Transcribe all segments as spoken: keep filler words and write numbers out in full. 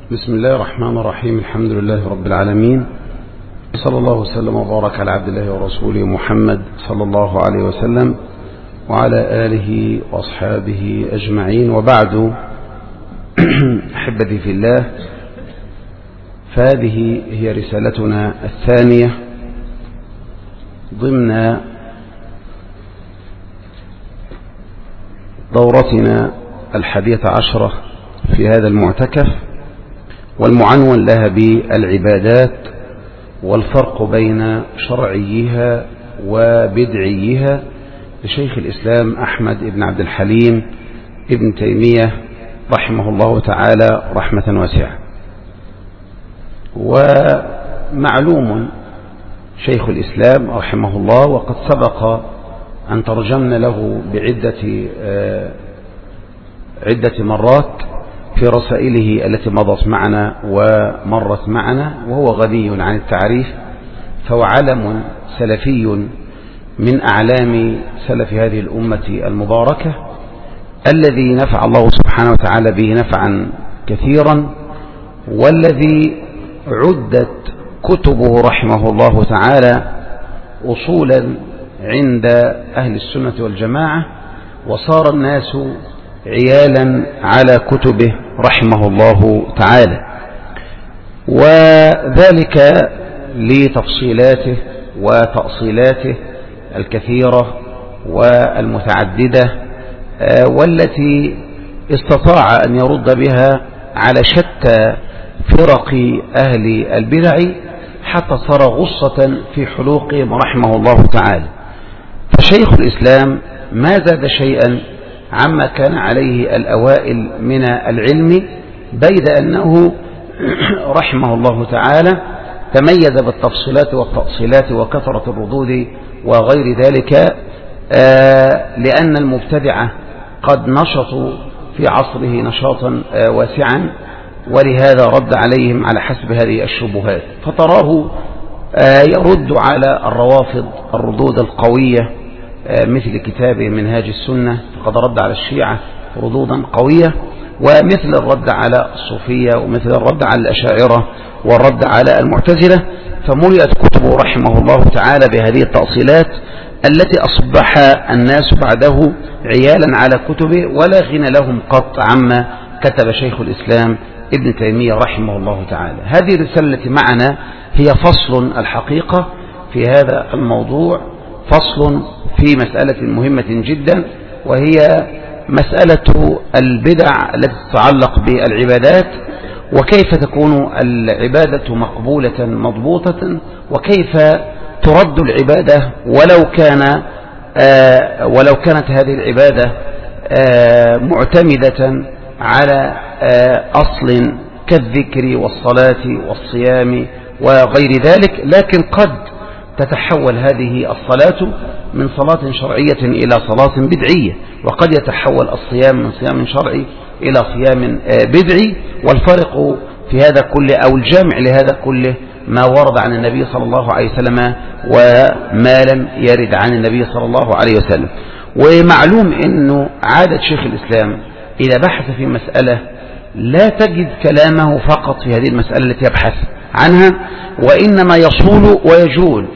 بسم الله الرحمن الرحيم. الحمد لله رب العالمين، صلى الله وسلم وبارك على عبد الله ورسوله محمد صلى الله عليه وسلم وعلى آله وأصحابه أجمعين، وبعد. أحبتي في الله، فهذه هي رسالتنا الثانية ضمن دورتنا الحادية عشرة في هذا المعتكف، والمعنون لها بالعبادات والفرق بين شرعيها وبدعيها لشيخ الإسلام أحمد بن عبد الحليم ابن تيمية رحمه الله تعالى رحمة واسعة. ومعلوم شيخ الإسلام رحمه الله، وقد سبق أن ترجمنا له بعدة عدة مرات في رسائله التي مضت معنا ومرت معنا، وهو غني عن التعريف، فهو علم سلفي من أعلام سلف هذه الأمة المباركة، الذي نفع الله سبحانه وتعالى به نفعا كثيرا، والذي عدت كتبه رحمه الله تعالى أصولا عند أهل السنة والجماعة، وصار الناس عيالا على كتبه رحمه الله تعالى، وذلك لتفصيلاته وتأصيلاته الكثيرة والمتعددة، والتي استطاع أن يرد بها على شتى فرق أهل البدع حتى صار غصة في حلوقهم رحمه الله تعالى. فشيخ الإسلام ما زاد شيئا عما كان عليه الأوائل من العلم، بيد أنه رحمه الله تعالى تميز بالتفصيلات والتأصيلات وكثرة الردود وغير ذلك، لأن المبتدعة قد نشطوا في عصره نشاطا واسعا، ولهذا رد عليهم على حسب هذه الشبهات. فتراه يرد على الروافض الردود القوية مثل كتابه منهاج السنة، فقد رد على الشيعة ردودا قوية، ومثل الرد على الصوفية، ومثل الرد على الأشاعرة، والرد على المعتزلة. فملئت كتبه رحمه الله تعالى بهذه التأصيلات التي أصبح الناس بعده عيالا على كتبه، ولا غنى لهم قط عما كتب شيخ الإسلام ابن تيمية رحمه الله تعالى. هذه الرسالة التي معنا هي فصل الحقيقة في هذا الموضوع، فصل في مسألة مهمة جدا، وهي مسألة البدع التي تتعلق بالعبادات، وكيف تكون العبادة مقبولة مضبوطة، وكيف ترد العبادة ولو كان آه ولو كانت هذه العبادة آه معتمدة على آه أصل كالذكر والصلاة والصيام وغير ذلك، لكن قد تتحول هذه الصلاة من صلاة شرعية إلى صلاة بدعية، وقد يتحول الصيام من صيام شرعي إلى صيام بدعي. والفرق في هذا كله أو الجامع لهذا كله ما ورد عن النبي صلى الله عليه وسلم وما لم يرد عن النبي صلى الله عليه وسلم. ومعلوم أنه عادة شيخ الإسلام إذا بحث في مسألة لا تجد كلامه فقط في هذه المسألة التي يبحث عنها، وإنما يصول ويجول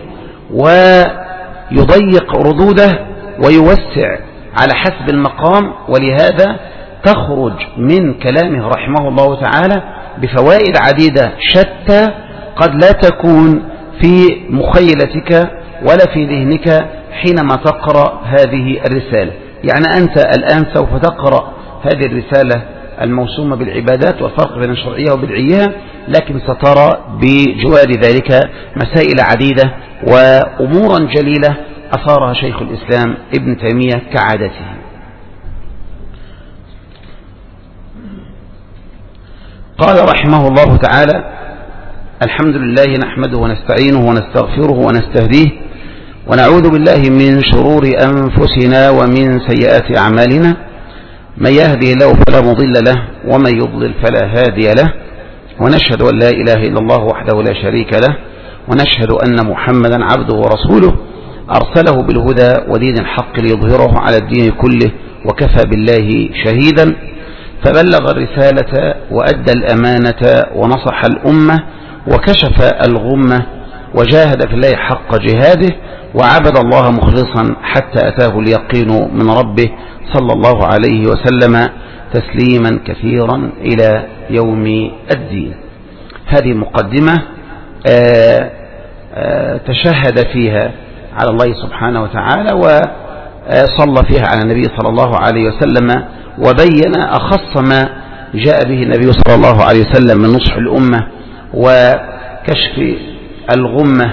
ويضيق ردوده ويوسع على حسب المقام، ولهذا تخرج من كلامه رحمه الله تعالى بفوائد عديدة شتى قد لا تكون في مخيلتك ولا في ذهنك حينما تقرأ هذه الرسالة. يعني أنت الآن سوف تقرأ هذه الرسالة الموسومة بالعبادات والفرق بين الشرعية وبدعيها، لكن سترى بجوار ذلك مسائل عديدة وأمورا جليلة أثارها شيخ الإسلام ابن تيمية كعادته. قال رحمه الله تعالى: الحمد لله نحمده ونستعينه ونستغفره ونستهديه، ونعوذ بالله من شرور أنفسنا ومن سيئات أعمالنا، من يهدي الله فلا مضل له ومن يضلل فلا هادي له، ونشهد أن لا إله إلا الله وحده لا شريك له، ونشهد أن محمدا عبده ورسوله أرسله بالهدى ودين الحق ليظهره على الدين كله، وكفى بالله شهيدا. فبلغ الرسالة وأدى الأمانة ونصح الأمة وكشف الغمة وجاهد في الله حق جهاده وعبد الله مخلصا حتى أتاه اليقين من ربه صلى الله عليه وسلم تسليما كثيرا إلى يوم الدين. هذه مقدمة آآ آآ تشهد فيها على الله سبحانه وتعالى وصلى فيها على النبي صلى الله عليه وسلم وبين أخص ما جاء به النبي صلى الله عليه وسلم من نصح الأمة وكشف الغمة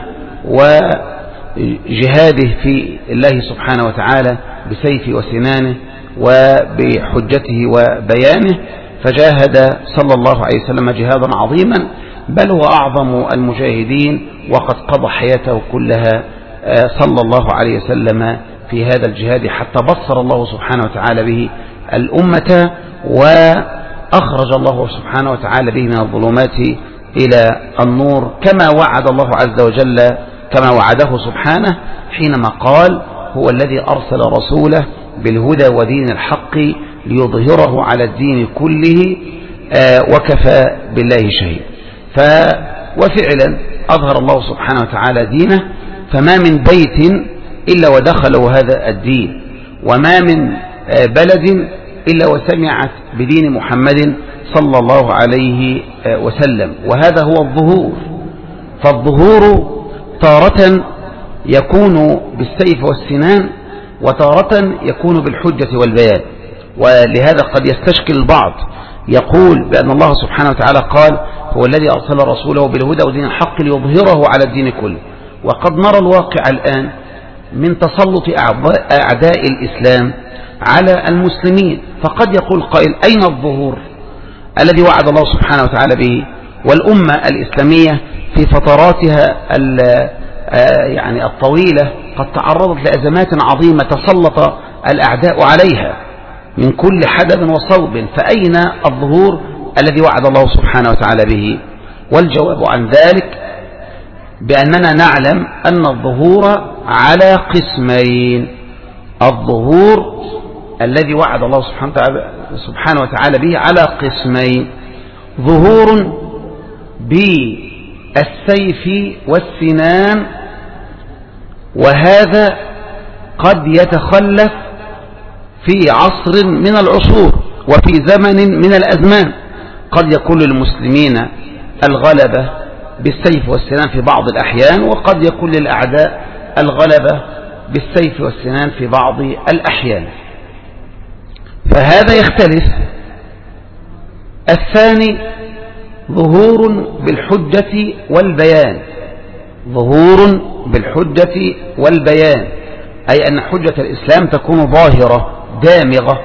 وجهاده في الله سبحانه وتعالى بسيفه وسنانه وبحجته وبيانه، فجاهد صلى الله عليه وسلم جهادا عظيما، بل هو أعظم المجاهدين وقد قضى حياته كلها صلى الله عليه وسلم في هذا الجهاد حتى بصر الله سبحانه وتعالى به الأمة وأخرج الله سبحانه وتعالى به من الظلمات إلى النور، كما وعد الله عز وجل كما وعده سبحانه حينما قال: هو الذي أرسل رسوله بالهدى ودين الحق ليظهره على الدين كله وكفى بالله شهيدا. وفعلا أظهر الله سبحانه وتعالى دينه، فما من بيت إلا ودخله هذا الدين، وما من بلد إلا وسمعت بدين محمد صلى الله عليه وسلم، وهذا هو الظهور. فالظهور تارة يكون بالسيف والسنان وتارة يكون بالحجة والبيان، ولهذا قد يستشكل البعض يقول بأن الله سبحانه وتعالى قال: هو الذي أرسل رسوله بالهدى ودين الحق ليظهره على الدين كله. وقد نرى الواقع الآن من تسلط أعداء الإسلام على المسلمين، فقد يقول قائل: أين الظهور الذي وعد الله سبحانه وتعالى به؟ والأمة الإسلامية في فتراتها يعني الطويلة قد تعرضت لأزمات عظيمة تسلط الأعداء عليها من كل حدب وصوب، فأين الظهور الذي وعد الله سبحانه وتعالى به؟ والجواب عن ذلك بأننا نعلم أن الظهور على قسمين: الظهور الذي وعد الله سبحانه وتعالى به على قسمين، ظهور بالسيف والسنان، وهذا قد يتخلف في عصر من العصور وفي زمن من الأزمان، قد يكون للمسلمين الغلبة بالسيف والسنان في بعض الأحيان، وقد يكون للأعداء الغلبة بالسيف والسنان في بعض الأحيان، فهذا يختلف. الثاني ظهور بالحجة والبيان، ظهور بالحجة والبيان أي أن حجة الإسلام تكون ظاهرة دامغة،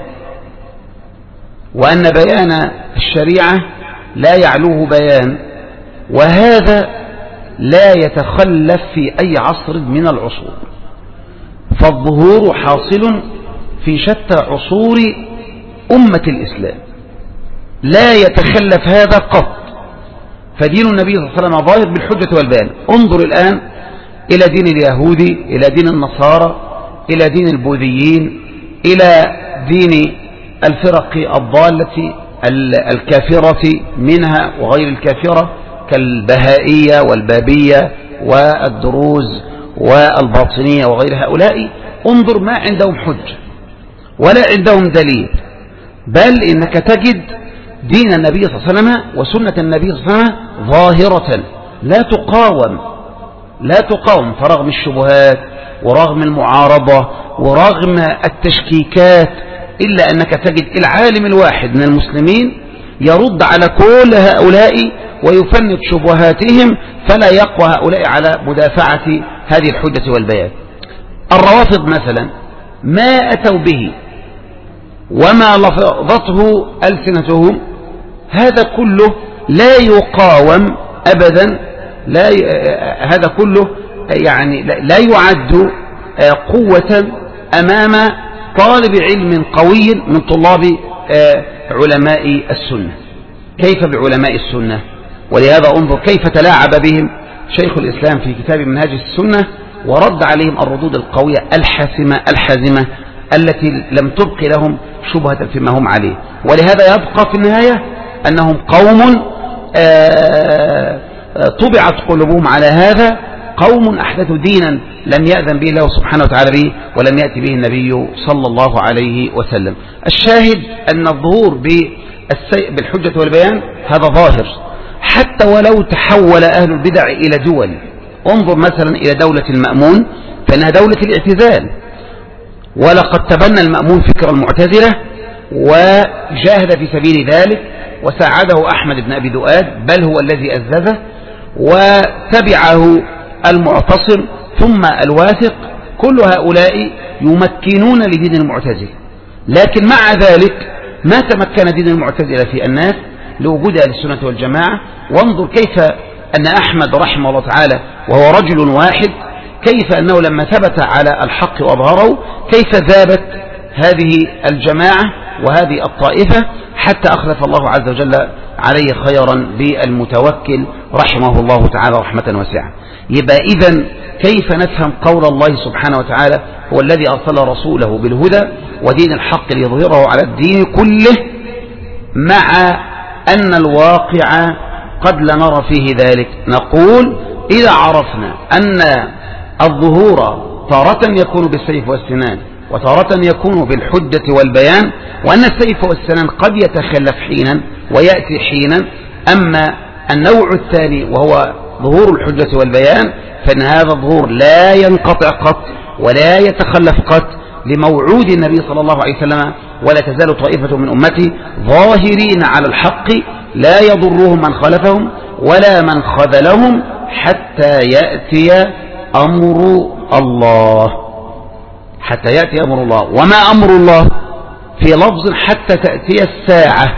وأن بيان الشريعة لا يعلوه بيان، وهذا لا يتخلف في أي عصر من العصور. فالظهور حاصل في شتى عصور أمة الإسلام، لا يتخلف هذا قط. فدين النبي صلى الله عليه وسلم ظاهر بالحجة والبيان. انظر الآن إلى دين اليهود، إلى دين النصارى، إلى دين البوذيين، إلى دين الفرق الضالة الكافرة منها وغير الكافرة كالبهائية والبابية والدروز والباطنية وغير هؤلاء. انظر ما عندهم حجة ولا عندهم دليل، بل إنك تجد دين النبي صلى الله عليه وسلم وسنة النبي صلى الله عليه وسلم ظاهرة لا تقاوم لا تقاوم فرغم الشبهات ورغم المعارضة ورغم التشكيكات، إلا أنك تجد العالم الواحد من المسلمين يرد على كل هؤلاء ويفند شبهاتهم، فلا يقوى هؤلاء على مدافعة هذه الحجة والبيان. الروافض مثلا ما أتوا به وما لفظته ألسنتهم هذا كله لا يقاوم أبدا، لا هذا كله يعني لا يعد قوة أمام طالب علم قوي من طلاب علماء السنة. كيف بعلماء السنة؟ ولهذا انظر كيف تلاعب بهم شيخ الإسلام في كتاب منهاج السنة ورد عليهم الردود القوية الحاسمة الحازمة التي لم تبق لهم شبهة فيما هم عليه. ولهذا يبقى في النهاية أنهم قوم طبعت قلوبهم على هذا، قوم أحدثوا دينا لم يأذن به الله سبحانه وتعالى به ولم يأتي به النبي صلى الله عليه وسلم. الشاهد أن الظهور بالحجة والبيان هذا ظاهر، حتى ولو تحول أهل البدع إلى دول. انظر مثلا إلى دولة المأمون، فإنها دولة الاعتزال، ولقد تبنى المأمون فكر المعتزلة وجاهد في سبيل ذلك، وساعده أحمد بن أبي دؤاد بل هو الذي أززه، وتبعه المعتصم ثم الواثق. كل هؤلاء يمكنون لدين المعتزلة، لكن مع ذلك ما تمكن دين المعتزلة في الناس لوجود أهل السنة والجماعة. وانظر كيف أن أحمد رحمه الله تعالى وهو رجل واحد، كيف أنه لما ثبت على الحق وأظهره كيف ذابت هذه الجماعة وهذه الطائفة، حتى أخلف الله عز وجل عليه خيرا بالمتوكل رحمه الله تعالى رحمة واسعة. يبقى إذن كيف نفهم قول الله سبحانه وتعالى هو الذي أرسل رسوله بالهدى ودين الحق ليظهره على الدين كله، مع أن الواقع قد لا نرى فيه ذلك؟ نقول إذا عرفنا أن الظهور تارة يكون بالسيف والسنان وتارة يكون بالحجة والبيان، وأن السيف والسنان قد يتخلف حينا ويأتي حينا، أما النوع الثاني وهو ظهور الحجة والبيان فإن هذا الظهور لا ينقطع قط ولا يتخلف قط لموعود النبي صلى الله عليه وسلم: ولا تزال طائفة من أمتي ظاهرين على الحق لا يضرهم من خالفهم ولا من خذلهم حتى يأتي أمر الله. حتى يأتي أمر الله. وما أمر الله؟ في لفظ حتى تأتي الساعة.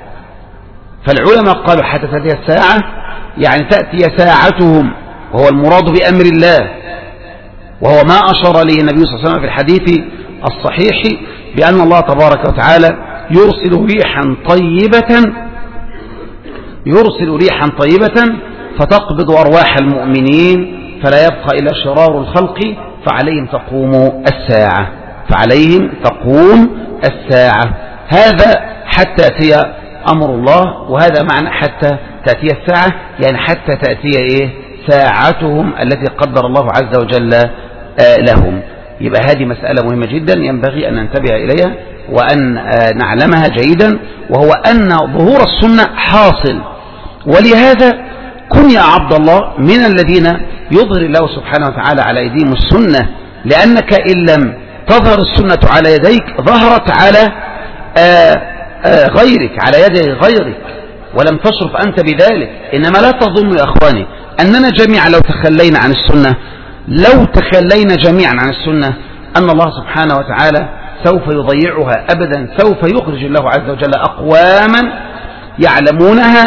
فالعلماء قالوا حتى تأتي الساعة يعني تأتي ساعتهم، وهو المراد بأمر الله، وهو ما أشار لي النبي صلى الله عليه وسلم في الحديث الصحيح بأن الله تبارك وتعالى يرسل ريحا طيبة يرسل ريحا طيبة فتقبض أرواح المؤمنين فلا يبقى إلا شرار الخلق فعليهم تقوم الساعة فعليهم تقوم الساعة. هذا حتى تأتي أمر الله، وهذا معنى حتى تأتي الساعة يعني حتى تأتي إيه؟ ساعتهم التي قدر الله عز وجل لهم. يبقى هذه مسألة مهمة جدا ينبغي أن ننتبه إليها وأن نعلمها جيدا، وهو أن ظهور السنة حاصل. ولهذا كن يا عبد الله من الذين يظهر الله سبحانه وتعالى على أيديهم السنة، لأنك إن لم تظهر السنة على يديك ظهرت على آآ آآ غيرك، على يد غيرك، ولم تشرف أنت بذلك. إنما لا تظن يا أخواني أننا جميعا لو تخلينا عن السنة لو تخلينا جميعا عن السنة أن الله سبحانه وتعالى سوف يضيعها أبدا. سوف يخرج الله عز وجل أقواما يعلمونها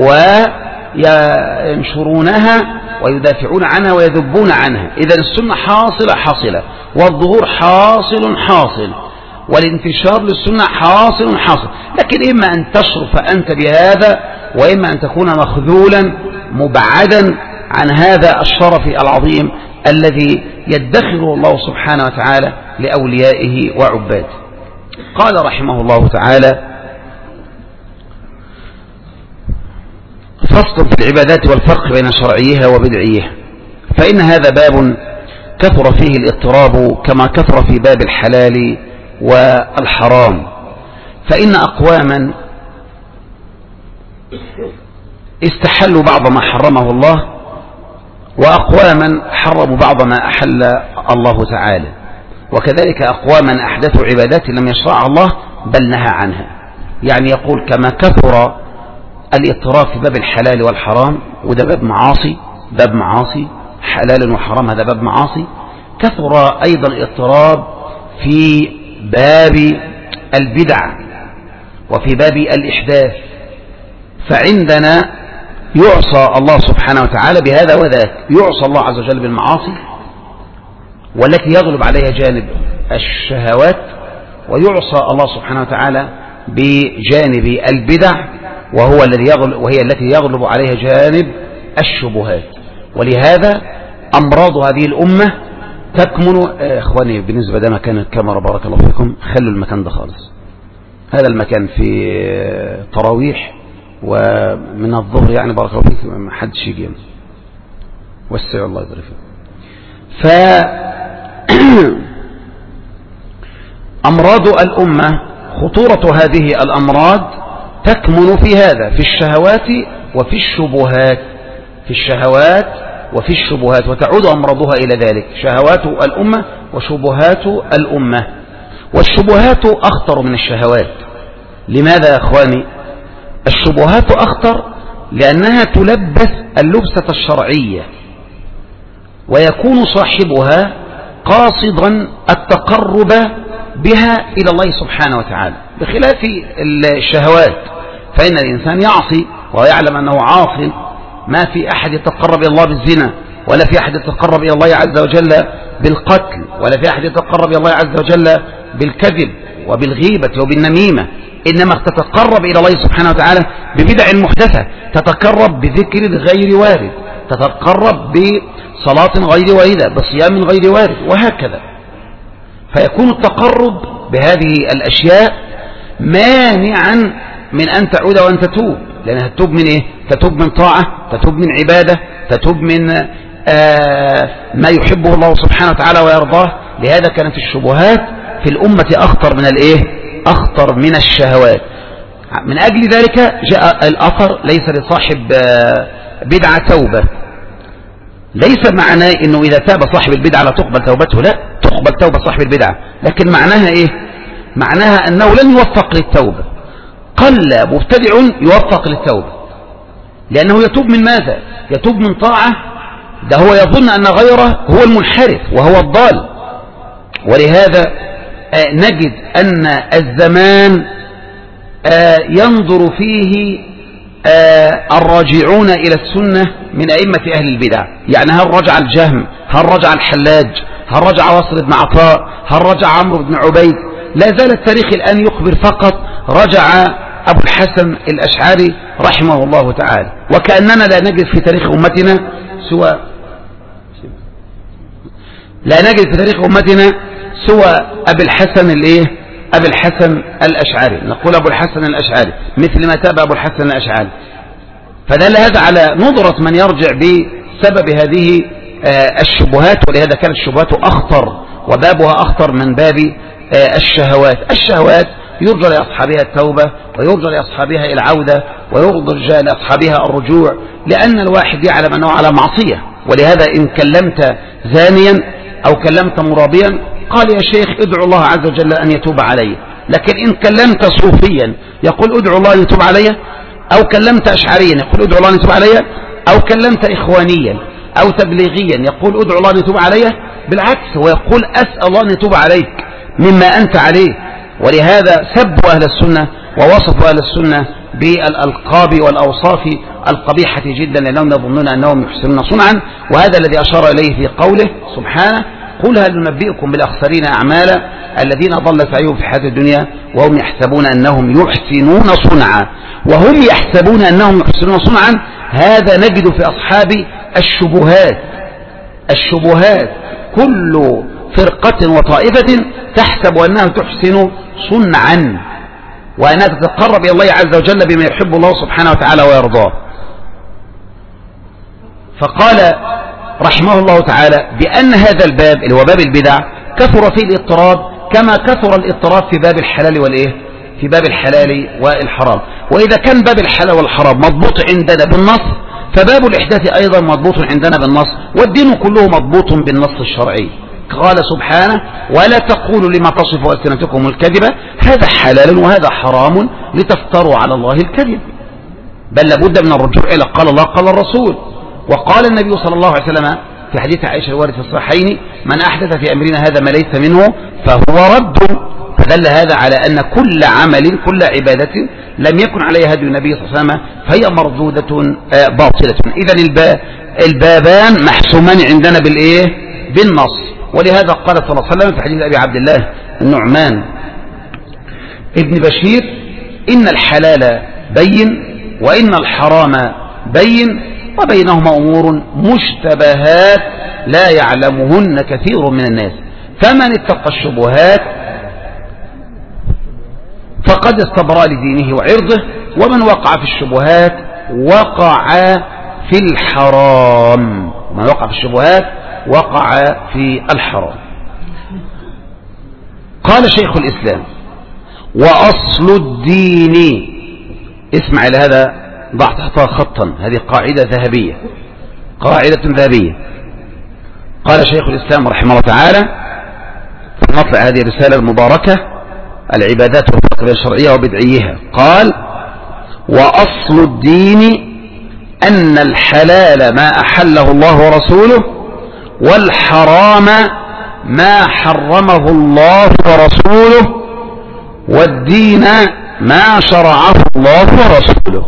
وينشرونها ويدافعون عنها ويذبون عنها. إذا السنة حاصلة حاصلة، والظهور حاصل حاصل، والانتشار للسنة حاصل حاصل، لكن إما أن تشرف أنت بهذا وإما أن تكون مخذولا مبعدا عن هذا الشرف العظيم الذي يدخره الله سبحانه وتعالى لأوليائه وعباده. قال رحمه الله تعالى: فصل في العبادات والفرق بين شرعيها وبدعيها، فإن هذا باب كثر فيه الاضطراب كما كثر في باب الحلال والحرام. فإن أقواما استحلوا بعض ما حرمه الله، وأقواما حرموا بعض ما أحل الله تعالى، وكذلك أقواما أحدثوا عبادات لم يشرعها الله بل نهى عنها. يعني يقول كما كثر الاضطراب في باب الحلال والحرام، وده باب معاصي، باب معاصي حلال وحرام، هذا باب معاصي. كثر أيضا الاضطراب في باب البدع وفي باب الإحداث، فعندنا يعصى الله سبحانه وتعالى بهذا وذاك. يعصى الله عز وجل بالمعاصي والتي يغلب عليها جانب الشهوات، ويعصى الله سبحانه وتعالى بجانب البدع وهو الذي يغلب وهي التي يغلب عليها جانب الشبهات. ولهذا أمراض هذه الأمة تكمن. اخواني بالنسبة ده مكان الكاميرا بارك الله فيكم، خلوا المكان ده خالص. هذا المكان في تراويح ومن الظهر يعني بارك الله فيكم ما حدش يجي، وسعوا الله يبارك فيكم. ف أمراض الأمة خطورة هذه الأمراض تكمن في هذا، في الشهوات وفي الشبهات، في الشهوات وفي الشبهات، وتعود أمراضها إلى ذلك، شهوات الأمة وشبهات الأمة. والشبهات أخطر من الشهوات. لماذا يا أخواني؟ الشبهات أخطر لأنها تلبس اللبسة الشرعية، ويكون صاحبها قاصدا التقرب بها إلى الله سبحانه وتعالى، بخلاف الشهوات فإن الإنسان يعصي ويعلم أنه عاص. ما في أحد يتقرب إلى الله بالزنا، ولا في أحد يتقرب إلى الله عز وجل بالقتل، ولا في أحد يتقرب إلى الله عز وجل بالكذب وبالغيبة وبالنميمة، إنما تتقرب إلى الله سبحانه وتعالى ببدع محدثة، تتقرب بذكر غير وارد، تتقرب بصلاة غير واردة، بصيام غير وارد، وهكذا. فيكون التقرب بهذه الأشياء مانعا من أن تعود وأن تتوب، لأنها تتوب من إيه؟ تتوب من طاعة، تتوب من عبادة، تتوب من آه ما يحبه الله سبحانه وتعالى ويرضاه. لهذا كانت الشبهات في الأمة أخطر من الإيه؟ أخطر من الشهوات. من أجل ذلك جاء الأثر: ليس لصاحب آه بدعة توبة. ليس معناه أنه إذا تاب صاحب البدعة لا تقبل توبته، لا، تقبل توبة صاحب البدعة، لكن معناها إيه؟ معناها أنه لن يوفق للتوبة. قل مبتدع يوفق للتوبة، لأنه يتوب من ماذا؟ يتوب من طاعة، ده هو يظن أن غيره هو المنحرف وهو الضال. ولهذا آه نجد أن الزمان آه ينظر فيه آه الراجعون إلى السنة من أئمة أهل البدع. يعني هل رجع الجهم؟ هل رجع الحلاج؟ هل رجع واصل بن عطاء؟ هل رجع عمرو بن عبيد؟ لا زال التاريخ الآن يخبر فقط رجع أبو الحسن الأشعري رحمه الله تعالى، وكأننا لا نجد في تاريخ أمتنا سوى لا نجد في تاريخ أمتنا سوى أبي الحسن الإيه؟ أبي الحسن الأشعري. نقول أبو الحسن الأشعري مثل ما تابع أبو الحسن الأشعري. فدل هذا على نظرة من يرجع بسبب هذه الشبهات. ولهذا كانت الشبهات أخطر وبابها أخطر من باب الشهوات. الشهوات يرجى لأصحابها التوبة، ويرجى لأصحابها العودة، ويرجى لأصحابها الرجوع، لأن الواحد يعلم أنه على معصية. ولهذا إن كلمت زانيا أو كلمت مرابيا قال يا شيخ ادعو الله عز وجل أن يتوب علي. لكن إن كلمت صوفيا يقول ادعو الله أن يتوب علي، أو كلمت أشعريا يقول ادعو الله أن يتوب علي، أو كلمت إخوانيا أو تبليغيا يقول ادعو الله أن يتوب علي. بالعكس، هو يقول أسأل الله أن يتوب عليك مما أنت عليه. ولهذا سبوا أهل السنة ووصفوا أهل السنة بالألقاب والأوصاف القبيحة جدا، لأنهم يظنون أنهم يحسنون صنعا. وهذا الذي أشار إليه في قوله سبحانه: قل هل ننبئكم بالأخسرين أعمالا الذين ضل سعيهم في الحياة الدنيا وهم يحسبون أنهم يحسنون صنعا. وهم يحسبون أنهم يحسنون صنعا، هذا نجد في أصحاب الشبهات. الشبهات كل فرقة وطائفة تحسب أنها تحسن صنعا، وأنها تتقرب إلى الله عز وجل بما يحب الله سبحانه وتعالى ويرضاه. فقال رحمه الله تعالى بأن هذا الباب اللي هو باب البدع كثر فيه الاضطراب كما كثر الاضطراب في باب الحلال والإيه؟ في باب الحلال والحرام. وإذا كان باب الحلال والحرام مضبوط عندنا بالنص، فباب الإحداث أيضا مضبوط عندنا بالنص، والدين كله مضبوط بالنص الشرعي. قال سبحانه: ولا تقولوا لما تصف ألسنتكم الكذبة هذا حلال وهذا حرام لتفتروا على الله الكذب. بل لابد من الرجوع إلى قال الله قال الرسول. وقال النبي صلى الله عليه وسلم في حديث عائشة الوارد في الصحيحين: من أحدث في أمرنا هذا ما ليس منه فهو رد. فدل هذا على أن كل عمل كل عبادة لم يكن عليها هدي النبي صلى الله عليه وسلم فهي مردودة باطلة. إذن البابان محسومان عندنا بالإيه؟ بالنص. ولهذا قال صلى الله عليه وسلم في حديث أبي عبد الله النعمان ابن بشير: إن الحلال بين وإن الحرام بين وبينهما أمور مشتبهات لا يعلمهن كثير من الناس، فمن اتقى الشبهات فقد استبرأ لدينه وعرضه، ومن وقع في الشبهات وقع في الحرام، ومن وقع في الشبهات وقع في الحرام. قال شيخ الإسلام: وأصل الدين، اسمع إلى هذا، ضع تحتها خطا، هذه قاعدة ذهبية، قاعدة ذهبية. قال شيخ الإسلام رحمه الله تعالى في مطلع هذه الرسالة المباركة: العبادات والفرق بين الشرعية وبدعيها، قال: وأصل الدين أن الحلال ما أحله الله ورسوله، والحرام ما حرمه الله ورسوله، والدين ما شرعه الله ورسوله.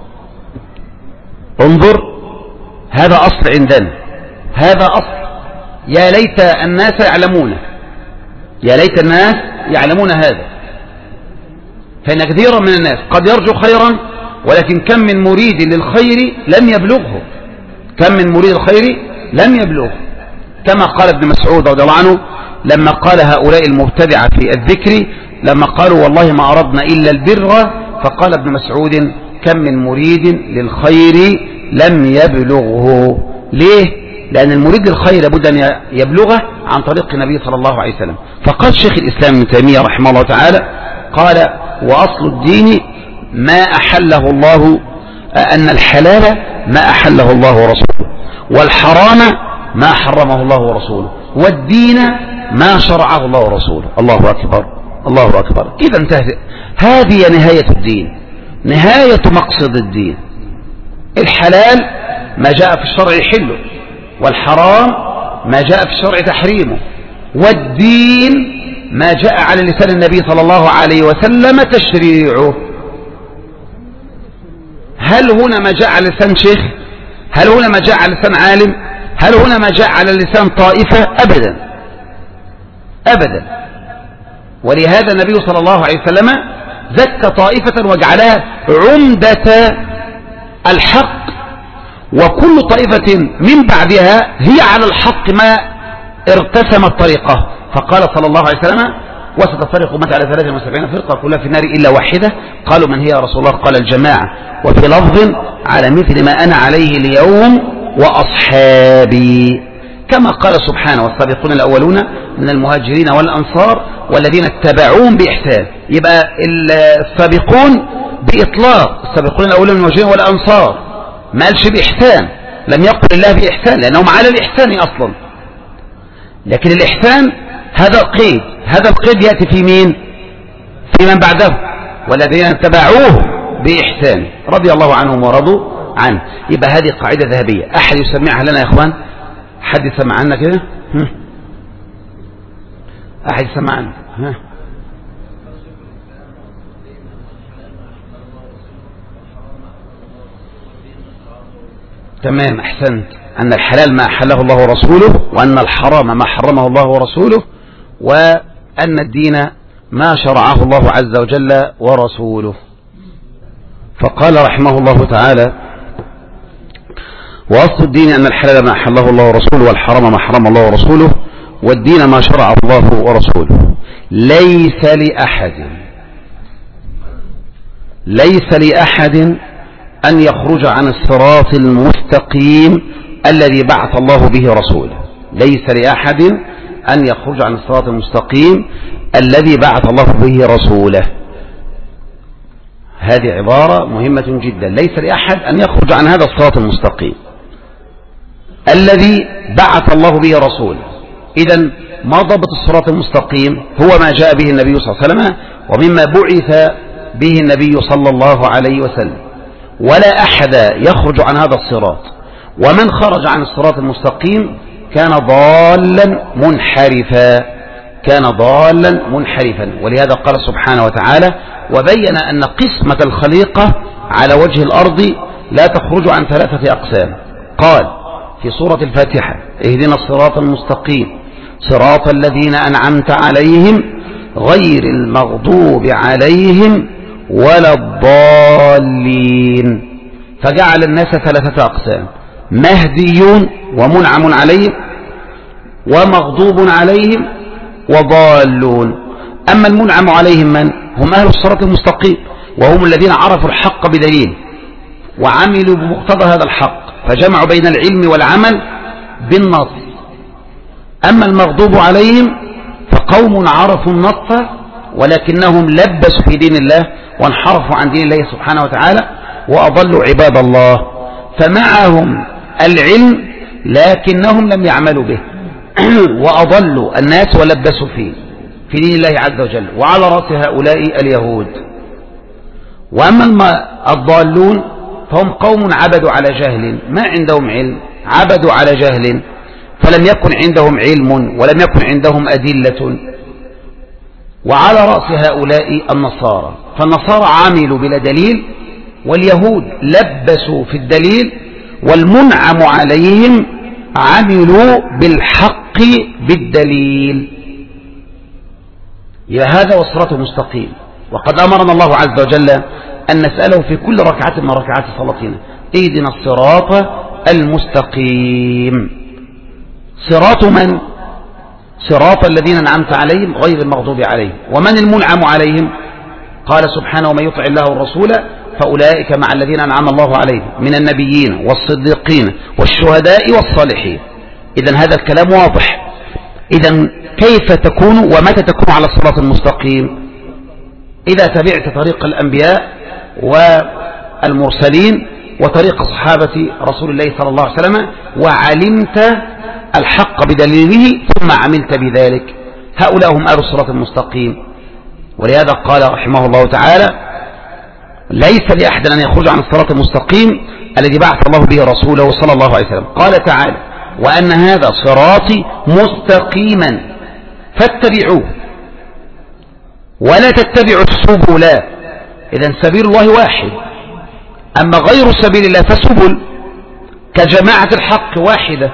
انظر، هذا أصل عندنا، هذا أصل. يا ليت الناس يعلمونه، يا ليت الناس يعلمون هذا، فإن كثيرا من الناس قد يرجو خيرا، ولكن كم من مريد للخير لم يبلغه، كم من مريد الخير لم يبلغه، كما قال ابن مسعود رضي الله عنه لما قال هؤلاء المبتدعة في الذكر، لما قالوا والله ما أردنا إلا البر، فقال ابن مسعود: كم من مريد للخير لم يبلغه. ليه؟ لأن المريد للخير لابد أن يبلغه عن طريق النبي صلى الله عليه وسلم. فقال شيخ الإسلام ابن تيمية رحمه الله تعالى، قال: وأصل الدين ما أحله الله، أن الحلال ما أحله الله ورسوله، والحرام ما حرمه الله ورسوله، والدين ما شرعه الله ورسوله. الله أكبر، الله أكبر. إذا انتهت، هذه نهاية الدين، نهاية مقصد الدين. الحلال ما جاء في الشرع يحله، والحرام ما جاء في الشرع تحريمه، والدين ما جاء على لسان النبي صلى الله عليه وسلم تشريعه. هل هنا ما جاء على لسان شيخ؟ هل هنا ما جاء على لسان عالم؟ هل هنا ما جاء على لسان طائفة؟ أبدا أبدا. ولهذا النبي صلى الله عليه وسلم زكى طائفة وجعلها عمدة الحق، وكل طائفة من بعدها هي على الحق ما ارتسمت طريقه. فقال صلى الله عليه وسلم: وستفترق أمتي على ثلاث وسبعين فرقة كلها في النار إلا واحدة. قالوا: من هي يا رسول الله؟ قال: الجماعة. وفي لفظ: على مثل ما أنا عليه اليوم وأصحابي، كما قال سبحانه: والسابقون الأولون من المهاجرين والأنصار والذين اتبعوهم بإحسان. يبقى السابقون بإطلاق، السابقون الأولون من المهاجرين والأنصار، ما قالش بإحسان، لم يقل الله بإحسان لأنهم على الإحسان أصلا. لكن الإحسان هذا القيد، هذا القيد يأتي في مين؟ في من بعده: والذين اتبعوه بإحسان رضي الله عنهم ورضوا عنه. يبقى هذه قاعدة ذهبية. أحد يسمعها لنا يا إخوان؟ حد يسمع عنا كده؟ أحد يسمع عنا؟ ها؟ تمام، أحسنت. أن الحلال ما أحله الله ورسوله، وأن الحرام ما حرمه الله ورسوله، وأن الدين ما شرعه الله عز وجل ورسوله. فقال رحمه الله تعالى: وأصل الدين أن الحلال ما أحله الله ورسوله، والحرام ما حرم الله ورسوله، والدين ما شرعه الله ورسوله. ليس لأحد ليس لأحد أن يخرج عن الصراط المستقيم الذي بعث الله به رسوله. ليس لأحد أن يخرج عن الصراط المستقيم الذي بعث الله به رسوله. هذه عبارة مهمة جدا. ليس لأحد أن يخرج عن هذا الصراط المستقيم الذي بعث الله به رسوله. إذن ما ضبط الصراط المستقيم؟ هو ما جاء به النبي صلى الله عليه وسلم، ومما بعث به النبي صلى الله عليه وسلم. ولا أحد يخرج عن هذا الصراط، ومن خرج عن الصراط المستقيم كان ضالا منحرفا، كان ضالا منحرفا. ولهذا قال سبحانه وتعالى: وبين أن قسمة الخليقة على وجه الأرض لا تخرج عن ثلاثة أقسام. قال في سورة الفاتحة: اهدنا الصراط المستقيم صراط الذين أنعمت عليهم غير المغضوب عليهم ولا الضالين. فجعل الناس ثلاثة أقسام: مهديون ومنعم عليهم ومغضوب عليهم وضالون. أما المنعم عليهم من؟ هم أهل الصراط المستقيم، وهم الذين عرفوا الحق بدليل وعملوا بمقتضى هذا الحق، فجمعوا بين العلم والعمل بالنص. أما المغضوب عليهم فقوم عرفوا النص ولكنهم لبسوا في دين الله وانحرفوا عن دين الله سبحانه وتعالى وأضلوا عباد الله، فمعهم العلم لكنهم لم يعملوا به وأضلوا الناس ولبسوا فيه في دين الله عز وجل، وعلى رأس هؤلاء اليهود. وأما الضالون فهم قوم عبدوا على جهل، ما عندهم علم، عبدوا على جهل، فلم يكن عندهم علم ولم يكن عندهم أدلة. وعلى رأس هؤلاء النصارى، فالنصارى عملوا بلا دليل، واليهود لبسوا في الدليل، والمنعم عليهم عملوا بالحق بالدليل. يا هذا والصراط المستقيم. وقد أمرنا الله عز وجل أن نسأله في كل ركعة من ركعات صلاتنا: اهدنا الصراط المستقيم. صراط من؟ صراط الذين أنعمت عليهم غير المغضوب عليهم. ومن المنعم عليهم؟ قال سبحانه: ومن يطع الله والرسول فأولئك مع الذين أنعم الله عليهم من النبيين والصديقين والشهداء والصالحين. إذن هذا الكلام واضح. إذن كيف تكون ومتى تكون على الصراط المستقيم؟ إذا تبعت طريق الأنبياء والمرسلين وطريق صحابة رسول الله صلى الله عليه وسلم، وعلمت الحق بدليله ثم عملت بذلك، هؤلاء هم أهل الصراط المستقيم. ولهذا قال رحمه الله تعالى: ليس لأحد أن يخرج عن الصراط المستقيم الذي بعث الله به رسوله صلى الله عليه وسلم. قال تعالى: وأن هذا صراطي مستقيما فاتبعوه ولا تتبعوا السبل. إذن سبيل الله واحد، أما غير سبيل الله فسبل كجماعة الحق واحدة،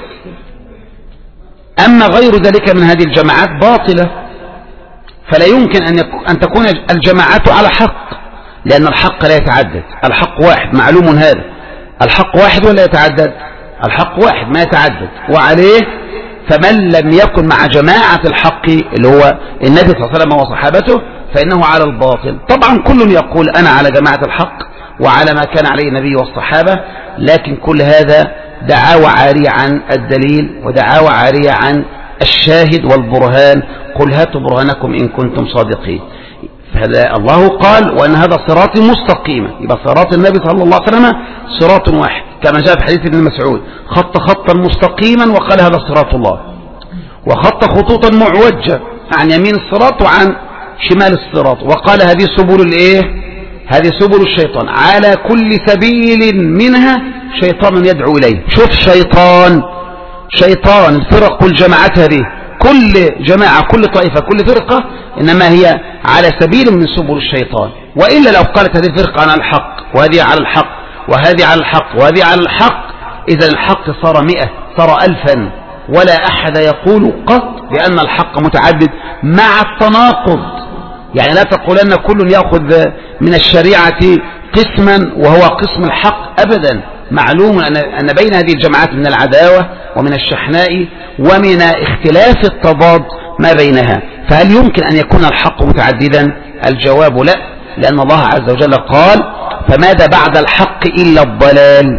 أما غير ذلك من هذه الجماعات باطلة. فلا يمكن أن تكون الجماعات على حق، لأن الحق لا يتعدد، الحق واحد، معلوم هذا، الحق واحد ولا يتعدد، الحق واحد ما يتعدد. وعليه فمن لم يكن مع جماعة الحق اللي هو النبي صلى الله عليه وسلم وصحابته فإنه على الباطل. طبعا كل يقول أنا على جماعة الحق وعلى ما كان عليه النبي والصحابة، لكن كل هذا دعاوى عارية عن الدليل ودعاوى عارية عن الشاهد والبرهان. قل هاتوا برهانكم إن كنتم صادقين. فهذا الله قال: وأن هذا صراطي مستقيما، يبقى صراط النبي صلى الله عليه وسلم صراط واحد، كما جاء في حديث ابن مسعود: خط خطا مستقيما، وقال هذا صراط الله، وخط خطوطا معوجة عن يمين الصراط وعن شمال الصراط، وقال هذه سبل الايه؟ هذه سبل الشيطان، على كل سبيل منها شيطان يدعو إليه. شوف شيطان، شيطان الفرق والجماعات هذه، كل جماعة كل طائفة كل فرقة إنما هي على سبيل من سبل الشيطان. وإلا لو قالت هذه الفرقة على الحق وهذه على الحق وهذه على الحق وهذه على الحق، إذا الحق صار مئة، صار ألفا، ولا أحد يقول قط بأن الحق متعدد مع التناقض. يعني لا تقولن كل يأخذ من الشريعة قسما وهو قسم الحق، أبدا. معلوم أن بين هذه الجماعات من العداوة ومن الشحناء ومن اختلاف التضاد ما بينها. فهل يمكن أن يكون الحق متعددا؟ الجواب لا، لأن الله عز وجل قال: فماذا بعد الحق إلا الضلال.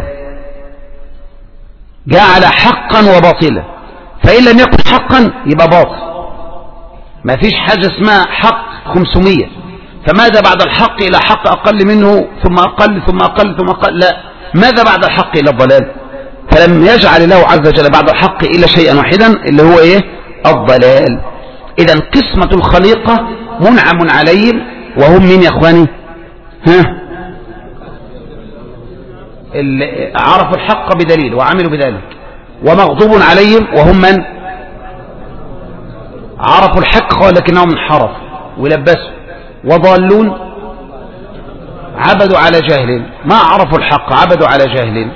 جعل حقا وباطلا، فإن لم يكن حقا يبقى باطل. ما فيش حاجة اسمها حق خمسمية، فماذا بعد الحق إلى حق أقل منه ثم أقل ثم أقل ثم أقل، لا، ماذا بعد الحق إلى الضلال. فلم يجعل الله عز وجل بعد الحق إلا شيئا واحدا اللي هو إيه؟ الضلال. إذا قسمة الخليقة منعم عليهم، وهم من يا أخواني؟ ها؟ اللي عرفوا الحق بدليل وعملوا بذلك. ومغضوب عليهم وهم من؟ عرفوا الحق ولكنهم انحرفوا ولبسوا. وضالون عبدوا على جهل، ما عرفوا الحق، عبدوا على جهل.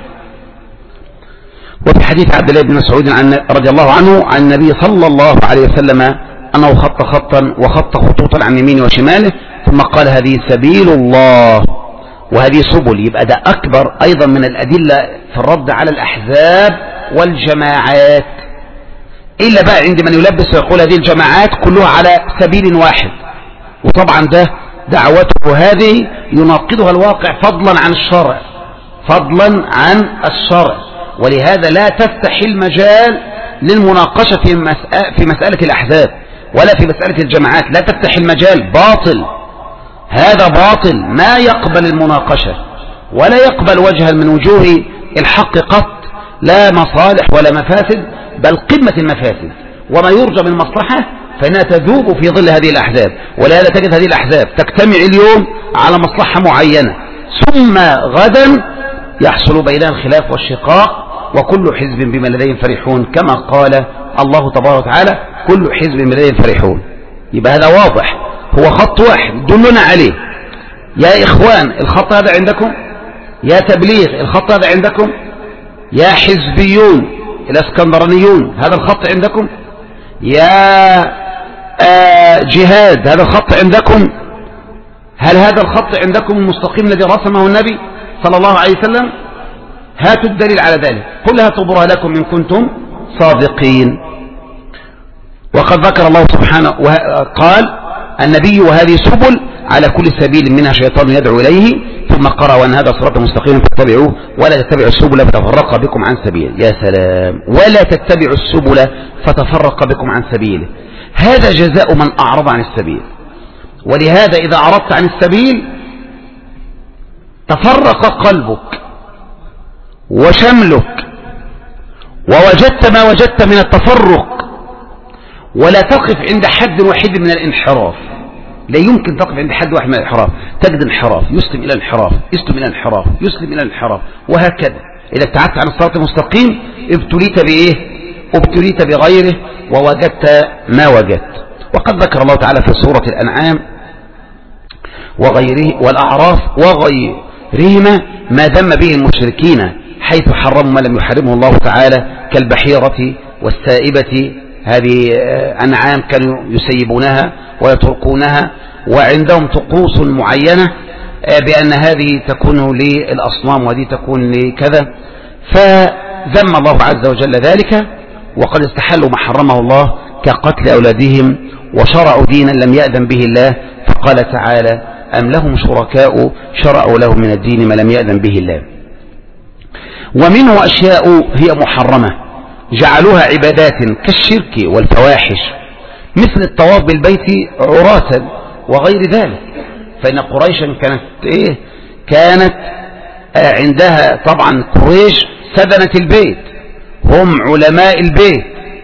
وفي حديث عبد الله بن مسعود رضي الله عنه عن النبي صلى الله عليه وسلم أنه خط خطا وخط خطوطا عن يمينه وشماله، ثم قال: هذه سبيل الله وهذه سبل، يبقى ده أكبر أيضا من الأدلة في الرد على الأحزاب والجماعات. إلا بقى عند من يلبس ويقول هذه الجماعات كلها على سبيل واحد، وطبعا ده دعوته هذه يناقضها الواقع فضلا عن الشرع، فضلا عن الشرع. ولهذا لا تفتح المجال للمناقشة في مسألة, في مسألة الأحزاب ولا في مسألة الجماعات، لا تفتح المجال، باطل، هذا باطل، ما يقبل المناقشة ولا يقبل وجها من وجوه الحق قط، لا مصالح ولا مفاسد، بل قمة المفاسد، وما يرجى من مصلحة فإنها تذوب في ظل هذه الأحزاب. ولهذا تجد هذه الأحزاب تجتمع اليوم على مصلحة معينة، ثم غدا يحصل بينها الخلاف والشقاق، وكل حزب بما لديهم فرحون، كما قال الله تبارك وتعالى كل حزب بما لديهم فرحون. يبقى هذا واضح، هو خط واحد دلنا عليه. يا إخوان الخط هذا عندكم، يا تبليغ الخط هذا عندكم، يا حزبيون الاسكندرانيون هذا الخط عندكم، يا آه جهاد هذا الخط عندكم. هل هذا الخط عندكم المستقيم الذي رسمه النبي صلى الله عليه وسلم؟ هاتوا الدليل على ذلك، قل هاتوا برهانكم إن كنتم صادقين. وقد ذكر الله سبحانه وقال النبي وهذه سبل على كل سبيل منها شيطان يدعو إليه، ثم قرأ وأن هذا صراط مستقيم فاتبعوه ولا تتبعوا السبل فتفرق بكم عن سبيله. يا سلام، ولا تتبعوا السبل فتفرق بكم عن سبيله، هذا جزاء من أعرض عن السبيل. ولهذا إذا أعرضت عن السبيل تفرق قلبك وشملك، ووجدت ما وجدت من التفرق، ولا تقف عند حد واحد من الانحراف، لا يمكن تقف عند حد واحد من الانحراف، تجد انحراف يسلم إلى انحراف، يسلم إلى انحراف، يسلم إلى انحراف، وهكذا. إذا ابتعدت عن الصراط المستقيم ابتليت بإيه؟ ابتليت بغيره ووجدت ما وجدت. وقد ذكر الله تعالى في سورة الأنعام وغيره والأعراف وغيرهما ما ذم به المشركين حيث حرموا ما لم يحرمه الله تعالى كالبحيرة والسائبة، هذه أنعام كانوا يسيبونها ويتركونها، وعندهم طقوس معينة بأن هذه تكون للأصنام وهذه تكون لكذا، فذم الله عز وجل ذلك، وقد استحلوا ما حرمه الله كقتل أولادهم وشرعوا دينا لم يأذن به الله، فقال تعالى أم لهم شركاء شرعوا لهم من الدين ما لم يأذن به الله. ومنه أشياء هي محرمة جعلوها عبادات كالشرك والفواحش مثل الطواف بالبيت عراة وغير ذلك. فإن قريشا كانت إيه؟ كانت عندها طبعا قريش سدنة البيت، هم علماء البيت،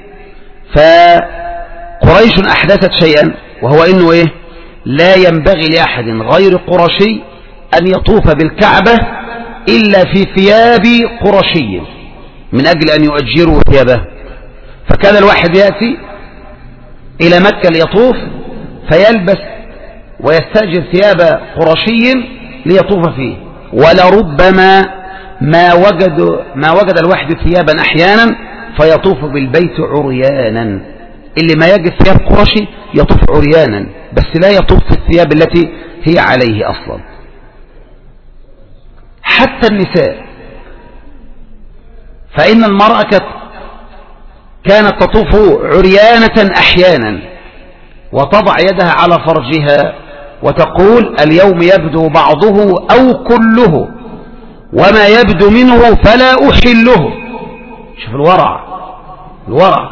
فقريش أحدثت شيئا وهو إنه إيه؟ لا ينبغي لأحد غير قرشي أن يطوف بالكعبة إلا في ثياب قرشي من أجل أن يؤجروا ثيابه. فكان الواحد يأتي إلى مكة ليطوف فيلبس ويستأجر ثياب قرشي ليطوف فيه، ولربما ما وجد ما وجد الواحد ثيابا أحيانا فيطوف بالبيت عريانا، اللي ما يجد ثياب قرشي يطوف عريانا، بس لا يطوف في الثياب التي هي عليه أصلا. حتى النساء، فإن المرأة كانت تطوف عريانة أحيانا وتضع يدها على فرجها وتقول اليوم يبدو بعضه أو كله وما يبدو منه فلا أحله. شوف الورع، الورع،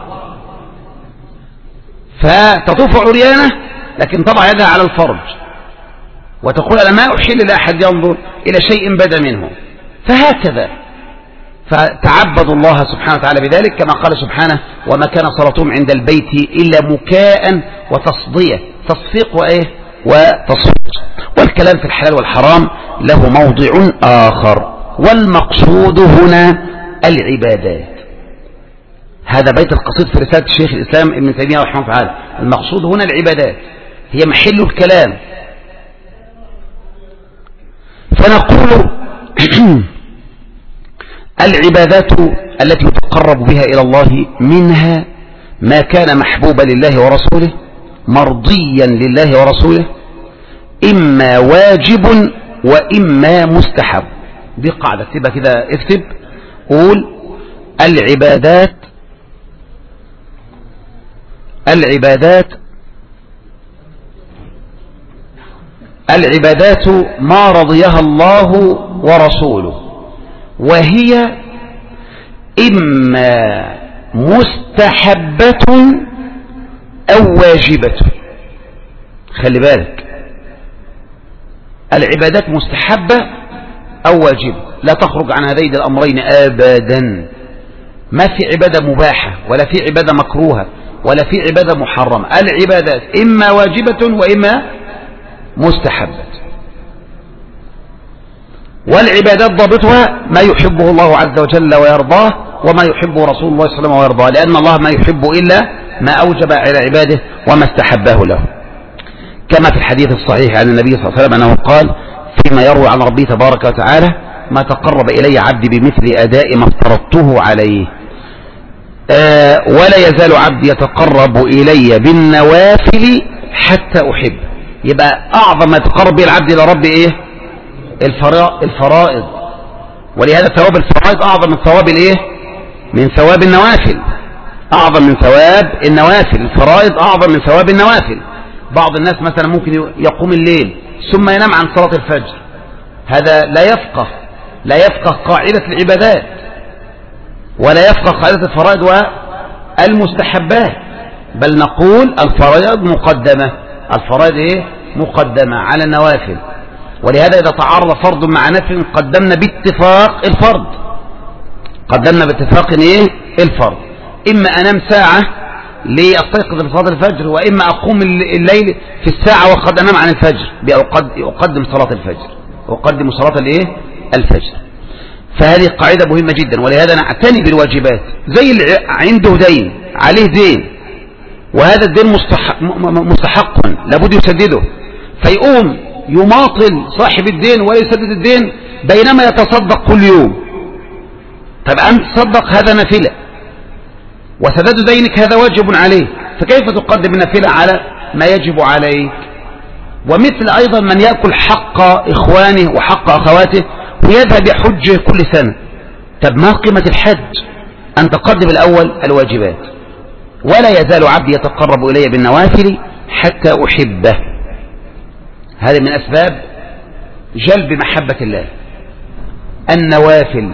فتطوف عريانة لكن تضع يدها على الفرج وتقول أنا ما أحل لأحد ينظر إلى شيء بدا منه. فهكذا فتعبدوا الله سبحانه وتعالى بذلك، كما قال سبحانه وما كان صلاتهم عند البيت إلا مكاء وتصدية، تصفيق وإيه وتصفيق. والكلام في الحلال والحرام له موضع آخر، والمقصود هنا العبادات. هذا بيت القصيد في رسالة الشيخ الإسلام ابن تيمية رحمه الله تعالى. المقصود هنا العبادات، هي محل الكلام. فنقول العبادات التي يتقرب بها إلى الله منها ما كان محبوبا لله ورسوله مرضيا لله ورسوله، إما واجب وإما مستحب. دي قاعدة اكتبها كده، اكتب قول العبادات العبادات العبادات ما رضيها الله ورسوله، وهي إما مستحبة أو واجبة. خلي بالك، العبادات مستحبة أو واجبة، لا تخرج عن هذين الأمرين أبدا. ما في عبادة مباحة ولا في عبادة مكروهة ولا في عبادة محرمة. العبادات إما واجبة وإما مستحبة. والعبادات ضابطها ما يحبه الله عز وجل ويرضاه، وما يحبه رسول الله صلى الله عليه وسلم ويرضاه، لأن الله ما يحب إلا ما أوجب على عباده وما استحبه له، كما في الحديث الصحيح عن النبي صلى الله عليه وسلم أنه قال فيما يروي عن ربي تبارك وتعالى: ما تقرب إلي عبدي بمثل أداء ما افترضته عليه، آه ولا يزال عبدي يتقرب إلي بالنوافل حتى أحب. يبقى أعظم ما يتقرب به العبد إلى ربي إيه؟ الفرائض. ولهذا ثواب الفرائض أعظم من ثواب الإيه؟ من ثواب النوافل. أعظم من ثواب النوافل. الفرائض أعظم من ثواب النوافل. بعض الناس مثلا ممكن يقوم الليل ثم ينام عن صلاة الفجر، هذا لا يفقه لا يفقه قاعدة العبادات، ولا يفقه قاعدة الفرائض والمستحبات. بل نقول الفرائض مقدمة، الفرائض إيه؟ مقدمة على النوافل. ولهذا إذا تعارض فرض مع نفل قدمنا باتفاق الفرض، قدمنا باتفاق إيه؟ الفرض. إما أنام ساعة لأستيقظ لصلاة الفجر، وإما أقوم الليل في الساعة وقد أنام عن الفجر، أقدم صلاة الفجر، أقدم صلاة الإيه؟ الفجر. فهذه قاعدة مهمة جدا. ولهذا نعتني بالواجبات. زي اللي عنده دين، عليه دين، وهذا الدين مستحق, مستحق لابد يسدده، فيقوم يماطل صاحب الدين ولا يسدد الدين بينما يتصدق كل يوم. طب أنت تصدق هذا نافلة، وسداد دينك هذا واجب عليه، فكيف تقدم النافلة على ما يجب عليك؟ ومثل أيضا من يأكل حق إخوانه وحق أخواته ويذهب يحج كل سنة. طب ما قيمة الحج؟ أن تقدم الأول الواجبات. ولا يزال عبدي يتقرب إلي بالنوافل حتى أحبه. هذا من أسباب جلب محبة الله. النوافل،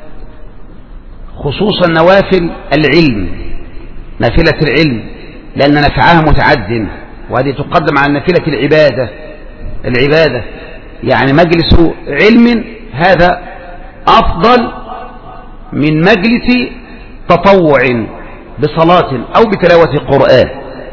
خصوصا نوافل العلم، نافلة العلم، لأن نفعها متعد، وهذه تقدم على نافلة العبادة. العبادة يعني مجلس علم، هذا أفضل من مجلس تطوع بصلاة أو بتلاوة قرآن.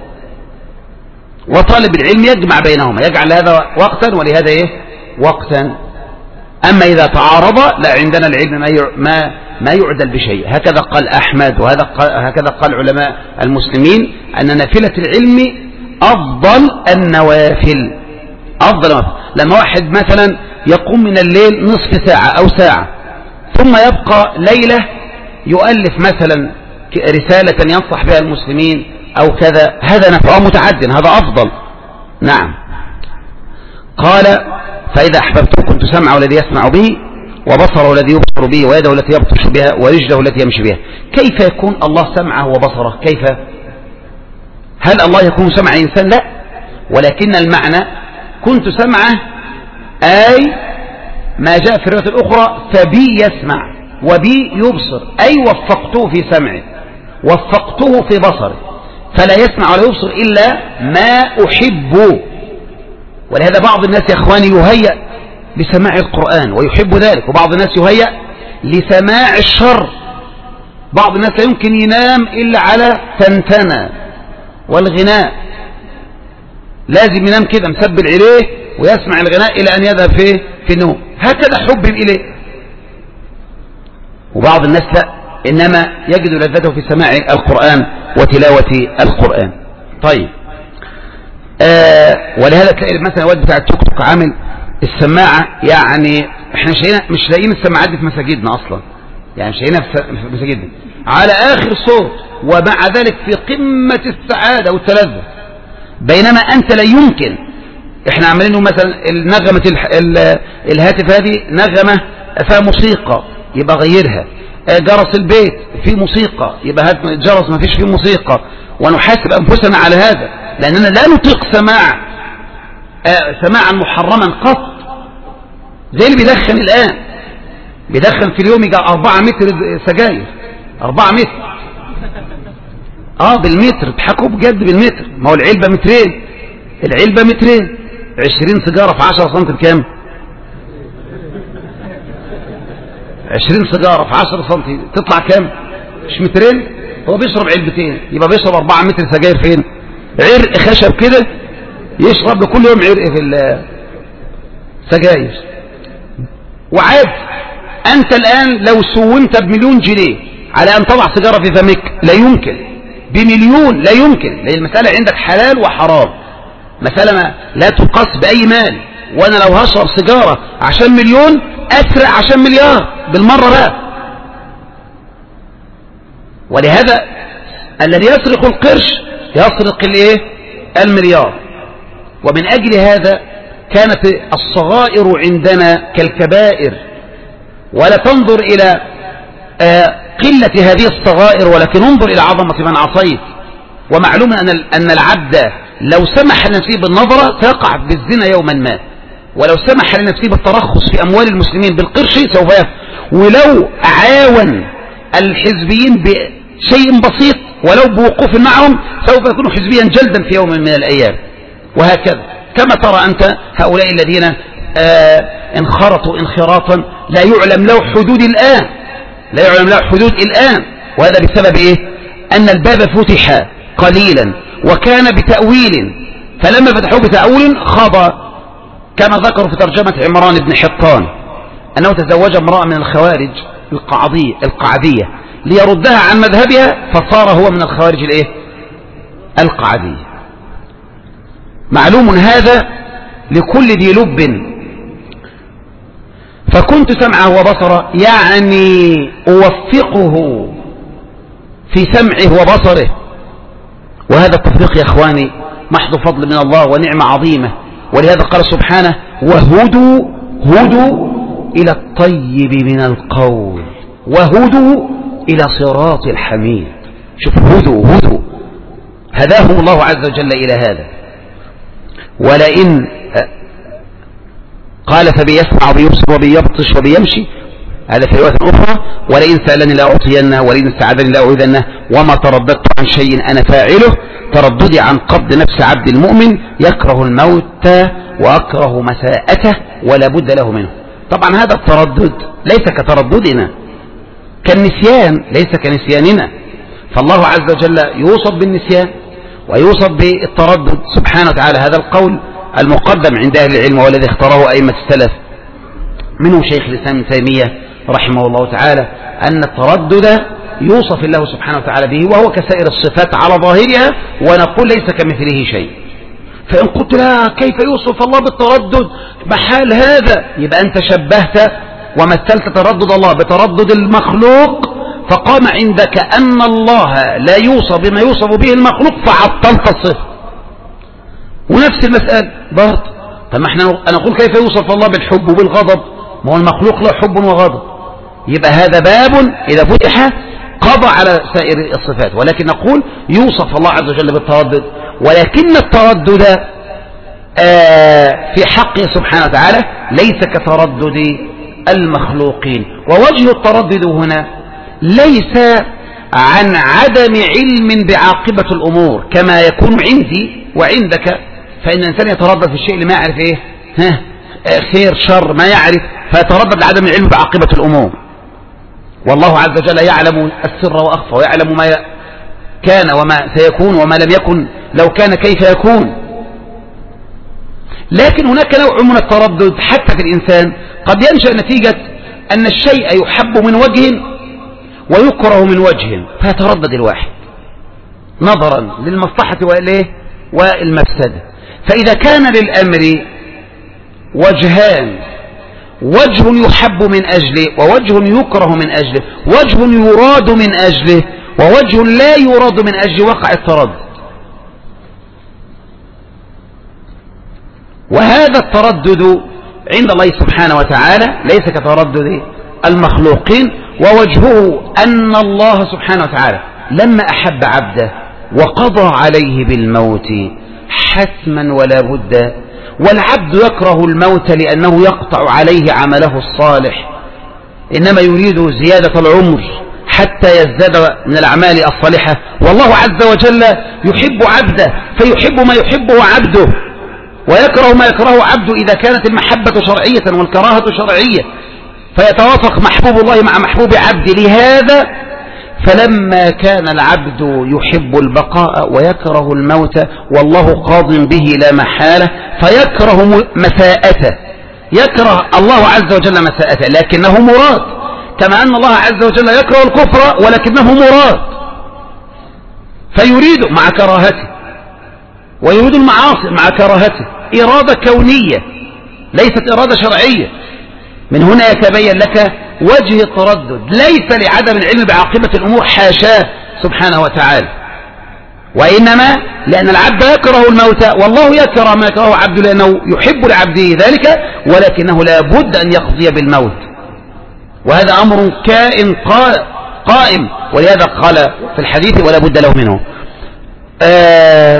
وطالب العلم يجمع بينهما، يجعل هذا وقتا ولهذا إيه؟ وقتا. أما إذا تعارض لا، عندنا العلم ما ما يعدل بشيء. هكذا قال أحمد، وهذا هكذا قال علماء المسلمين، أن نافلة العلم أفضل النوافل. أفضل لما واحد مثلا يقوم من الليل نصف ساعة أو ساعة، ثم يبقى ليلة يؤلف مثلا رسالة ينصح بها المسلمين أو كذا، هذا نفعه متعد، هذا أفضل. نعم. قال فإذا أحببته كنت سمعه الذي يسمع به، وبصره الذي يبصر به، ويده التي يبطش بها، ورجله التي يمشي بها. كيف يكون الله سمعه وبصره؟ كيف؟ هل الله يكون سمع إنسان؟ لا، ولكن المعنى كنت سمعه أي ما جاء في الرواية الأخرى فبي يسمع وبي يبصر، أي وفقته في سمعه وفقته في بصره، فلا يسمع ولا يبصر إلا ما أحب. ولهذا بعض الناس يا إخواني يهيأ لسماع القرآن ويحب ذلك، وبعض الناس يهيأ لسماع الشر. بعض الناس لا يمكن ينام إلا على تنتنة والغناء، لازم ينام كده مسبل إليه ويسمع الغناء إلى أن يذهب في في النوم، هكذا حب إليه. وبعض الناس لا، إنما يجد لذته في سماع القرآن وتلاوة القرآن. طيب، آه ولهذا تلاقي مثلا الواد بتاع التوك توك عامل السماعة، يعني احنا مش لاقيين السماعات دي في مساجدنا أصلا، يعني مش لاقيينها في مساجدنا على آخر صوت، ومع ذلك في قمة السعادة والتلذذ. بينما أنت لا يمكن احنا عاملينه مثلا النغمة الهاتف هذه نغمة فيها موسيقى يبقى غيرها، جرس البيت فيه موسيقى يبقى هات جرس ما فيش فيه موسيقى، ونحاسب أنفسنا على هذا، لأننا لا نطيق سماع سماعا محرما قط. زي اللي بيدخن الآن، بيدخن في اليوم يجي أربعة متر سجاير، أربعة متر اه بالمتر، تحكوا بجد بالمتر، ما هو العلبة مترين، العلبة مترين، عشرين سيجارة في عشرة سنتي بكام؟ عشرين سيجارة في عشرة سنتي تطلع كام؟ مش مترين؟ هو بيشرب علبتين، يبقى بيشرب أربعة متر سجاير فين؟ عرق خشب كده يشرب له كل يوم عرق في السجاير. وعاد أنت الآن لو سومت بمليون جنيه على أن تضع سيجارة في فمك لا يمكن، بمليون لا يمكن، لأن المسألة عندك حلال وحرام، مسألة ما لا تقاس بأي مال. وأنا لو هشرب سيجارة عشان مليون أسرع عشان مليار بالمرة بقى. ولهذا الذي يسرق القرش يسرق الايه؟ المليار. ومن أجل هذا كانت الصغائر عندنا كالكبائر، ولا تنظر إلى قلة هذه الصغائر ولكن انظر إلى عظمة من عصيت. ومعلوم أن أن العبد لو سمح لنفسه بالنظرة سيقع بالزنا يوما ما، ولو سمح لنفسه بالترخص في أموال المسلمين بالقرش سوف يفعل، ولو عاون الحزبيين بشيء بسيط ولو بوقوف معهم سوف يكون حزبيا جلدا في يوم من الأيام. وهكذا كما ترى أنت هؤلاء الذين آه انخرطوا انخراطا لا يعلم له حدود الآن، لا يعلم له حدود الآن. وهذا بسبب إيه؟ أن الباب فتح قليلا وكان بتأويل، فلما فتحوه بتأويل خاض كما ذكروا في ترجمة عمران بن حطان أنه تزوج امرأة من الخوارج القعدية, القعدية ليردها عن مذهبها، فصار هو من الخوارج الايه؟ القعدية. معلوم هذا لكل ذي لب. فكنت سمعه وبصره، يعني أوفقه في سمعه وبصره. وهذا التوفيق يا اخواني محض فضل من الله ونعمة عظيمة. ولهذا قال سبحانه: وهدوا هدوا إلى الطيب من القول وهدوا إلى صراط الحميد. شوف، هدوا هدوا هداهم الله عز وجل إلى هذا. ولئن قال فبيسمع وبيبصر وبيبطش وبيمشي، هذا في رواية أخرى: ولئن سألني لأعطينه ولئن استعاذني لأعوذنه وما ترددت عن شيء أنا فاعله ترددي عن قبض نفس عبد المؤمن يكره الموت وأكره مساءته ولا بد له منه. طبعا هذا التردد ليس كترددنا، كالنسيان ليس كنسياننا. فالله عز وجل يوصف بالنسيان ويوصف بالتردد سبحانه وتعالى. هذا القول المقدم عند أهل العلم والذي اختاره أئمة السلف منهم شيخ الإسلام ابن تيمية رحمه الله تعالى، أن التردد يوصف الله سبحانه وتعالى به وهو كسائر الصفات على ظاهرها، ونقول ليس كمثله شيء. فإن قلت لا كيف يوصف الله بالتردد بحال هذا، يبقى أنت شبهت ومثلت تردد الله بتردد المخلوق، فقام عندك أن الله لا يوصف بما يوصف به المخلوق فعطلت الصفة. ونفس المسألة برضه، طب ما احنا أنا أقول كيف يوصف الله بالحب وبالغضب؟ ما هو المخلوق له حب وغضب. يبقى هذا باب إذا فتح قضى على سائر الصفات. ولكن نقول يوصف الله عز وجل بالتردد، ولكن التردد آه في حقه سبحانه وتعالى ليس كتردد المخلوقين. ووجه التردد هنا ليس عن عدم علم بعاقبة الأمور كما يكون عندي وعندك، فإن الإنسان يتردد في الشيء اللي ما يعرف إيه ها خير شر ما يعرف، فيتردد لعدم العلم بعاقبة الأمور. والله عز وجل يعلم السر وأخفى، ويعلم ما كان وما سيكون وما لم يكن لو كان كيف يكون. لكن هناك نوع من التردد حتى في الإنسان قد ينشأ نتيجة أن الشيء يحب من وجه ويكره من وجه، فيتردد الواحد نظرا للمصلحة والمفسدة. فإذا كان للأمر وجهان، وجه يحب من أجله ووجه يكره من أجله، وجه يراد من أجله ووجه لا يراد من أجله، وقع التردد. وهذا التردد عند الله سبحانه وتعالى ليس كتردد المخلوقين، ووجهه أن الله سبحانه وتعالى لما أحب عبده وقضى عليه بالموت حتما ولا بد، والعبد يكره الموت لأنه يقطع عليه عمله الصالح، إنما يريد زيادة العمر حتى يزداد من الأعمال الصالحة، والله عز وجل يحب عبده فيحب ما يحبه عبده ويكره ما يكرهه عبده إذا كانت المحبة شرعية والكراهة شرعية، فيتوافق محبوب الله مع محبوب عبده. لهذا فلما كان العبد يحب البقاء ويكره الموت والله قاض به لا محالة، فيكره مساءته، يكره الله عز وجل مساءته لكنه مراد، كما أن الله عز وجل يكره الكفر ولكنه مراد، فيريد مع كراهته، ويريد المعاصي مع كراهته، إرادة كونية ليست إرادة شرعية. من هنا يتبين لك وجه التردد، ليس لعدم العلم بعاقبة الأمور حاشاه سبحانه وتعالى، وإنما لأن العبد يكره الموت والله يكره ما يكره عبده لأنه يحب لعبده ذلك، ولكنه لا بد أن يقضي بالموت، وهذا أمر كائن قائم، ولهذا قال في الحديث ولا بد له منه. آه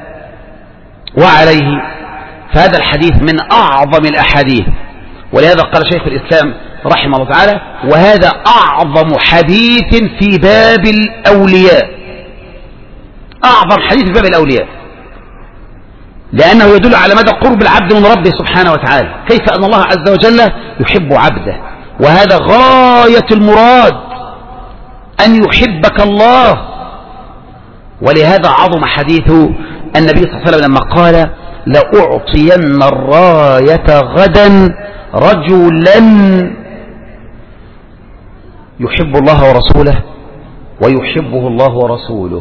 وعليه فهذا الحديث من أعظم الأحاديث، ولهذا قال شيخ الإسلام رحمه الله تعالى وهذا أعظم حديث في باب الأولياء، أعظم حديث في باب الأولياء، لأنه يدل على مدى قرب العبد من ربه سبحانه وتعالى، كيف أن الله عز وجل يحب عبده، وهذا غاية المراد أن يحبك الله. ولهذا عظم حديث النبي صلى الله عليه وسلم لما قال لأعطين الراية غدا رجلا يحب الله ورسوله ويحبه الله ورسوله.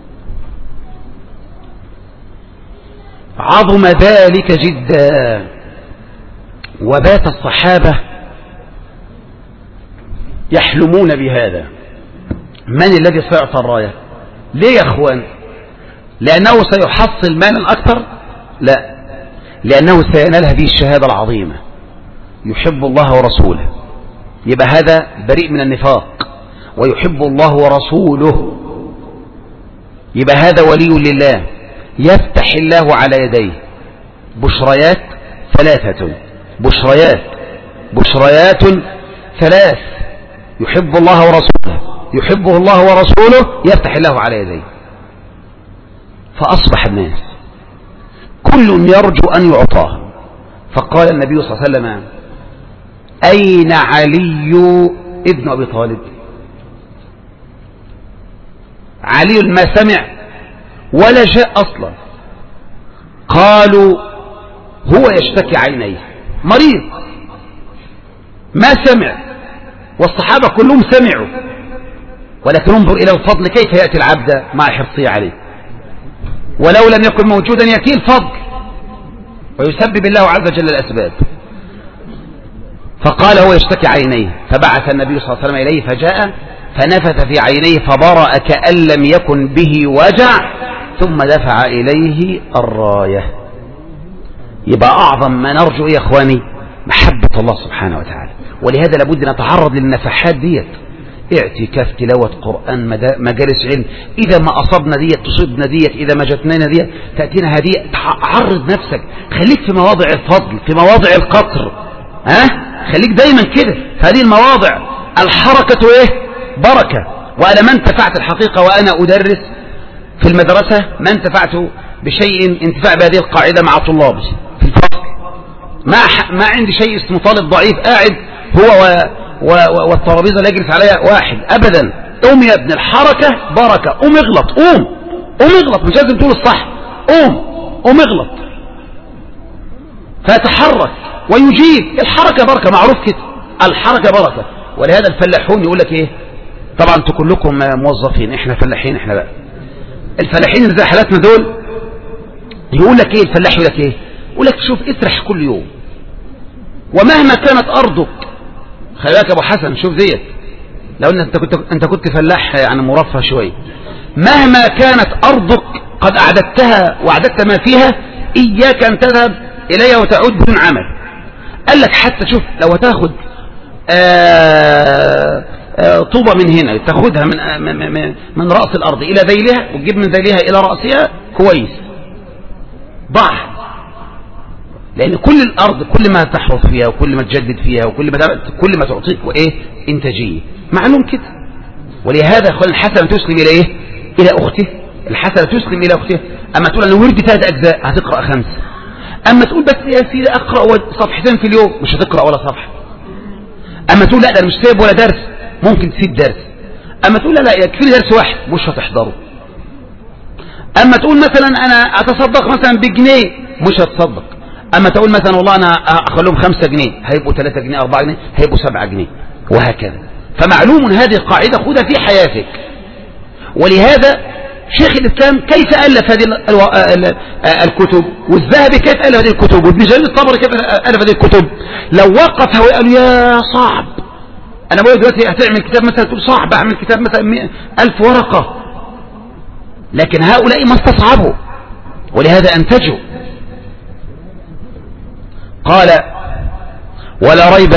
عظم ذلك جدا، وبات الصحابة يحلمون بهذا، من الذي سيعطى الراية؟ ليه يا اخوان؟ لأنه سيحصل مالا أكثر؟ لا، لأنه سينال هذه الشهادة العظيمة يحب الله ورسوله، يبقى هذا بريء من النفاق، ويحب الله ورسوله يبقى هذا ولي لله، يفتح الله على يديه بشريات ثلاثة، بشريات بشريات ثلاث، يحب الله ورسوله، يحبه الله ورسوله، يفتح الله على يديه. فأصبح الناس كل يرجو أن يعطاه، فقال النبي صلى الله عليه وسلم أين علي ابن أبي طالب؟ علي ما سمع ولا جاء أصلا. قالوا هو يشتكي عينيه، مريض ما سمع، والصحابة كلهم سمعوا، ولكن انظر إلى الفضل كيف يأتي العبد مع حرصه عليه، ولو لم يكن موجودا يأتيه الفضل ويسبب الله عز وجل الأسباب. فقال هو يشتكي عينيه، فبعث النبي صلى الله عليه وسلم إليه فجاء فنفث في عينيه فبرأ كأن لم يكن به وجع، ثم دفع إليه الراية. يبقى أعظم ما نرجو يا إخواني محبة الله سبحانه وتعالى، ولهذا لابد نتعرض للنفحات ديت، اعتكاف، تلاوة قرآن، مجالس علم، إذا ما أصبنا ديت تصيبنا ديت، إذا ما جتنا ديت تأتينا هدية. عرض نفسك، خليك في مواضع الفضل، في مواضع القطر، ها خليك دايما كده في هذه المواضع. الحركة ايه؟ بركة. وأنا ما انتفعت الحقيقة وأنا أدرس في المدرسة، ما انتفعت بشيء انتفاع بهذه القاعدة مع طلابي في الفصل، ما ما عندي شيء اسمه طالب ضعيف قاعد هو و والترابيزة اللي يجلس عليها واحد أبدا. قوم يا ابن، الحركة بركة، قوم اغلط، قوم قوم اغلط، مش لازم تقول الصح، قوم قوم اغلط، فيتحرك ويجيب. الحركة بركة، معروف كده، الحركة بركة. ولهذا الفلاحون يقول لك ايه، طبعا انتوا كلكم موظفين، احنا فلاحين، احنا بقى الفلاحين اللي زي حالاتنا دول، يقول لك ايه الفلاح؟ يقول لك ايه؟ يقول لك شوف اسرح كل يوم، ومهما كانت ارضك، خلي بالك يا ابو حسن، شوف ديت، لو انت كنت انت كنت فلاح يعني مرفه شويه، مهما كانت ارضك قد اعددتها واعددت ما فيها، اياك ان تذهب إليها وتعود بدون عمل. قال لك حتى شوف لو هتاخد آآ آآ طوبة من هنا تاخدها من, من, من رأس الأرض إلى ذيلها وتجيب من ذيلها إلى رأسها كويس ضعها، لأن كل الأرض كل ما تحرث فيها وكل ما تجدد فيها وكل ما كل ما تعطيك وإيه إنتاجية، معلوم كده. ولهذا قال الحسنة تسلم إلى إيه؟ إلى أخته. الحسنة تسلم إلى أخته. أما تقول أنا وردي ثلاث أجزاء هتقرأ خمسة، أما تقول بس يا سيدي أقرأ صفحتين في اليوم مش هتقرأ ولا صفحة. أما تقول لا ده مش سايب ولا درس ممكن تسيب درس. أما تقول لا لا يكفي درس واحد مش هتحضره. أما تقول مثلا أنا أتصدق مثلا بجنيه مش هتصدق. أما تقول مثلا والله أنا أخليهم خمسة جنيه هيبقوا ثلاثة جنيه أربعة جنيه هيبقوا سبعة جنيه وهكذا. فمعلوم هذه القاعدة خذها في حياتك. ولهذا شيخ الإسلام كيف ألف هذه الكتب، والذهبي كيف ألف هذه الكتب، وابن جرير الطبري كيف ألف هذه الكتب. لو وقف وقال يا صعب أنا بقول دلوقتي هتعمل كتاب مثلا تقول صعب أعمل كتاب مثلا ألف ورقة، لكن هؤلاء ما استصعبوا ولهذا أنتجوا. قال ولا ريب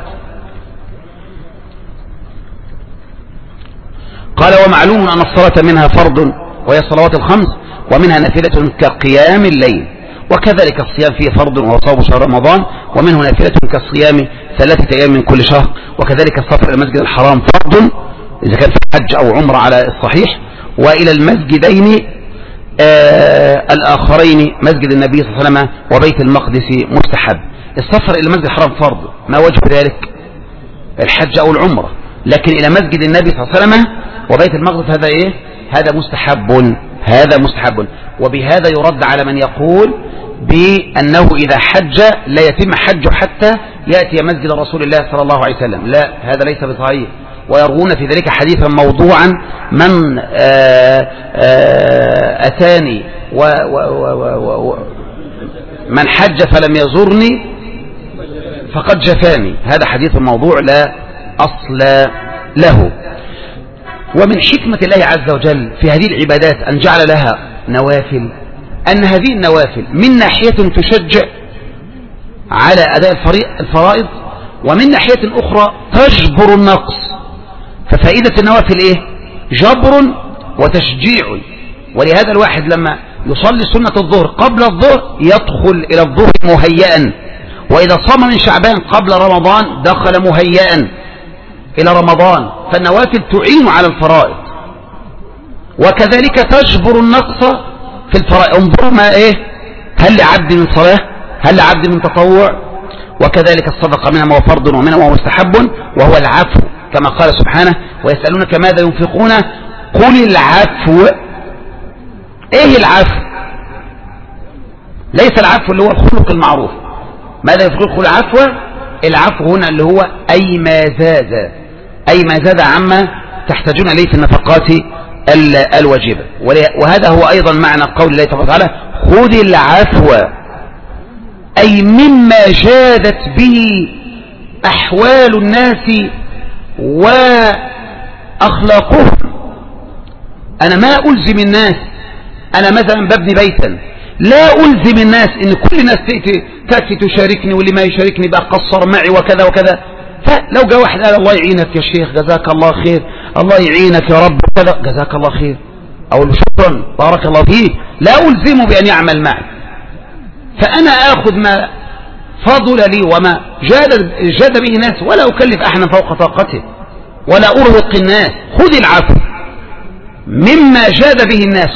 قال ومعلوم أن الصلاة منها فرض وهي الصلوات الخمس ومنها نافلة كقيام الليل، وكذلك الصيام فيه فرض وهو صوم شهر رمضان، ومنه نافلة كالصيام ثلاثة أيام من كل شهر، وكذلك السفر إلى المسجد الحرام فرض إذا كان في حج أو عمرة على الصحيح، وإلى المسجدين آه الآخرين مسجد النبي صلى الله عليه وسلم وبيت المقدس مستحب. السفر إلى المسجد الحرام فرض ما وجه ذلك؟ الحج أو العمرة، لكن إلى مسجد النبي صلى الله عليه وسلم وبيت المقدس هذا إيه؟ هذا مستحب، هذا مستحب. وبهذا يرد على من يقول بأنه إذا حج لا يتم حجه حتى يأتي مسجد رسول الله صلى الله عليه وسلم. لا، هذا ليس بصحيح، ويروون في ذلك حديثا موضوعا من آآ آآ أتاني و و و و من حج فلم يزورني فقد جفاني. هذا حديث موضوع لا أصل له. ومن حكمة الله عز وجل في هذه العبادات أن جعل لها نوافل، أن هذه النوافل من ناحية تشجع على أداء الفرائض، ومن ناحية أخرى تجبر النقص. ففائدة النوافل إيه؟ جبر وتشجيع. ولهذا الواحد لما يصلي سنة الظهر قبل الظهر يدخل إلى الظهر مهيئا، وإذا صام من شعبان قبل رمضان دخل مهيئا إلى رمضان. فالنوافل تعين على الفرائض، وكذلك تجبر النقص في الفرائض. انظروا ما إيه؟ هل لعبد من صلاة؟ هل لعبد من تطوع؟ وكذلك الصدقة منها ما هو فرض ومنها ما هو مستحب، وهو العفو كما قال سبحانه ويسألونك ماذا ينفقون قل العفو. ايه العفو؟ ليس العفو اللي هو الخلق المعروف. ماذا ينفقون قل العفو؟ العفو هنا اللي هو أي ما زاد، أي ما زاد عما تحتاجون إليه في النفقات الواجبة. وهذا هو أيضا معنى قول الله تبارك وتعالى خذ العفو، أي مما جادت به أحوال الناس وأخلاقهم. أنا ما ألزم الناس، أنا مثلا ببني بيتا لا ألزم الناس إن كل الناس تأتي, تأتي تشاركني، واللي ما يشاركني بقى قصر معي وكذا وكذا. فلو جاء واحد قال الله يعينك يا شيخ جزاك الله خير، الله يعينك يا رب كذا جزاك الله خير، أو شكرا بارك الله فيه، لا ألزمه بأن يعمل معي. فأنا آخذ ما فضل لي وما جاد, جاد به الناس، ولا أكلف أحدا فوق طاقته ولا أرهق الناس. خذ العفو مما جاد به الناس.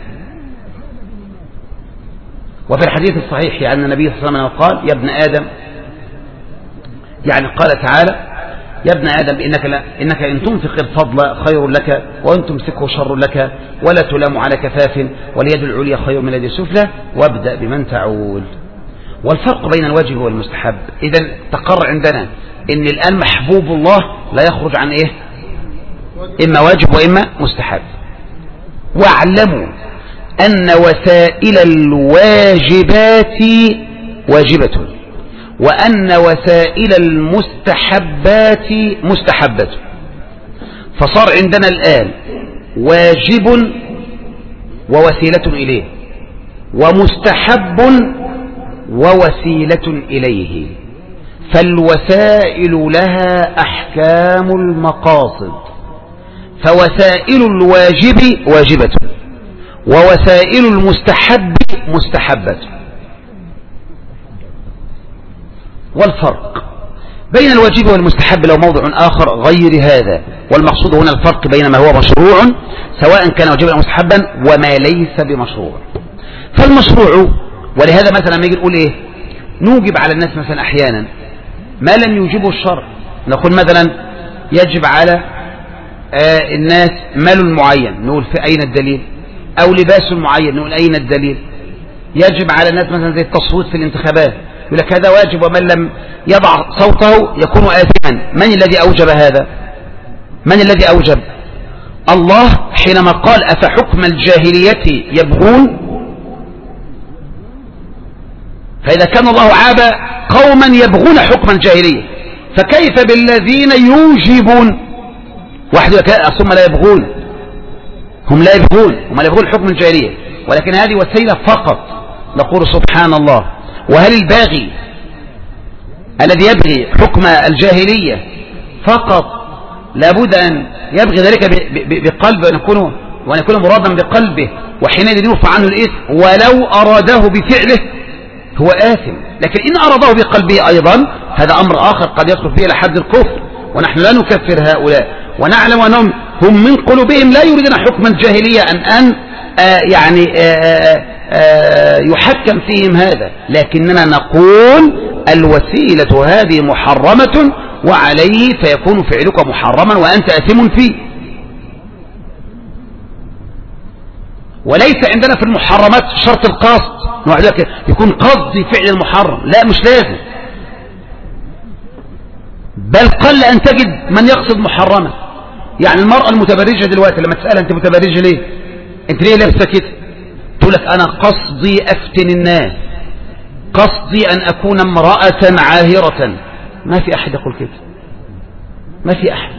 وفي الحديث الصحيح عن النبي صلى الله عليه وسلم قال يا ابن آدم، يعني قال تعالى يا ابن آدم إنك, لا إنك إن تنفق الفضل خير لك وإن تمسكه شر لك، ولا تلام على كفاف، واليد العليا خير من اليد السفلى، وابدأ بمن تعول. والفرق بين الواجب والمستحب إذن تقر عندنا إن الآن محبوب الله لا يخرج عن إيه؟ إما واجب وإما مستحب. واعلموا أن وسائل الواجبات واجبة، وأن وسائل المستحبات مستحبة. فصار عندنا الآن واجب ووسيلة إليه، ومستحب ووسيلة إليه، فالوسائل لها أحكام المقاصد، فوسائل الواجب واجبة ووسائل المستحب مستحبة. والفرق بين الواجب والمستحب له موضع آخر غير هذا، والمقصود هنا الفرق بين ما هو مشروع سواء كان واجبا أو مستحبا وما ليس بمشروع. فالمشروع، ولهذا مثلا ما يجي نقول ايه، نوجب على الناس مثلا احيانا ما لم يوجبه الشرع. نقول مثلا يجب على آه الناس مال معين، نقول في اين الدليل؟ او لباس معين، نقول اين الدليل؟ يجب على الناس مثلا زي التصويت في الانتخابات، يقول لك هذا واجب ومن لم يضع صوته يكون آثما. من الذي أوجب هذا؟ من الذي أوجب؟ الله حينما قال أفحكم الجاهلية يبغون. فإذا كان الله عاب قوما يبغون حكم الجاهلية، فكيف بالذين يوجبون؟ واحد ثم لا يبغون، هم لا يبغون، هم لا يبغون حكم الجاهلية، ولكن هذه وسيلة فقط. نقول سبحان الله، وهل الباغي الذي يبغي حكم الجاهلية فقط لابد أن يبغي ذلك بقلبه وأن يكون, وأن يكون مرادا بقلبه، وحينئذ يرفع عنه الإثم، ولو أراده بفعله هو آثم. لكن إن أراده بقلبه أيضا هذا أمر آخر قد يدخل فيه إلى حد الكفر، ونحن لا نكفر هؤلاء، ونعلم أنهم هم من قلوبهم لا يريدون حكم الجاهلية أن أن آه يعني آه آه يحكم فيهم هذا، لكننا نقول الوسيلة هذه محرمة وعليه فيكون فعلك محرما وأنت آثم فيه. وليس عندنا في المحرمات شرط القصد، يكون قصدي فعل المحرم، لا مش لازم، بل قل أن تجد من يقصد محرمة. يعني المرأة المتبرجة دلوقتي لما تسألها أنت متبرجة ليه؟ أنت ليه لابسة كده؟ تقول لك أنا قصدي أفتن الناس، قصدي أن أكون امرأة عاهرة. ما في أحد يقول كده، ما في أحد.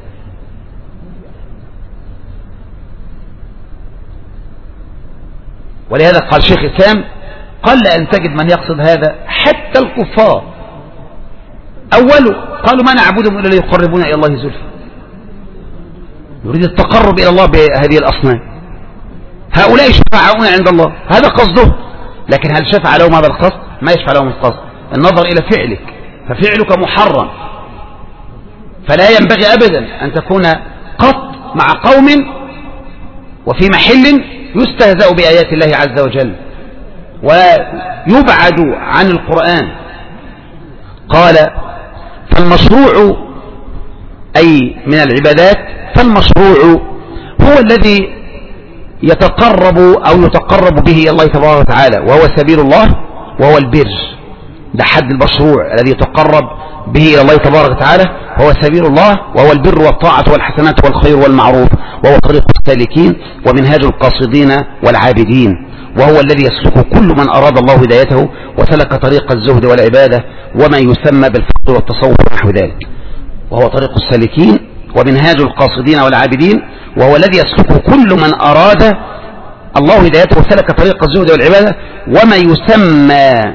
ولهذا قال شيخ الإسلام قل أن تجد من يقصد هذا حتى الكفار. أوله قالوا ما نعبدهم إلا ليقربونا إلى الله زلفى، يريد التقرب إلى الله بهذه الأصنام. هؤلاء شفعاؤنا عند الله، هذا قصده. لكن هل شفع لهم هذا القصد؟ ما يشفع لهم القصد، النظر إلى فعلك، ففعلك محرم. فلا ينبغي أبدا أن تكون قط مع قوم وفي محل يستهزأ بآيات الله عز وجل ويبعد عن القرآن. قال فالمشروع أي من العبادات، فالمشروع هو الذي يتقرب أو يتقرب به الله تبارك وتعالى، وهو سبيل الله وهو البر. ده حد المشروع الذي يتقرب به إلى الله تبارك وتعالى، وهو سبيل الله وهو البر والطاعة والحسنات والخير والمعروف، وهو طريق السالكين ومنهاج القاصدين والعابدين، وهو الذي يسلك كل من أراد الله هدايته وسلك طريق الزهد والعبادة وما يسمى بالفقه والتصوف ونحو ذلك. وهو طريق السالكين ومنهاج القاصدين والعابدين، وهو الذي يسلك كل من أراد الله هدايته وسلك طريق الزهد والعبادة وما يسمى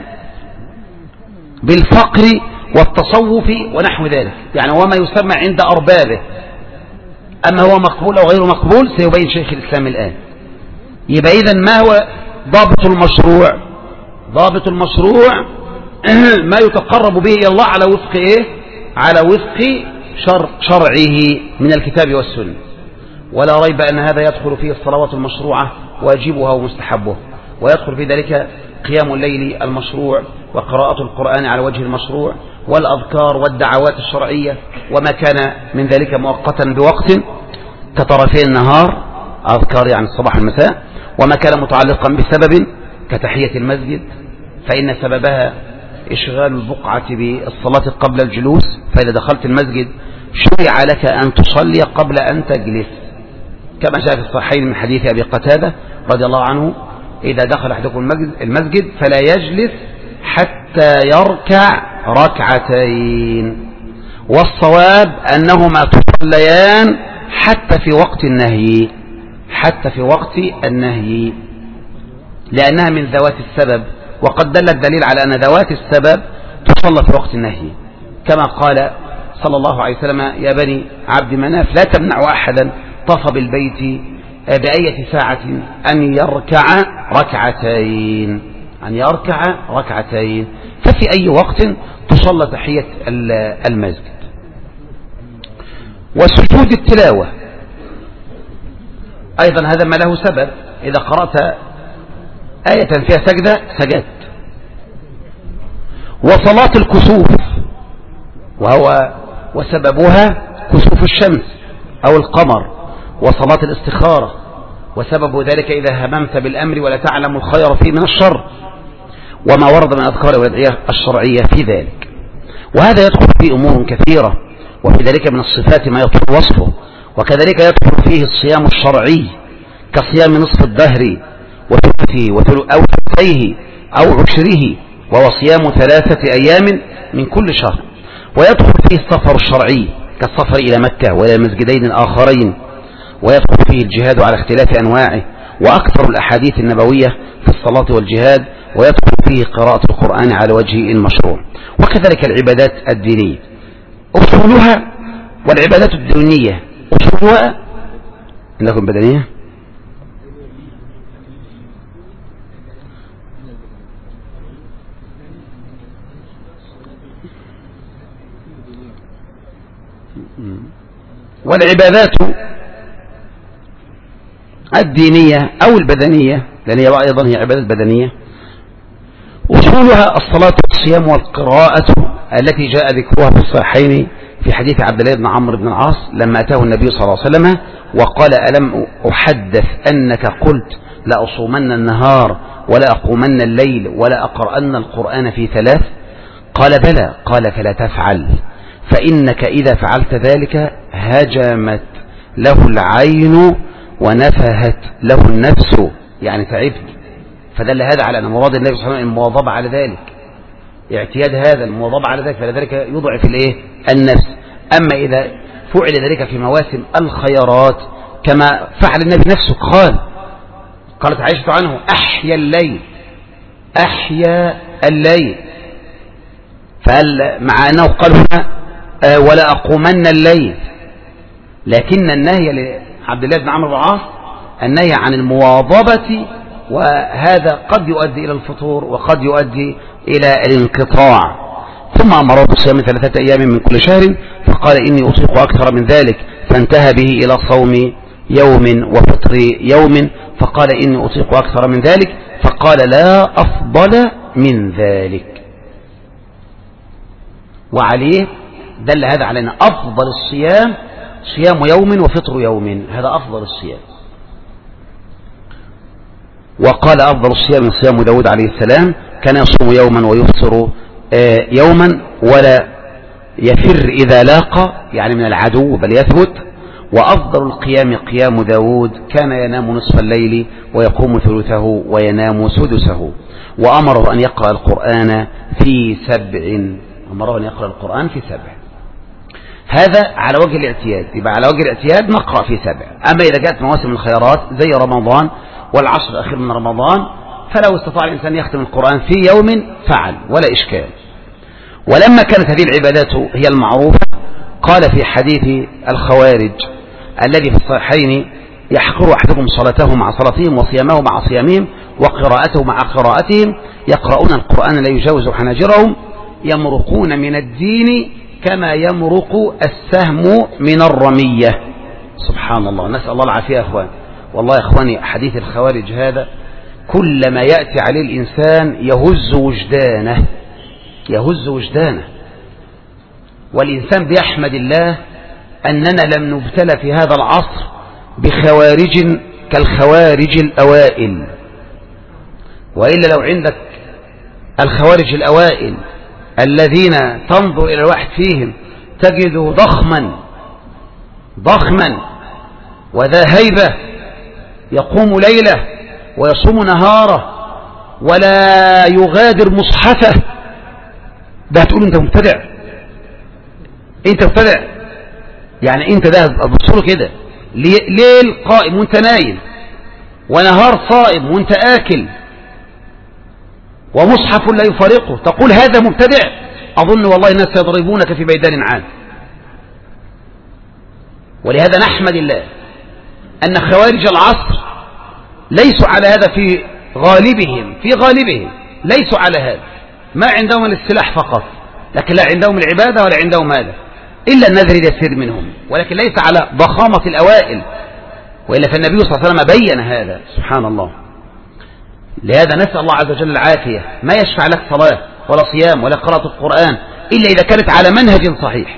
بالفقر والتصوف ونحو ذلك، يعني وما يسمى عند أربابه. أما هو مقبول أو غير مقبول سيبين شيخ الإسلام الآن. يبقى إذن ما هو ضابط المشروع؟ ضابط المشروع ما يتقرب به إلى الله على وفق إيه؟ على وفق شرع شرعه من الكتاب والسنة. ولا ريب أن هذا يدخل فيه الصلوات المشروعة واجبها ومستحبها، ويدخل في ذلك قيام الليل المشروع وقراءة القرآن على وجه المشروع والأذكار والدعوات الشرعية، وما كان من ذلك مؤقتا بوقت كطرفي النهار، أذكار يعني الصباح والمساء، وما كان متعلقا بسبب كتحية المسجد فإن سببها إشغال البقعة بالصلاة قبل الجلوس، فإذا دخلت المسجد شرع لك أن تصلي قبل أن تجلس، كما جاء في الصحيحين من حديث أبي قتادة رضي الله عنه إذا دخل أحدكم المسجد فلا يجلس حتى يركع ركعتين، والصواب أنهما تصليان حتى في وقت النهي، حتى في وقت النهي، لأنها من ذوات السبب وقد دل الدليل على أن ذوات السبب تصلى في وقت النهي، كما قال صلى الله عليه وسلم: يا بني عبد مناف لا تمنعوا أحدا طاف بالبيت بأية ساعة أن يركع ركعتين أن يركع ركعتين ففي أي وقت تصلى تحية المسجد. وسجود التلاوة أيضا هذا ما له سبب، إذا قرأت آية فيها سجدة سجدت. وصلاة الكسوف وهو وسببها كسوف الشمس أو القمر، وصلاة الاستخارة وسبب ذلك إذا هممت بالأمر ولا تعلم الخير فيه من الشر، وما ورد من أذكار والأدعية الشرعية في ذلك. وهذا يدخل فيه أمور كثيرة، وفي ذلك من الصفات ما يطول وصفه، وكذلك يدخل فيه الصيام الشرعي كصيام نصف الدهر وثلثه أو ثلثيه أو عشره، وهو صيام ثلاثة أيام من كل شهر. ويدخل فيه السفر الشرعي كالسفر إلى مكة وإلى المسجدين الآخرين، ويدخل فيه الجهاد على اختلاف أنواعه وأكثر الأحاديث النبوية في الصلاة والجهاد، ويدخل فيه قراءة القرآن على وجه المشروع. وكذلك العبادات الدينية أصولها، والعبادات الدينية أصولها لكم بدنية والعبادات الدينية أو البدنية، لأن هي أيضا هي عبادات بدنية، أصولها الصلاة والصيام والقراءة التي جاء ذكرها في الصحيحين في حديث عبد الله بن عمرو بن العاص لما أتاه النبي صلى الله عليه وسلم وقال: ألم أحدث أنك قلت لأصومن النهار ولا أقومن الليل ولا أقرأن القرآن في ثلاث؟ قال: بلى. قال: فلا تفعل، فإنك إذا فعلت ذلك هجمت له العين ونفهت له النفس، يعني تعبت. فدل هذا على أن مراد النبي صلى الله عليه وسلم المواظبة على ذلك، اعتياد هذا المواظبة على ذلك، فلذلك يضعف الايه النفس. أما إذا فعل ذلك في مواسم الخيرات كما فعل النبي نفسه، قال قالت عائشة عنه: أحيا الليل أحيا الليل، فقال مع أنه قال هنا آه ولا أقومن الليل، لكن النهي لعبد الله بن عمرو بن العاص النهي عن المواظبة، وهذا قد يؤدي إلى الفطور وقد يؤدي إلى الانقطاع. ثم أمره بصيام ثلاثة أيام من كل شهر، فقال: إني أطيق أكثر من ذلك، فانتهى به إلى صوم يوم وفطر يوم، فقال: إني أطيق أكثر من ذلك، فقال: لا أفضل من ذلك. وعليه دل هذا على أن أفضل الصيام صيام يوم وفطر يوم، هذا أفضل الصيام. وقال: أفضل الصيام صيام داود عليه السلام، كان يصوم يوما ويفطر يوما ولا يفر إذا لاقى، يعني من العدو بل يثبت. وأفضل القيام قيام داود، كان ينام نصف الليل ويقوم ثلثه وينام سدسه. وأمره أن يقرأ القرآن في سبع أمره أن يقرأ القرآن في سبع. هذا على وجه الاعتياد، يبقى على وجه الاعتياد نقرأ في سبع. أما إذا جاءت مواسم الخيرات زي رمضان والعشر الأخير من رمضان، فلو استطاع الإنسان يختم القرآن في يوم فعل ولا إشكال. ولما كانت هذه العبادات هي المعروفة، قال في حديث الخوارج الذي في الصحيحين: يحقر أحدكم صلاته مع صلاتهم وصيامه مع صيامهم وقراءته مع قراءتهم، يقرؤون القرآن لا يجاوز حناجرهم، يمرقون من الدين كما يمرق السهم من الرمية. سبحان الله، نسأل الله العافية يا أخوان. والله يا أخواني حديث الخوارج هذا كلما يأتي عليه الإنسان يهز وجدانه يهز وجدانه والإنسان بيحمد الله أننا لم نبتلى في هذا العصر بخوارج كالخوارج الأوائل. وإلا لو عندك الخوارج الأوائل الذين تنظر إلى الواحد فيهم تجده ضخما ضخما وذا هيبة، يقوم ليلة ويصوم نهاره ولا يغادر مصحفه، ده هتقول انت مبتدع، انت مبتدع. يعني انت ده بصوره كده، ليل قائم وانت نايم، ونهار صائم وانت آكل، ومصحف لا يفارقه تقول هذا مبتدع، أظن والله الناس يضربونك في ميدان عام. ولهذا نحمد الله أن خوارج العصر ليسوا على هذا في غالبهم في غالبهم ليسوا على هذا، ما عندهم السلاح فقط، لكن لا عندهم العبادة ولا عندهم هذا إلا النذر اليسير منهم، ولكن ليس على ضخامة الأوائل، وإلا فالنبي صلى الله عليه وسلم بين هذا سبحان الله. لهذا نسأل الله عز وجل العافية، ما يشفع لك صلاة ولا صيام ولا قراءة القرآن إلا إذا كانت على منهج صحيح،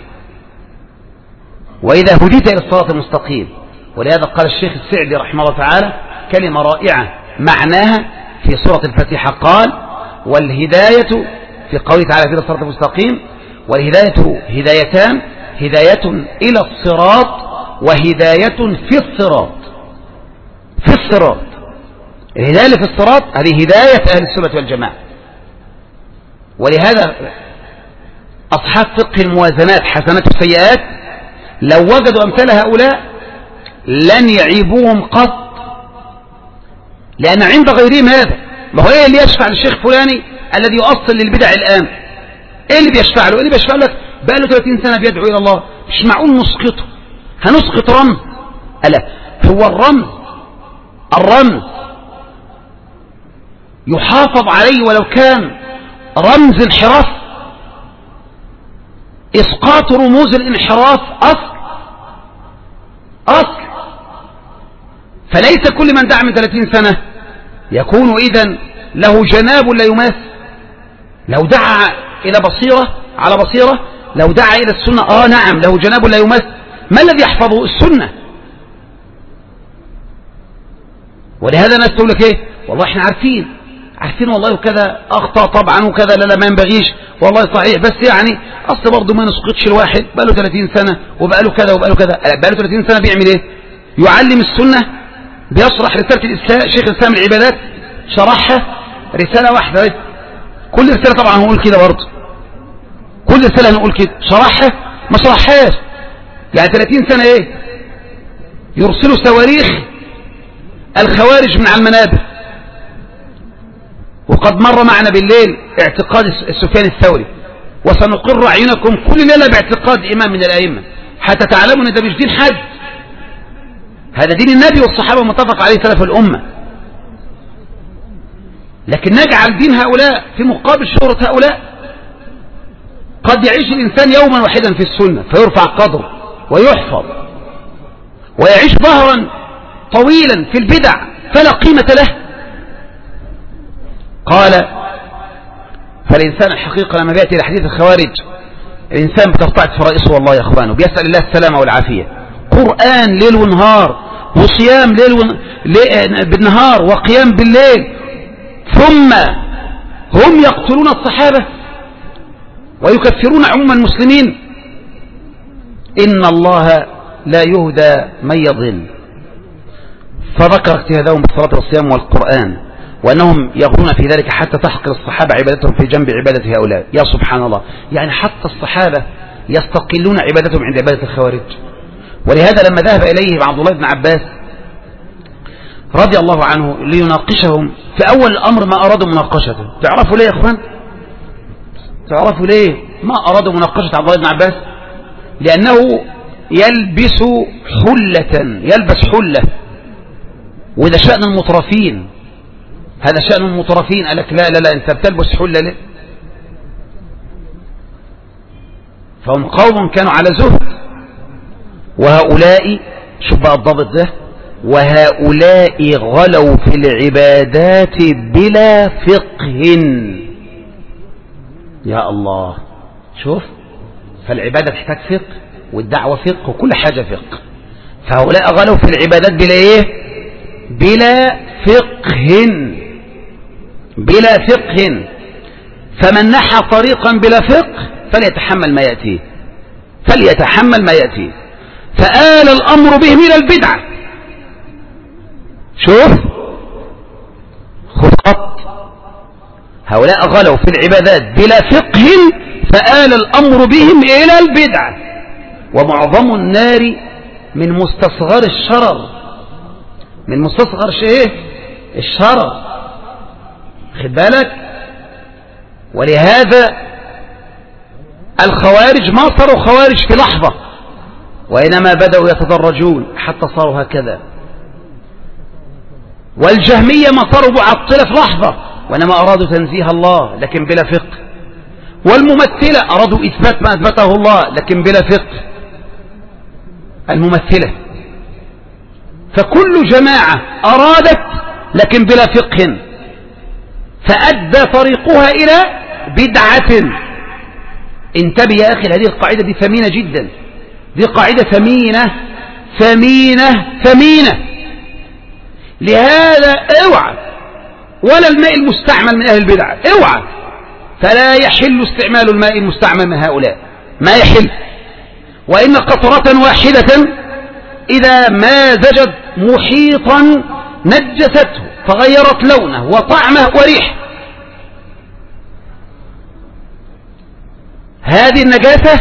وإذا هديت إلى الصراط المستقيم. ولهذا قال الشيخ السعدي رحمه الله تعالى كلمة رائعة معناها في سورة الفاتحة، قال والهداية في قوله تعالى في الصراط المستقيم، والهداية هدايتان، هداية إلى الصراط وهداية في الصراط. في الصراط الهداية في الصراط هذه هداية أهل السنة والجماعة. ولهذا أصحاب فقه الموازنات حسنات وسيئات لو وجدوا أمثال هؤلاء لن يعيبوهم قط، لأن عند غيرهم هذا. ما هو إيه اللي يشفع للشيخ فلاني الذي يؤصل للبدع الآن؟ إيه اللي بيشفع له؟ إيه اللي بيشفع لك بقى له ثلاثين سنة بيدعو إلى الله؟ مش معقول نسقطه، هنسقط رمز؟ ألا هو الرمز الرمز يحافظ عليه ولو كان رمز انحراف. إسقاط رموز الانحراف أصل أصل فليس كل من دعا من ثلاثين سنة يكون إذن له جناب لا يماس. لو دعا إلى بصيرة على بصيرة، لو دعا إلى السنة آه نعم له جناب لا يماس. ما الذي يحفظه؟ السنة. ولهذا الناس تقول لك إيه والله إحنا عارفين عارفين والله وكذا أخطأ طبعا وكذا لا لا ما ينبغيش والله صحيح، بس يعني أصل برضه ما نسقطش الواحد بقى له ثلاثين سنة وبقى له كذا وبقى له كذا. بقى له ثلاثين سنة بيعمل إيه؟ يعلم السنة، بيشرح رسالة الإسلام. شيخ الإسلام العبادات شرحها رسالة واحدة، كل رسالة طبعا هنقول كده برضه، كل رسالة هنقول كده شرحها ما شرحهاش. يعني ثلاثين سنة إيه؟ يرسلوا صواريخ الخوارج من على المنابر. وقد مر معنا بالليل اعتقاد سفيان الثوري، وسنقر أعينكم كل ليلة باعتقاد إمام من الأئمة حتى تعلموا أن ده مش دين حد، هذا دين النبي والصحابة متفق عليه سلف الأمة. لكن نجعل دين هؤلاء في مقابل شهرة هؤلاء. قد يعيش الإنسان يوما واحدا في السنة فيرفع قدره ويحفظ، ويعيش ظهرا طويلا في البدع فلا قيمة له. قال فالإنسان الحقيقة لما بيأتي إلى حديث الخوارج الإنسان بترتعد فرائصه والله يا أخوانه، بيسأل الله السلامة والعافية. قرآن ليل ونهار، وصيام ليل ون... بالنهار وقيام بالليل، ثم هم يقتلون الصحابة ويكفرون عموم المسلمين. إن الله لا يهدى من يضل. فذكر اجتهادهم بالصلاة والصيام والقرآن، وأنهم يغلون في ذلك حتى تحقر الصحابة عبادتهم في جنب عبادة هؤلاء. يا سبحان الله، يعني حتى الصحابة يستقلون عبادتهم عند عبادة الخوارج. ولهذا لما ذهب إليه عبد الله بن عباس رضي الله عنه ليناقشهم في أول الأمر ما أرادوا مناقشته. تعرفوا ليه يا أخوان؟ تعرفوا ليه ما أرادوا مناقشة عبد الله بن عباس؟ لأنه يلبس حلة يلبس حلة وده شأن المطرفين، هذا شأن المطرفين. قال لك لا لا لا أنت بتلبس حلة ليه؟ فهم قوم كانوا على زهد، وهؤلاء شوف بقى الضابط ده، وهؤلاء غلوا في العبادات بلا فقه. يا الله، شوف، فالعبادة تحتاج فقه والدعوة فقه وكل حاجة فقه. فهؤلاء غلوا في العبادات بلا ايه؟ بلا فقه بلا فقه. فمن نحى طريقا بلا فقه فليتحمل ما يأتيه فليتحمل ما يأتيه فآل الأمر بهم إلى البدعة. شوف خذ خط، هؤلاء غلوا في العبادات بلا فقه فآل الأمر بهم إلى البدعة. ومعظم النار من مستصغر الشرر، من مستصغر شيء الشرر. خد بالك، ولهذا الخوارج ما صاروا خوارج في لحظة، وإنما بدأوا يتدرجون حتى صاروا هكذا. والجهمية ما صاروا معطلة في لحظة، وإنما أرادوا تنزيه الله لكن بلا فقه. والممثلة أرادوا إثبات ما أثبته الله لكن بلا فقه. الممثلة فكل جماعة أرادت لكن بلا فقه، فأدى طريقها إلى بدعة. انتبه يا أخي، هذه القاعدة دي ثمينة جدا، دي قاعدة ثمينة ثمينة ثمينة. لهذا اوعى ولا الماء المستعمل من أهل البدع، اوعى، فلا يحل استعمال الماء المستعمل من هؤلاء، ما يحل. وإن قطرة واحدة إذا ما زجت محيطا نجسته فغيرت لونه وطعمه وريحه. هذه النجاسة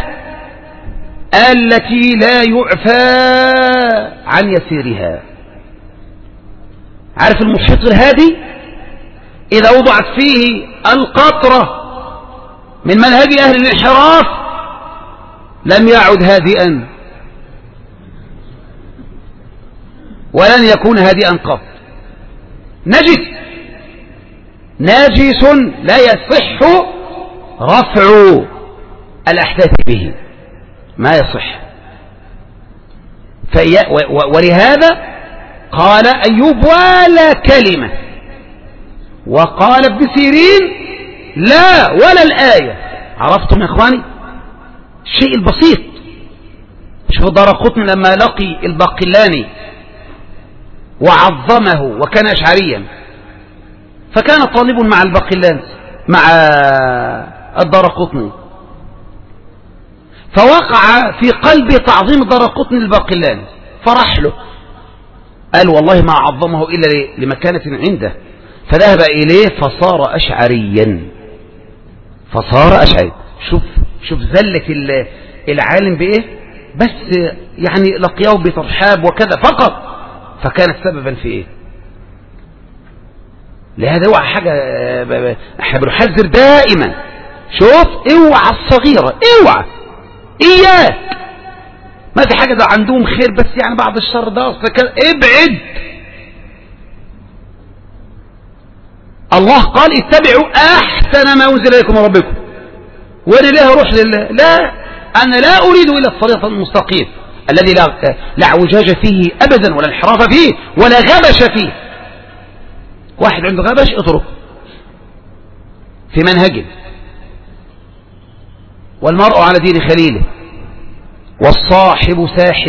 التي لا يعفى عن يسيرها. عارف المحيط الهادي إذا وضعت فيه القطرة من منهج أهل الانحراف لم يعد هادئا ولن يكون هادئا قط. نجس ناجس لا يصح رفع الأحداث به، ما يصح. في ولهذا قال أيوب ولا كلمة، وقال ابن سيرين لا ولا الآية. عرفتم يا إخواني الشيء البسيط؟ شوف دارقطني لما لقي الباقلاني وعظمه وكان أشعريا، فكان طالب مع الباقلاني مع الدارقطني، فوقع في قلبه تعظيم الدارقطني الباقلاني، فرح له قال والله ما عظمه إلا لمكانة عنده، فذهب إليه فصار أشعريا، فصار أشعري. شوف شوف ذلة العالم بإيه، بس يعني لقياه بترحاب وكذا فقط، فكانت سببا في إيه. لهذا اوعى حاجة، احنا بنحذر دائما. شوف اوعى الصغيرة، اوعى إياك، ما في حاجة ده عندهم خير بس يعني بعض الشر ده أصلا كده، ابعد. الله قال اتبعوا أحسن ما أنزل إليكم من ربكم، وأنا ليه أروح لله؟ لا، أنا لا أريد إلا الطريق المستقيم الذي لا لا اعوجاج فيه أبدا ولا انحراف فيه ولا غبش فيه. واحد عنده غبش اترك في منهجه. والمرء على دين خليله والصاحب ساحب.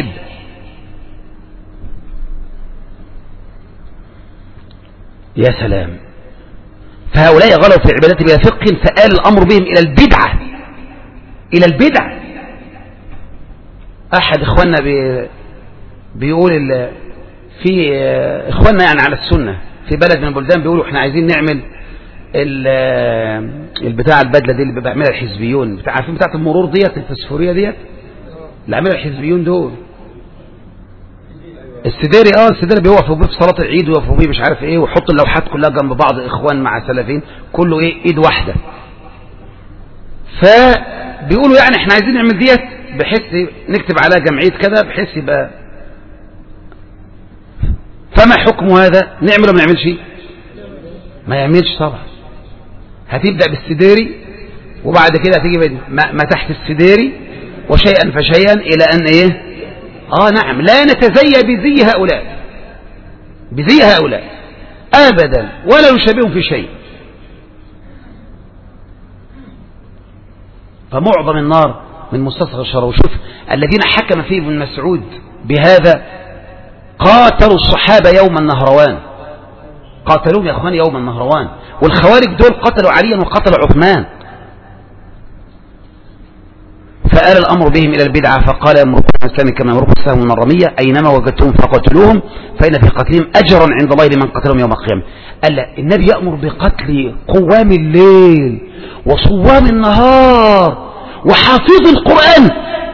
يا سلام، فهؤلاء غلوا في العبادات بلا فقه، فآل الأمر بهم إلى البدعة، إلى البدعة. أحد إخواننا بي بيقول في إخواننا يعني على السنة في بلد من البلدان بيقولوا إحنا عايزين نعمل البتاع البدلة دي اللي بيعملها الحزبيون، بتاع عارفين بتاعة المرور ديت الفسفورية ديت اللي عملها الحزبيون دول، السديري. اه السديري بيوقفوا بيه في صلاة العيد ويوقفوا بيه مش عارف ايه، ويحطوا اللوحات كلها جنب بعض، اخوان مع سلفين كله ايه ايد واحدة. فبيقولوا يعني احنا عايزين نعمل ديت بحيث نكتب عليها جمعية كده بحيث يبقى. فما حكم هذا؟ نعمل ولا ما نعملش؟ ما يعملش طبعا. هتبدأ بالسديري وبعد كده هتيجي ما تحت السديري وشيئا فشيئا إلى أن إيه؟ آه نعم، لا نتزي بزي هؤلاء، بزي هؤلاء أبدا، ولا نشبههم في شيء. فمعظم النار من مستصغر الشر. وشوف الذين حكم فيه ابن مسعود بهذا قاتلوا الصحابة يوم النهروان، قاتلوهم يا أخوان يوم النهروان. والخوارج دول قتلوا عليا وقتلوا عثمان. فآل الأمر بهم إلى البدعة، فقال يمرقون الإسلام كما يمرق السهم من الرمية، أينما وجدتهم فقتلوهم فإن في قتلهم أجرا عند الله لمن قتلهم يوم القيامة. قال النبي يأمر بقتل قوام الليل وصوام النهار وحافظ القرآن.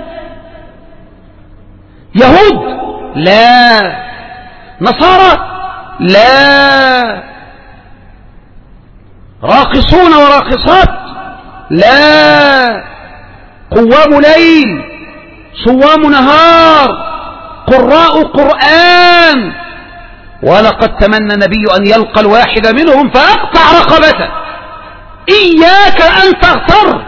يهود لا، نصارى لا، راقصون وراقصات لا، قوام ليل، صوام نهار، قراء قرآن. ولقد تمنى النبي أن يلقى الواحد منهم فأقطع رقبته، إياك أن تغتر.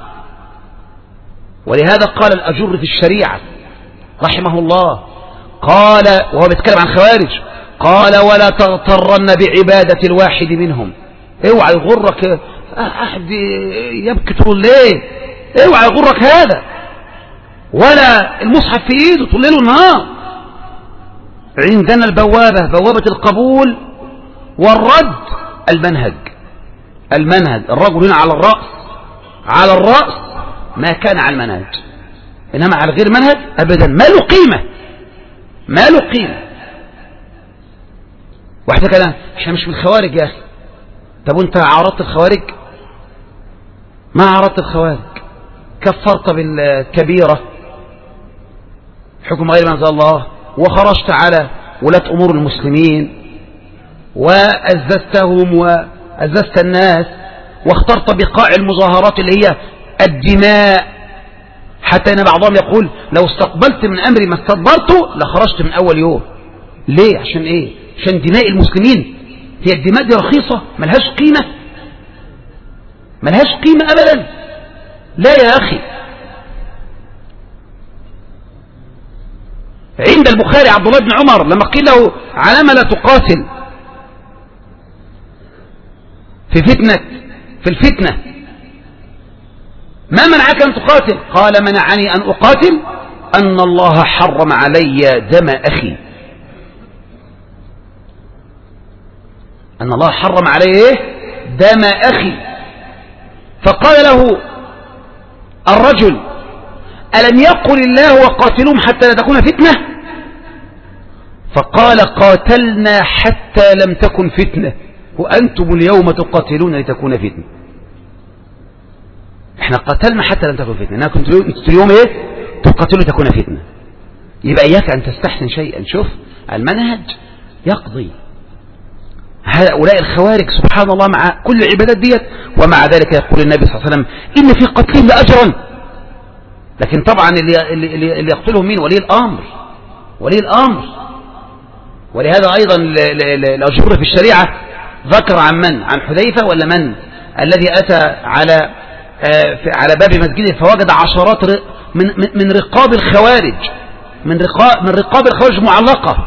ولهذا قال الأجر في الشريعة رحمه الله، قال وهو بيتكلم عن خوارج، قال ولا تغترن بعبادة الواحد منهم. اوعى يغرك أحد يبكي طول الليل، اوعى يغرك هذا، ولا المصحف في ايده طول الليل والنهار. عندنا البوابة، بوابة القبول والرد، المنهج المنهج الرجل هنا على الرأس، على الرأس ما كان على المنهج، إنما على غير منهج أبدا ما له قيمة، ما له قيمة. واحدة كلام احنا مش من الخوارج يا أخي. طب وانت عارضت الخوارج؟ ما عارضت الخوارج، كفرت بالكبيرة حكم غير ما أنزل الله، وخرجت على ولاة أمور المسلمين وأززتهم وأززت الناس، واخترت بقاع المظاهرات اللي هي الدماء، حتى أن بعضهم يقول لو استقبلت من أمري ما استدبرته لخرجت من أول يوم. ليه؟ عشان إيه؟ عشان دماء المسلمين. هي الدماء دي رخيصة ملهاش قيمة؟ ملهاش قيمة أبدا. لا يا أخي. عند البخاري عبد الله بن عمر لما قيل له على ما لا تقاتل في فتنة في الفتنة، ما منعك أن تقاتل؟ قال منعني أن أقاتل أن الله حرم علي دم أخي، أن الله حرم عليه دم أخي. فقال له الرجل ألم يقل الله وقاتلهم حتى لا تكون فتنة؟ فقال قاتلنا حتى لم تكن فتنة وأنتم اليوم تقاتلون لتكون فتنة. احنا قاتلنا حتى لم تكن فتنة، كنت اليوم ايه تقاتلوا لتكون فتنة. يبقى إياك أن تستحسن شيئا. شوف المنهج يقضي. هؤلاء الخوارج سبحان الله مع كل العبادات ديت ومع ذلك يقول النبي صلى الله عليه وسلم إن في قتلهم لأجرا. لكن طبعا اللي, اللي, اللي يقتلهم مين؟ ولي الأمر، ولي الأمر. ولهذا أيضا الأجر في الشريعة ذكر عن من؟ عن حذيفة ولا من؟ الذي أتى على على باب مسجده فوجد عشرات من من رقاب الخوارج، من رقاب من رقاب الخوارج معلقة.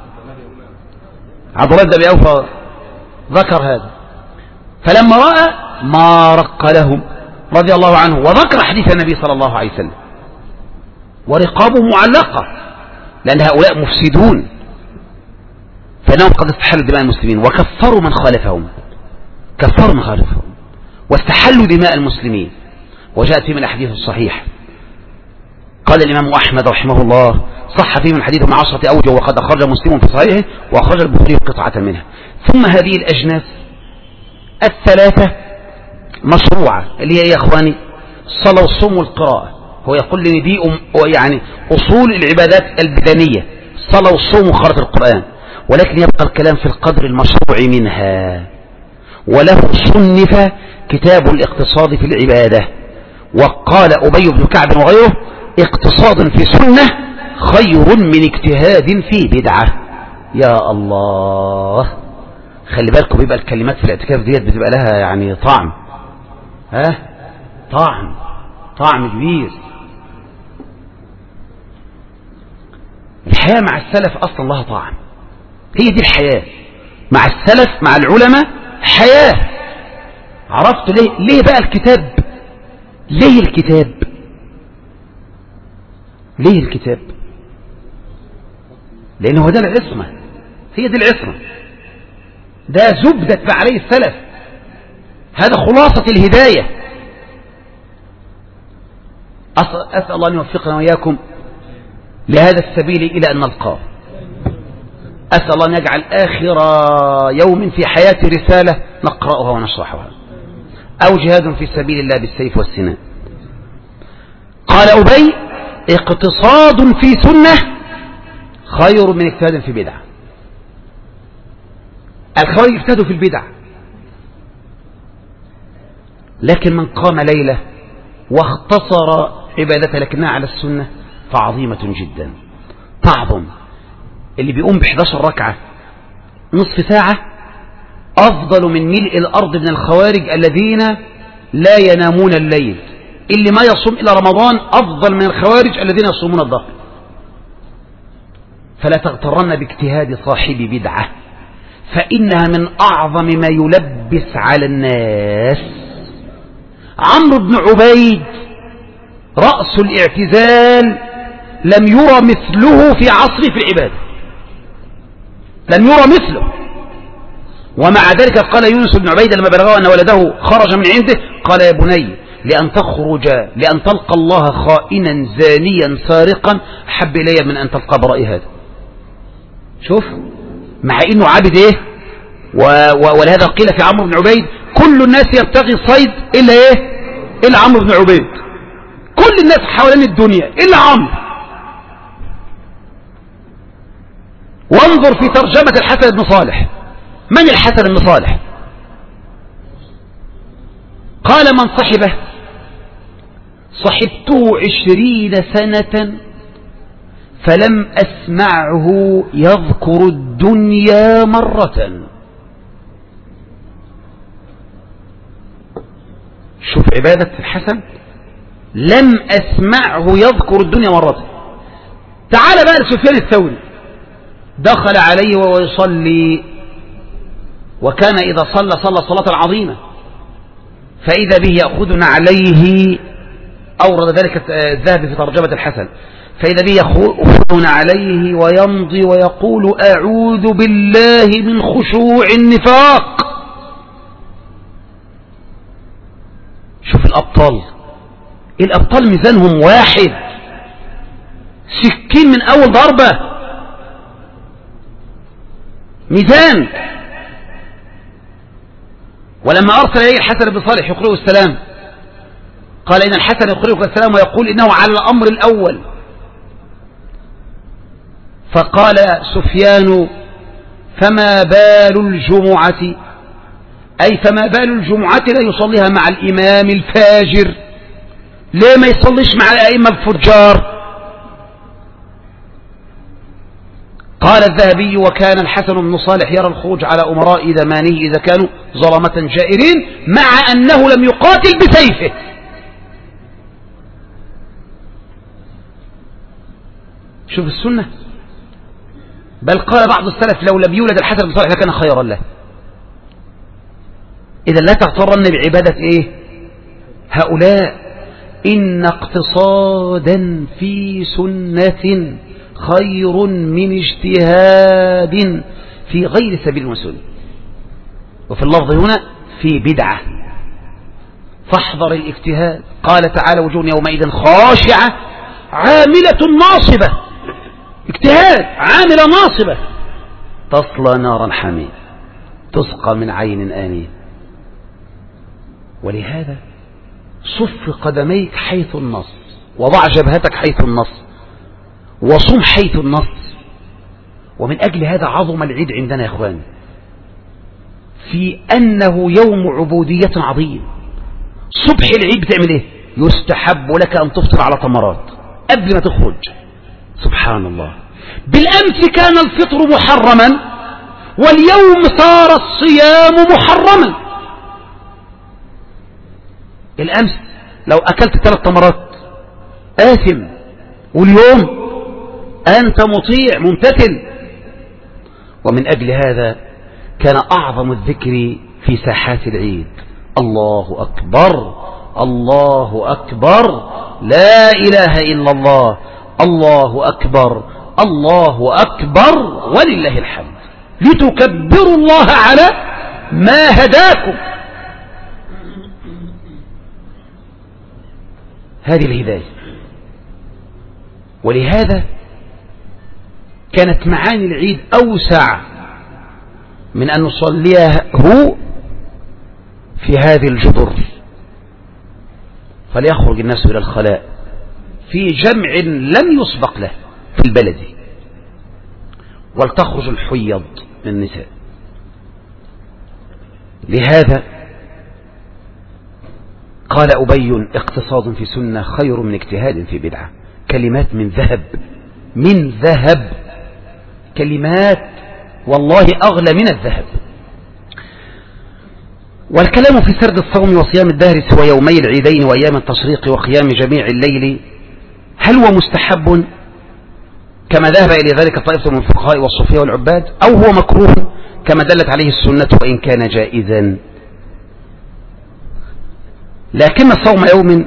عبد الله بن أبي أوفى ذكر هذا، فلما رأى ما رق لهم رضي الله عنه، وذكر حديث النبي صلى الله عليه وسلم، ورقابه معلقة لأن هؤلاء مفسدون، فإنهم قد استحلوا دماء المسلمين وكفروا من خالفهم، كفروا من خالفهم واستحلوا دماء المسلمين. وجاءت في من الحديث الصحيح قال الإمام أحمد رحمه الله صح فيه من حديث من عشرة أوجه وقد أخرج مسلم في صحيحه وأخرج البخاري قطعة منها. ثم هذه الأجناس الثلاثة مشروعة اللي هي يا إخواني الصلاة والصوم والقراءة. هو يقول لي دي يعني أصول العبادات البدنية، الصلاة والصوم وقراءة القرآن، ولكن يبقى الكلام في القدر المشروع منها. وله صنف كتاب الاقتصاد في العبادة، وقال أبي بن كعب وغيره اقتصاد في سنة خير من اجتهاد في بدعة. يا الله، خلي بالكم بيبقى الكلمات في الاعتكاف ديت بتبقى لها يعني طعم، ها طعم طعم كبير. الحياة مع السلف أصلا لها طعم، هي دي الحياة مع السلف مع العلماء حياة. عرفت ليه؟ ليه بقى الكتاب؟ ليه الكتاب؟ ليه الكتاب؟ لأنه هو ده العصمة، هي دي العصمة، ده زبدة ما عليه السلف، هذا خلاصة الهداية. أسأل الله أن يوفقنا وإياكم لهذا السبيل إلى أن نلقاه. أسأل الله أن يجعل آخر يوم في حياتي رسالة نقرأها ونشرحها أو جهاد في سبيل الله بالسيف والسنان. قال أبي اقتصاد في سنة خير من اجتهاد في بدعة. الخوارج اجتهدوا في البدع لكن من قام ليلة واختصر عبادته لكنها على السنة فعظيمة جدا تعظم. اللي بيقوم بإحداشر ركعة نصف ساعة أفضل من ملء الأرض من الخوارج الذين لا ينامون الليل. اللي ما يصوم إلى رمضان أفضل من الخوارج الذين يصومون الظهر. فلا تغترن باجتهاد صاحب بدعة فإنها من أعظم ما يلبس على الناس. عمرو بن عبيد رأس الاعتزال لم يرى مثله في عصره في العبادة، لم يرى مثله. ومع ذلك قال يونس بن عبيد لما بلغه أن ولده خرج من عنده قال يا بني لأن تخرج لأن تلقى الله خائنا زانيا سارقا حب إلي من أن تلقى برائي هذا. شوف مع إنه عابد إيه و... و... ولهذا قيل في عمرو بن عبيد كل الناس يبتغي صيد إلا إيه إلا عمرو بن عبيد. كل الناس حوالين الدنيا إلا عمرو. وانظر في ترجمة الحسن بن صالح. من الحسن بن صالح؟ قال من صحبه صحبته عشرين سنة فلم أسمعه يذكر الدنيا مرة. شوف عبادة الحسن لم أسمعه يذكر الدنيا مرة. تعال بقى لسفيان الثوري دخل عليه وهو يصلي وكان إذا صلى صلى صلاة عظيمة فإذا به يأخذنا عليه. أورد ذلك الذهبي في ترجمة الحسن فإذا به يأخذنا عليه ويمضي ويقول أعوذ بالله من خشوع النفاق. شوف الأبطال، الأبطال ميزانهم واحد، سكين من أول ضربة ميزان. ولما أرسل إليه الحسن بن صالح يقرئه السلام قال إن الحسن يقرئك السلام ويقول إنه على الأمر الأول. فقال سفيان فما بال الجمعة أي فما بال الجمعة لا يصليها مع الإمام الفاجر؟ ليه ما يصليش مع الأئمة الفجار؟ قال الذهبي وكان الحسن بن صالح يرى الخروج على أمراء زمانه إذا كانوا ظلمة جائرين مع أنه لم يقاتل بسيفه. شوف السنة. بل قال بعض السلف لو لم يولد الحسن بن صالح لكان خيرا له. إذا لا تغترن بعبادة إيه هؤلاء. إن اقتصادا في سنة خير من اجتهاد في غير سبيل المسؤول. وفي اللفظ هنا في بدعة فاحذر الاجتهاد. قال تعالى وجوه يومئذ خاشعة عاملة ناصبة. اجتهاد عاملة ناصبة تصلى نارا حميم تسقى من عين آنية. ولهذا صف قدميك حيث النص وضع جبهتك حيث النص وصم حيث النص. ومن أجل هذا عظم العيد عندنا يا إخواني في أنه يوم عبودية عظيم. صبح العيد بتعمل إيه؟ يستحب لك أن تفطر على تمرات قبل ما تخرج. سبحان الله. بالأمس كان الفطر محرما واليوم صار الصيام محرما. الأمس لو أكلت ثلاث تمرات آثم واليوم أنت مطيع ممتثل. ومن أجل هذا كان أعظم الذكر في ساحات العيد الله أكبر الله أكبر لا إله إلا الله الله أكبر الله أكبر ولله الحمد لتكبروا الله على ما هداكم. هذه الهداية. ولهذا كانت معاني العيد أوسع من أن نصليه في هذه الجدر. فليخرج الناس إلى الخلاء في جمع لم يسبق له في البلد ولتخرج الحيض من النساء. لهذا قال أبي اقتصاد في سنة خير من اجتهاد في بدعة. كلمات من ذهب، من ذهب، كلمات والله أغلى من الذهب. والكلام في سرد الصوم وصيام الدهر سوى يومي العيدين وأيام التشريق وقيام جميع الليل هل هو مستحب كما ذهب إلى ذلك طائفة من الفقهاء والصوفية والعباد، أو هو مكروه كما دلت عليه السنة وإن كان جائزا؟ لكن صوم يوم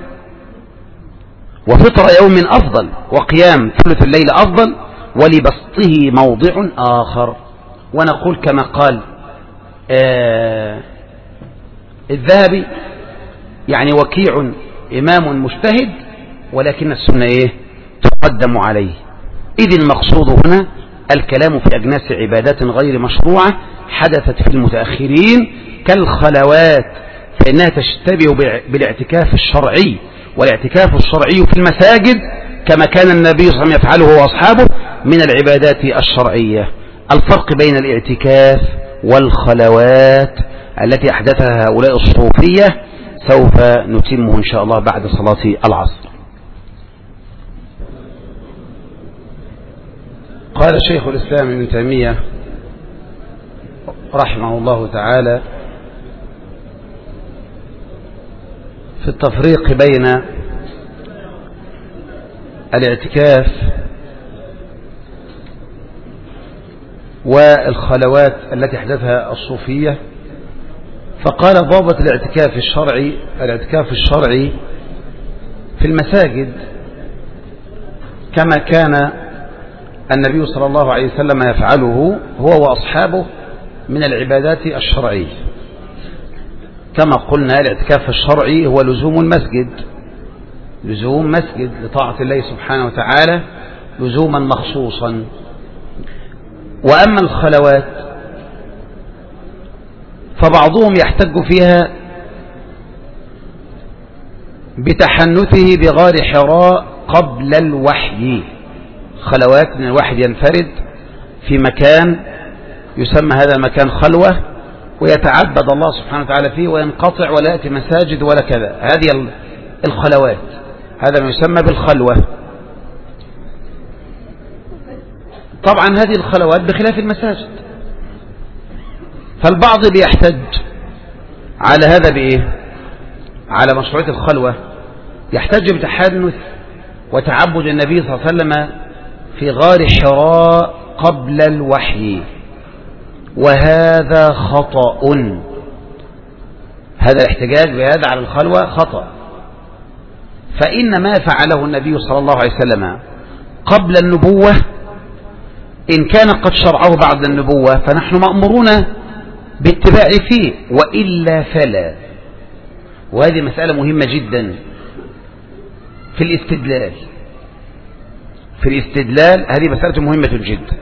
وفطر يوم أفضل، وقيام ثلث الليل أفضل، ولبسطه موضع آخر. ونقول كما قال آه الذهبي يعني وكيع إمام مجتهد ولكن السنة إيه تقدم عليه. إذ المقصود هنا الكلام في أجناس عبادات غير مشروعة حدثت في المتأخرين كالخلوات، فإنها تشتبه بالاعتكاف الشرعي، والاعتكاف الشرعي في المساجد كما كان النبي صلى الله عليه وسلم يفعله هو وأصحابه من العبادات الشرعية. الفرق بين الاعتكاف والخلوات التي أحدثها هؤلاء الصوفية سوف نتمه إن شاء الله بعد صلاة العصر. قال شيخ الإسلام ابن تيمية رحمه الله تعالى في التفريق بين الاعتكاف والخلوات التي أحدثها الصوفية، فقال ضابط الاعتكاف الشرعي الاعتكاف الشرعي في المساجد كما كان النبي صلى الله عليه وسلم يفعله هو وأصحابه من العبادات الشرعية. كما قلنا الاعتكاف الشرعي هو لزوم المسجد، لزوم مسجد لطاعة الله سبحانه وتعالى لزوما مخصوصا. وأما الخلوات فبعضهم يحتج فيها بتحنثه بغار حراء قبل الوحي. خلوات من الواحد ينفرد في مكان يسمى هذا المكان خلوة ويتعبد الله سبحانه وتعالى فيه وينقطع ولا يأتي مساجد ولا كذا، هذه الخلوات، هذا ما يسمى بالخلوة. طبعا هذه الخلوات بخلاف المساجد، فالبعض بيحتج على هذا بإيه؟ على مشروعية الخلوة، يحتج بتحنث وتعبد النبي صلى الله عليه وسلم في غار حراء قبل الوحي، وهذا خطأ. هذا الاحتجاج بهذا على الخلوة خطأ، فإن ما فعله النبي صلى الله عليه وسلم قبل النبوة إن كان قد شرعه بعد النبوة فنحن مأمورون باتباع فيه، وإلا فلا. وهذه مسألة مهمة جدا في الاستدلال، في الاستدلال هذه مسألة مهمة جدا،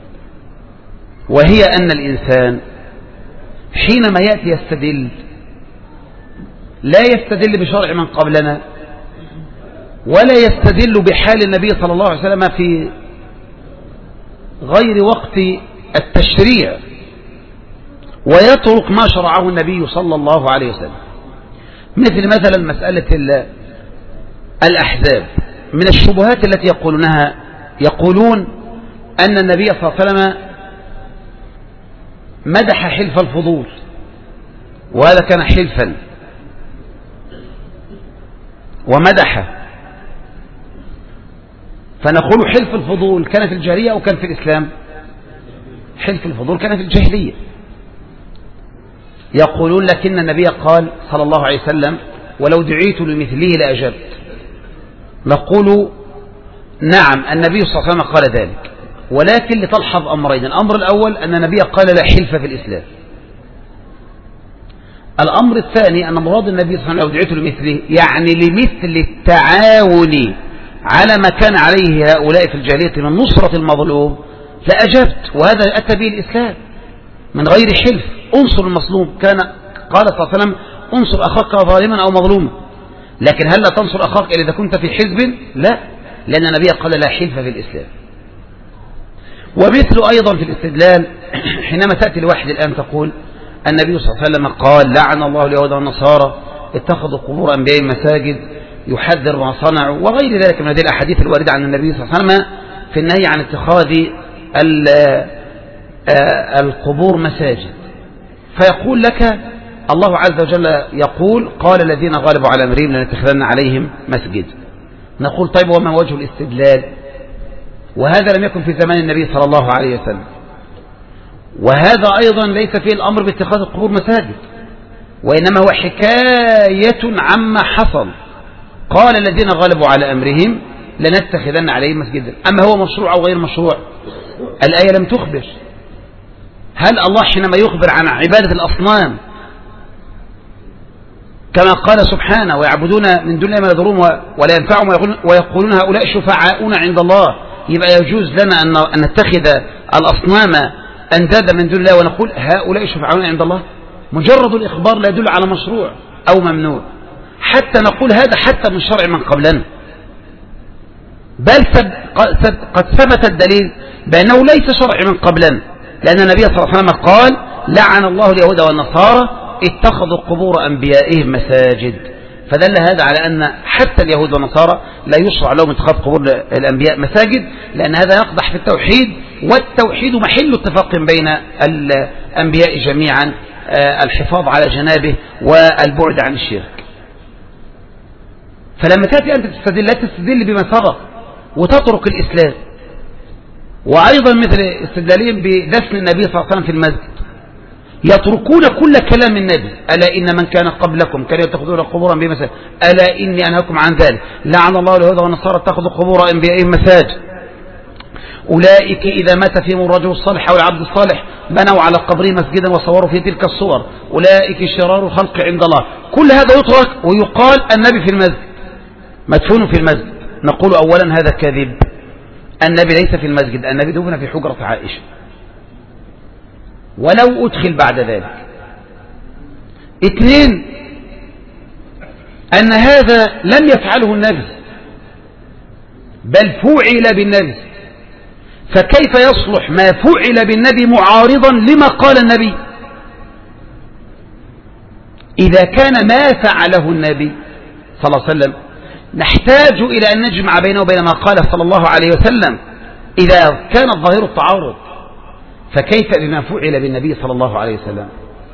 وهي أن الإنسان حينما يأتي يستدل لا يستدل بشرع من قبلنا ولا يستدل بحال النبي صلى الله عليه وسلم في غير وقت التشريع، ويترك ما شرعه النبي صلى الله عليه وسلم. مثل مثلا مسألة الأحزاب، من الشبهات التي يقولونها يقولون أن النبي صلى الله عليه وسلم مدح حلف الفضول، وهذا كان حلفا ومدح، فنقول حلف الفضول كان في الجاهلية أو كان في الإسلام؟ حلف الفضول كان في الجاهلية. يقولون لكن النبي قال صلى الله عليه وسلم ولو دعيت لمثله لأجبت. نقول نعم النبي صلى الله عليه وسلم قال ذلك، ولكن لتلحظ أمرين. الأمر الأول أن النبي قال لا حلف في الإسلام. الأمر الثاني أن مراد النبي صلى الله عليه وسلم لو دعيت لمثله يعني لمثل التعاون على ما كان عليه هؤلاء في الجاهلية من نصرة المظلوم لأجبت، وهذا أتى به الإسلام من غير حلف. انصر المظلوم، كان قال صلى الله عليه وسلم انصر أخاك ظالما أو مظلوما، لكن هل لا تنصر أخاك إذا كنت في حزب؟ لا، لأن النبي قال لا حلف في الإسلام. ومثل أيضا في الاستدلال حينما تأتي لواحد الآن تقول النبي صلى الله عليه وسلم قال لعن الله اليهود والنصارى اتخذوا قبور أنبياء مساجد، يحذر ما صنعوا، وغير ذلك من هذه الأحاديث الواردة عن النبي صلى الله عليه وسلم في النهي عن اتخاذ القبور مساجد. فيقول لك الله عز وجل يقول قال الذين غالبوا على أمرهم لنتخذن عليهم مسجد. نقول طيب وما وجه الاستدلال؟ وهذا لم يكن في زمان النبي صلى الله عليه وسلم، وهذا أيضا ليس فيه الأمر باتخاذ القبور مساجد، وإنما هو حكاية عما حصل. قال الذين غالبوا على أمرهم لنتخذن عليهم مسجدا. أما هو مشروع أو غير مشروع؟ الآية لم تخبر. هل الله حينما يخبر عن عبادة الأصنام كما قال سبحانه ويعبدون من دون الله ما يضرون ولا ينفعهم ويقولون هؤلاء شفعاؤنا عند الله، يبقى يجوز لنا أن نتخذ الأصنام أندادا من دون الله ونقول هؤلاء شفعاؤنا عند الله؟ مجرد الإخبار لا يدل على مشروع أو ممنوع، حتى نقول هذا حتى من شرع من قبلنا، بل قد ثبت الدليل بأنه ليس شرع من قبلنا، لأن النبي صلى الله عليه وسلم قال لعن الله اليهود والنصارى اتخذوا قبور أنبيائهم مساجد. فدل هذا على أن حتى اليهود والنصارى لا يشرع لهم اتخاذ قبور الأنبياء مساجد، لأن هذا يقدح في التوحيد، والتوحيد محل اتفاق بين الأنبياء جميعا، الحفاظ على جنابه والبعد عن الشرك. فلما تأتي أنت تستدل لا تستدل بما سبق وتترك الإسلام. وأيضا مثل استدلالهم بدفن النبي صلى الله عليه وسلم في المسجد، يتركون كل كلام النبي: ألا إن من كان قبلكم كانوا يتخذون قبورا بمساجد، ألا إني أنهاكم عن ذلك، لعن الله اليهود والنصارى اتخذوا قبور أنبيائهم مساجد، أولئك إذا مات فيهم الرجل الصالح أو العبد الصالح بنوا على قبره مسجدا وصوروا في تلك الصور، أولئك شرار الخلق عند الله. كل هذا يترك ويقال النبي في المسجد، مدفون في المسجد. نقول أولا هذا كذب، النبي ليس في المسجد، النبي دفن في حجرة عائشة ولو أدخل بعد ذلك. اثنين، أن هذا لم يفعله النبي بل فعل بالنبي، فكيف يصلح ما فعل بالنبي معارضا لما قال النبي؟ إذا كان ما فعله النبي صلى الله عليه وسلم نحتاج إلى أن نجمع بينه وبين ما قال صلى الله عليه وسلم إذا كان الظاهر التعارض، فكيف بما فعل بالنبي صلى الله عليه وسلم؟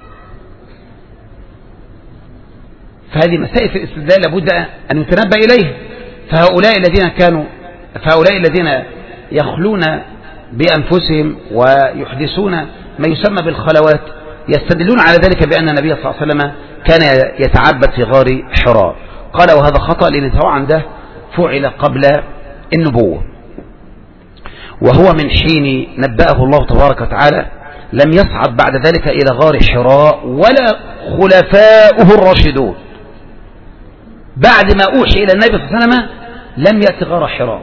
فهذه مسائل في الاستدلال لابد أن نتنبه إليها. فهؤلاء الذين كانوا فهؤلاء الذين يخلون بأنفسهم ويحدثون ما يسمى بالخلوات يستدلون على ذلك بأن النبي صلى الله عليه وسلم كان يتعبد في غار حراء. قال وهذا خطأ، لأن طبعا ده فعل قبل النبوة، وهو من حين نبأه الله تبارك وتعالى لم يصعد بعد ذلك إلى غار حراء ولا خلفاؤه الراشدون. بعد ما أوحي إلى النبي صلى الله عليه وسلم لم يأتي غار حراء.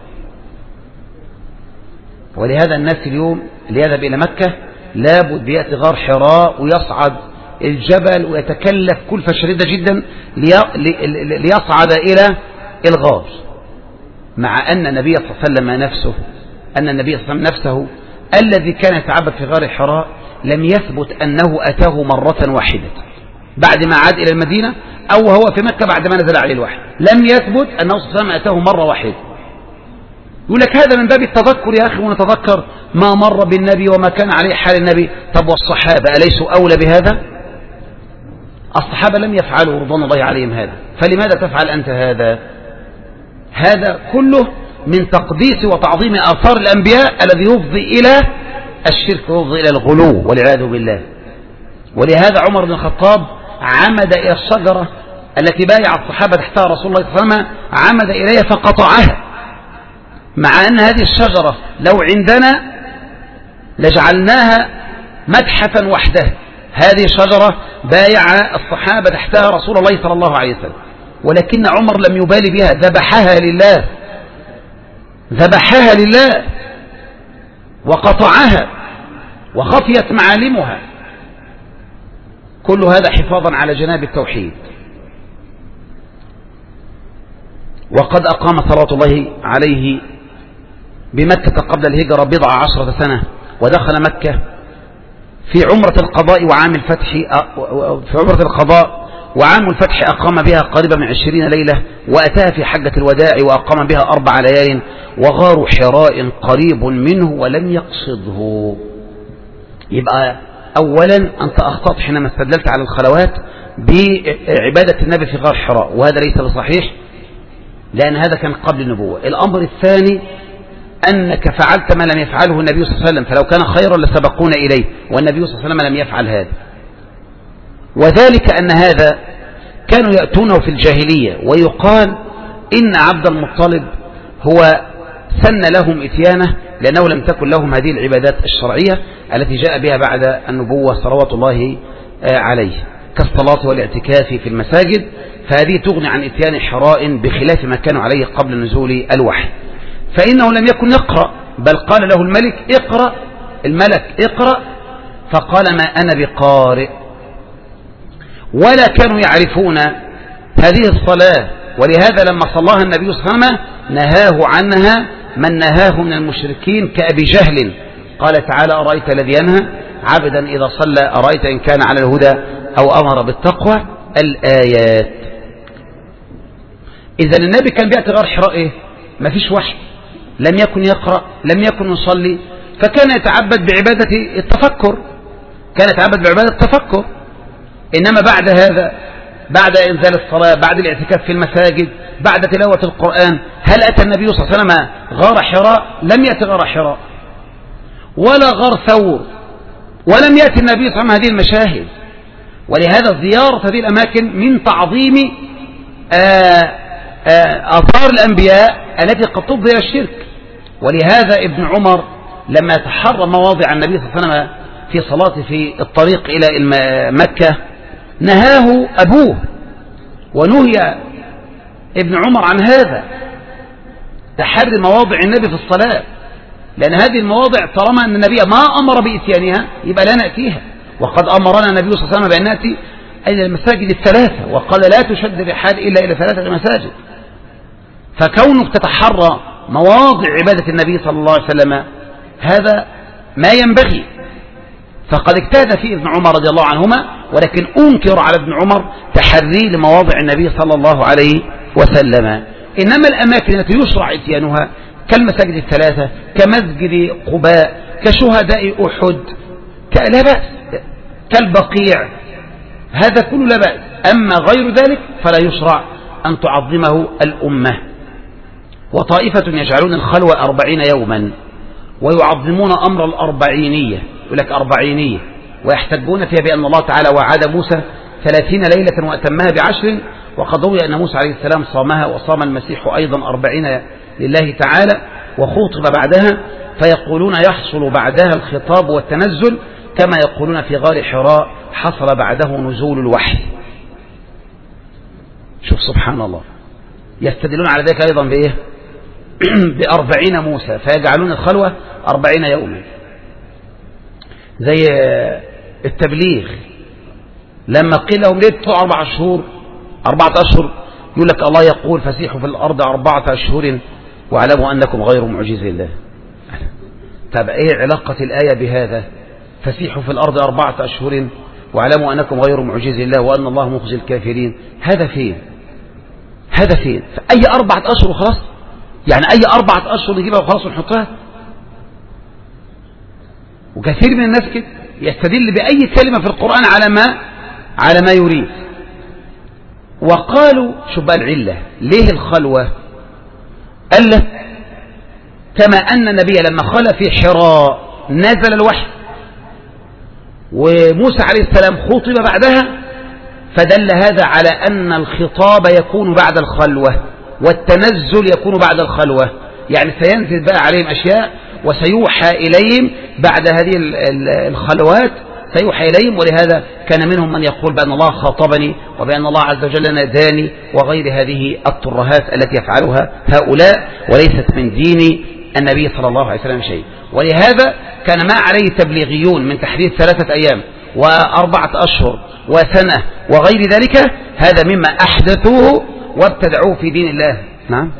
ولهذا الناس اليوم اللي يذهب إلى مكة لابد يأتي غار حراء ويصعد الجبل ويتكلف كلفة شديدة جدا ليصعد إلى الغار، مع أن النبي صلى الله عليه وسلم نفسه أن النبي صلى الله عليه وسلم نفسه الذي كان يتعبد في غار حراء لم يثبت أنه أتاه مرة واحدة بعد ما عاد إلى المدينة، أو هو في مكة بعد ما نزل عليه الوحي، لم يثبت أنه صلى الله عليه وسلم أتاه مرة واحدة. يقول لك هذا من باب التذكر يا أخي، ونتذكر ما مر بالنبي وما كان عليه حال النبي. طب والصحابة أليسوا أولى بهذا؟ الصحابة لم يفعلوا رضوان الله عليهم هذا، فلماذا تفعل أنت هذا؟ هذا كله من تقديس وتعظيم آثار الأنبياء الذي يفضي إلى الشرك ويفضي إلى الغلو والعياذ بالله. ولهذا عمر بن الخطاب عمد إلى الشجرة التي بايع الصحابة تحتها رسول الله صلى الله عليه وسلم، عمد إليها فقطعها، مع أن هذه الشجرة لو عندنا لجعلناها متحفا وحدها. هذه الشجرة بايع الصحابة تحتها رسول الله صلى الله عليه وسلم، ولكن عمر لم يبالي بها، ذبحها لله، ذبحها لله وقطعها وخفيت معالمها، كل هذا حفاظا على جناب التوحيد. وقد أقام صلوات الله عليه بمكة قبل الهجرة بضع عشرة سنة، ودخل مكة في عمرة القضاء وعام الفتح، في عمرة القضاء وعام الفتح أقام بها قريبا من عشرين ليلة، وأتاها في حجة الوداع وأقام بها أربع ليال، وغار حراء قريب منه ولم يقصده. يبقى أولا أنت أخطأت حينما استدللت على الخلوات بعبادة النبي في غار حراء، وهذا ليس بصحيح لأن هذا كان قبل النبوة. الأمر الثاني أنك فعلت ما لم يفعله النبي صلى الله عليه وسلم، فلو كان خيرا لسبقونا إليه، والنبي صلى الله عليه وسلم لم يفعل هذا. وذلك أن هذا كانوا يأتونه في الجاهلية ويقال إن عبد المطلب هو سن لهم إتيانه لأنه لم تكن لهم هذه العبادات الشرعية التي جاء بها بعد النبوة صلوات الله عليه كالصلاة والاعتكاف في المساجد، فهذه تغني عن إتيان حراء بخلاف ما كانوا عليه قبل نزول الوحي. فإنه لم يكن يقرأ، بل قال له الملك اقرأ، الملك اقرأ، فقال ما أنا بقارئ. ولا كانوا يعرفون هذه الصلاة، ولهذا لما صلاها النبي صلى الله عليه وسلم نهاه عنها من نهاه من المشركين كأبي جهل. قال تعالى أرأيت الذي ينهى عبدا إذا صلى أرأيت إن كان على الهدى أو أمر بالتقوى الآيات. إذا النبي كان بيأتي غار حراء إيه؟ ما فيش وحي، لم يكن يقرأ، لم يكن يصلي، فكان يتعبد بعبادة التفكر، كان يتعبد بعبادة التفكر. إنما بعد هذا، بعد إنزال الصلاة، بعد الاعتكاف في المساجد، بعد تلاوة القرآن، هل أتى النبي صلى الله عليه وسلم غار حراء؟ لم يأتي غار حراء ولا غار ثور، ولم يأتي النبي صلى الله عليه وسلم هذه المشاهد. ولهذا زيارة هذه الأماكن من تعظيم آثار الأنبياء التي قد تفضي إلى الشرك. ولهذا ابن عمر لما تحرى مواضع النبي صلى الله عليه وسلم في صلاته في الطريق إلى مكة نهاه أبوه، ونهي ابن عمر عن هذا تحري مواضع النبي في الصلاة، لأن هذه المواضع طالما أن النبي ما أمر بإتيانها يبقى لا نأتيها. وقد أمرنا النبي صلى الله عليه وسلم بأن نأتي إلى المساجد الثلاثة، وقال لا تشد الرحال إلا إلى ثلاثة مساجد. فكونك تتحرى مواضع عبادة النبي صلى الله عليه وسلم هذا ما ينبغي. فقد اجتهد فيه ابن عمر رضي الله عنهما، ولكن أنكر على ابن عمر تحري لمواضع النبي صلى الله عليه وسلم. إنما الأماكن التي يشرع إتيانها كالمساجد الثلاثة، كمسجد قباء، كشهداء أحد، لا بأس، كالبقيع، هذا كله لا بأس. أما غير ذلك فلا يشرع أن تعظمه الأمة. وطائفة يجعلون الخلوة أربعين يوما ويعظمون أمر الأربعينية، يقول لك أربعينية، ويحتجون فيها بأن الله تعالى وعد موسى ثلاثين ليلة وأتمها بعشر، وقد روي أن موسى عليه السلام صامها، وصام المسيح أيضا أربعين لله تعالى وخوطب بعدها، فيقولون يحصل بعدها الخطاب والتنزل كما يقولون في غار حراء حصل بعده نزول الوحي. شوف سبحان الله، يستدلون على ذلك أيضا بإيه؟ بأربعين موسى، فيجعلون الخلوة أربعين يوما. زي التبليغ لما قيل لهم ليه تطلعوا أربع أشهر أربعة أشهر، يقول لك الله يقول فسيحوا في الأرض أربعة أشهر واعلموا أنكم غير معجزي الله. طب إيه علاقة الآية بهذا؟ فسيحوا في الأرض أربعة أشهر واعلموا أنكم غير معجزي الله وأن الله مخزي الكافرين. هذا فين؟ هذا فين؟ فأي أربعة أشهر وخلاص؟ يعني أي أربعة أشهر نجيبها وخلاص ونحطها؟ وكثير من الناس كده يستدل بأي كلمة في القرآن على ما على ما يريد. وقالوا شو بقى العلة ليه الخلوة؟ قال لك كما أن النبي لما خلى في حراء نزل الوحي وموسى عليه السلام خطب بعدها، فدل هذا على أن الخطاب يكون بعد الخلوة والتنزل يكون بعد الخلوة، يعني سينزل بقى عليهم أشياء وسيوحى إليهم بعد هذه الخلوات، سيوحى إليهم. ولهذا كان منهم من يقول بأن الله خاطبني وبأن الله عز وجل ناداني وغير هذه الترهات التي يفعلها هؤلاء، وليست من دين النبي صلى الله عليه وسلم شيء. ولهذا كان ما عليه تبليغيون من تحديد ثلاثة أيام وأربعة أشهر وسنة وغير ذلك، هذا مما أحدثوه وابتدعوه في دين الله. نعم،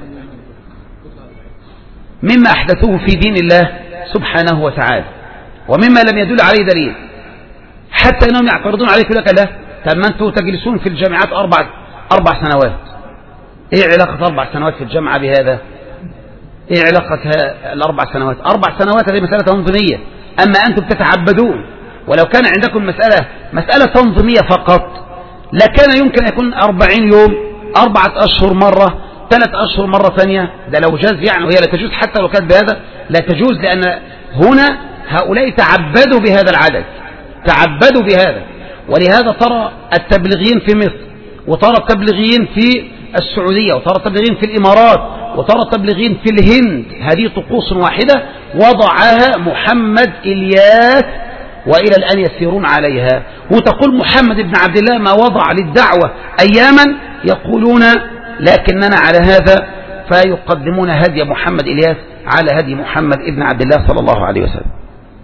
مما أحدثوه في دين الله سبحانه وتعالى، ومما لم يدل عليه دليل، حتى أنهم يعترضون عليه يقول لك لا طب ما أنتوا تجلسون في الجامعات أربع أربع سنوات، إيه علاقة أربع سنوات في الجامعة بهذا؟ إيه علاقة الأربع سنوات؟ أربع سنوات هذه مسألة تنظيمية، أما أنتم تتعبدون. ولو كان عندكم مسألة مسألة تنظيمية فقط لكان يمكن أن يكون أربعين يوم، أربعة أشهر مرة، ثلاث أشهر مرة ثانية، ده لو جاز يعني، وهي لا تجوز حتى لو كانت بهذا لا تجوز، لأن هنا هؤلاء تعبدوا بهذا العدد، تعبدوا بهذا. ولهذا ترى التبليغيين في مصر، وترى التبليغيين في السعودية، وترى التبليغيين في الإمارات، وترى التبليغيين في الهند، هذه طقوس واحدة وضعها محمد إلياس وإلى الآن يسيرون عليها. وتقول محمد بن عبد الله ما وضع للدعوة أياما يقولون لكننا على هذا، فيقدمون هدي محمد إلياس على هدي محمد بن عبد الله صلى الله عليه وسلم.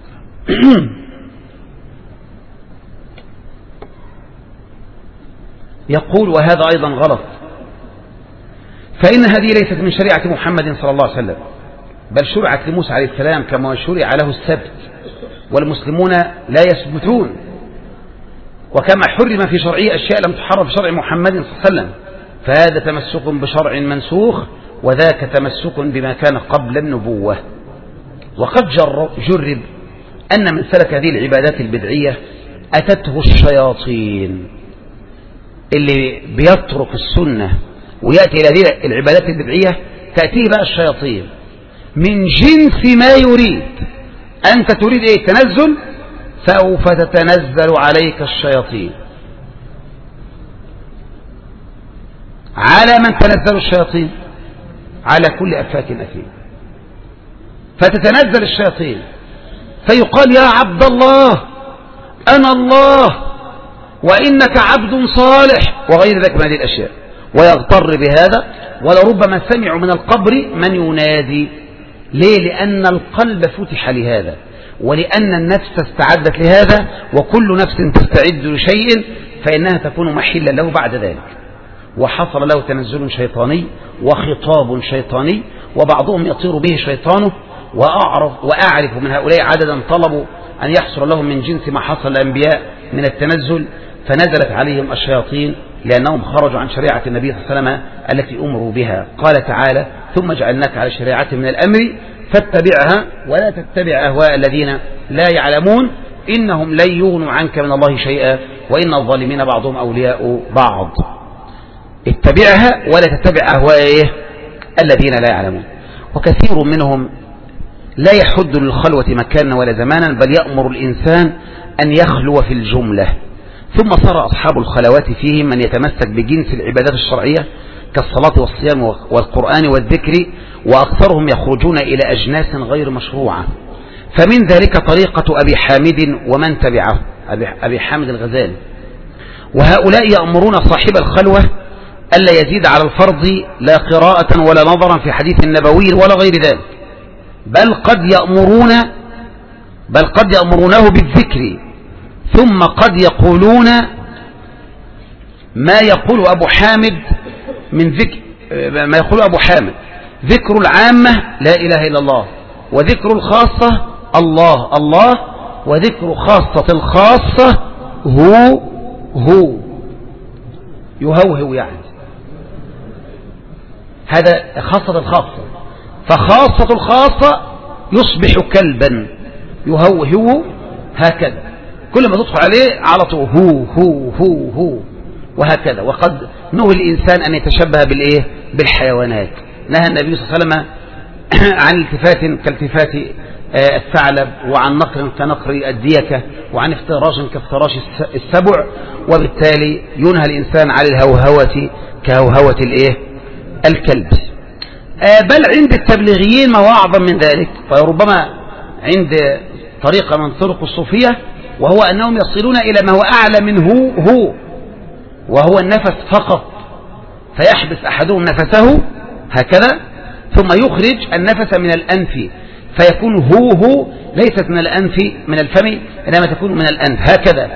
يقول وهذا أيضا غلط، فإن هذه ليست من شريعة محمد صلى الله عليه وسلم، بل شرعت لموسى عليه السلام كما شرع له السبت، والمسلمون لا يثبتون، وكما حرم في شرعه أشياء لم تحرم في شرع محمد صلى الله عليه وسلم، فهذا تمسك بشرع منسوخ، وذاك تمسك بما كان قبل النبوة. وقد جرب أن من سلك هذه العبادات البدعية أتته الشياطين، اللي بيترك السنة ويأتي إلى هذه العبادات البدعية تأتيه بقى الشياطين من جنس ما يريد. أنت تريد إيه؟ تنزل، سوف تتنزل عليك الشياطين. على من تنزل الشياطين؟ على كل أفاك أثيم. فتتنزل الشياطين فيقال يا عبد الله أنا الله وإنك عبد صالح وغير ذلك من هذه الأشياء، ويغتر بهذا. ولربما سمعوا من القبر من ينادي. ليه؟ لأن القلب فتح لهذا، ولأن النفس استعدت لهذا، وكل نفس تستعد لشيء فإنها تكون محلا له بعد ذلك. وحصل له تنزل شيطاني وخطاب شيطاني، وبعضهم يطير به شيطانه. وأعرف, وأعرف من هؤلاء عددا طلبوا أن يحصل لهم من جنس ما حصل الأنبياء من التنزل، فنزلت عليهم الشياطين لأنهم خرجوا عن شريعة النبي صلى الله عليه وسلم التي أمروا بها. قال تعالى ثم جعلناك على شريعة من الأمر فاتبعها ولا تتبع أهواء الذين لا يعلمون إنهم لن يغنوا عنك من الله شيئا وإن الظالمين بعضهم أولياء بعض. اتبعها ولا تتبع أهواء الذين لا يعلمون. وكثير منهم لا يحد للخلوة مكانا ولا زمانا، بل يأمر الإنسان أن يخلو في الجملة. ثم صار أصحاب الخلوات فيهم من يتمسك بجنس العبادات الشرعية كالصلاة والصيام والقرآن والذكر، وأكثرهم يخرجون إلى أجناس غير مشروعة. فمن ذلك طريقة أبي حامد ومن تبعه، أبي حامد الغزالي. وهؤلاء يأمرون صاحب الخلوة ألا يزيد على الفرض لا قراءة ولا نظرا في حديث النبوي ولا غير ذلك، بل قد يأمرون بل قد يأمرونه بالذكر، ثم قد يقولون ما يقول أبو حامد من ذكر ما يقول أبو حامد ذكر العامة لا إله إلا الله، وذكر الخاصة الله الله، وذكر خاصة الخاصة هو هو يهوهو، يعني هذا خاصة الخاصة. فخاصة الخاصة يصبح كلبا يهوهو هكذا، كل ما تدخل عليه على طول هو هو هو هو وهكذا. وقد نهى الإنسان أن يتشبه بالإيه؟ بالحيوانات. نهى النبي صلى الله عليه وسلم عن التفات كالتفات الثعلب، وعن نقر كنقر الديكة، وعن افتراش كافتراش السبع، وبالتالي ينهى الإنسان عن الهوهوة كهوهوة الإيه؟ الكلب. بل عند التبليغيين ما هو أعظم من ذلك، فربما عند طريقة من طرق الصوفية، وهو أنهم يصلون إلى ما هو أعلى من هو هو، وهو النفس فقط، فيحبس أحدهم نفسه هكذا ثم يخرج النفس من الأنف، فيكون هو هو ليست من الأنف من الفم، إنما تكون من الأنف هكذا،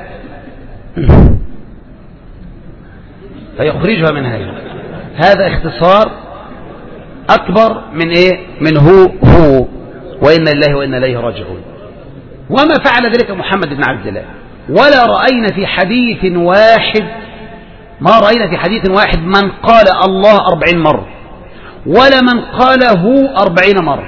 فيخرجها من هذا. هذا اختصار أكبر من إيه؟ من هو هو، وإن الله وإن إليه راجعون. وما فعل ذلك محمد بن عبد الله، ولا رأينا في حديث واحد ما رأينا في حديث واحد من قال الله أربعين مرة ولا من قاله أربعين مرة،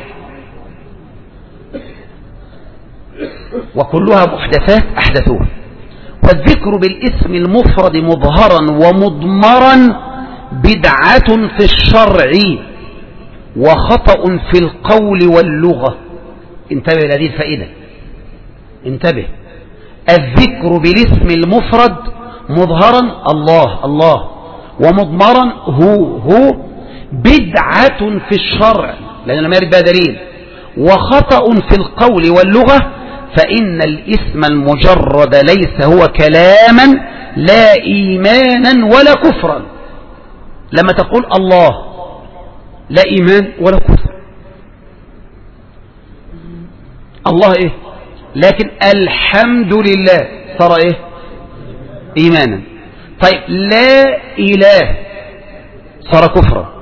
وكلها محدثات أحدثوها. والذكر بالاسم المفرد مظهرا ومضمرا بدعة في الشرع وخطأ في القول واللغة. انتبه لهذه الفائدة، انتبه. الذكر بالاسم المفرد مظهرا الله الله ومضمرا هو هو بدعة في الشرع لأنه لم يرد بها دليل، وخطأ في القول واللغة، فإن الاسم المجرد ليس هو كلاما لا إيمانا ولا كفرا. لما تقول الله لا إيمان ولا كفر، الله إيه؟ لكن الحمد لله صار إيه؟ إيمانا. طيب لا إله صار كفرا.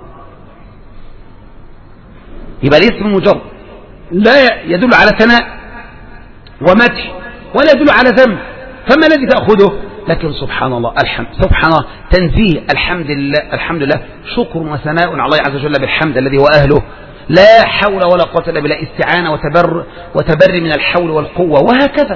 يبقى الاسم المجرد لا يدل على ثناء ومدح ولا يدل على ذنب، فما الذي تأخذه؟ لكن سبحان الله الحمد سبحان الله تنزيه الحمد لله الحمد لله شكر وثناء على الله عز وجل بالحمد الذي هو أهله، لا حول ولا قوة إلا بالله، استعانة وتبر وتبري من الحول والقوة وهكذا.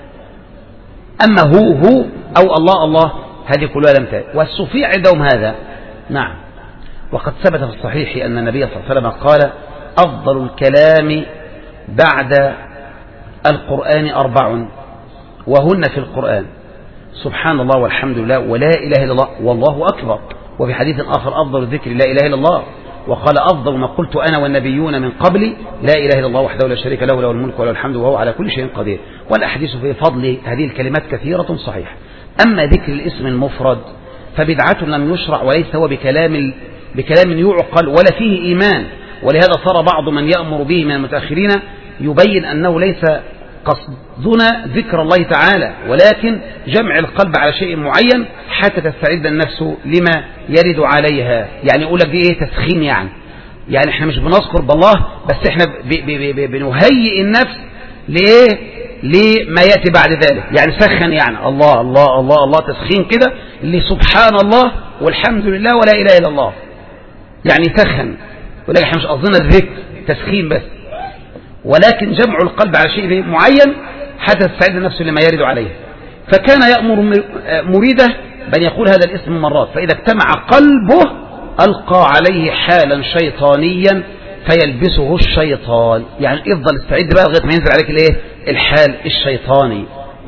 أما هو هو أو الله الله هذه كلها لم تأتي، والصوفية عندهم هذا. نعم. وقد ثبت في الصحيح أن النبي صلى الله عليه وسلم قال أفضل الكلام بعد القرآن أربع وهن في القرآن سبحان الله والحمد لله ولا إله إلا الله والله أكبر. وفي حديث آخر أفضل الذكر لا إله إلا الله، وقال أفضل ما قلت أنا والنبيون من قبلي لا إله إلا الله وحده لا شريك له له الملك وله الحمد وهو على كل شيء قدير. والأحاديث في فضل هذه الكلمات كثيرة صحيحة. أما ذكر الاسم المفرد فبدعة لم يشرع وليس هو بكلام بكلام يعقل ولا فيه إيمان، ولهذا صار بعض من يأمر به من المتأخرين يبين أنه ليس قصدنا ذكر الله تعالى ولكن جمع القلب على شيء معين حتى تستعد النفس لما يرد عليها. يعني يقول لك دي ايه؟ تسخين. يعني يعني احنا مش بنذكر بالله بس احنا بنهيئ النفس لايه؟ لما يأتي بعد ذلك. يعني سخن، يعني الله الله الله الله تسخين كده لسبحان الله والحمد لله ولا إله إلا الله، يعني سخن. يقول لك احنا مش قصدنا الذكر تسخين بس، ولكن جمع القلب على شيء معين حتى تستعد النفس لما يرد عليه. فكان يأمر مريده بأن يقول هذا الاسم مرات، فإذا اجتمع قلبه ألقى عليه حالا شيطانيا فيلبسه الشيطان. يعني افضل استعد بقى لغاية ما ينزل عليك الايه؟ الحال الشيطاني.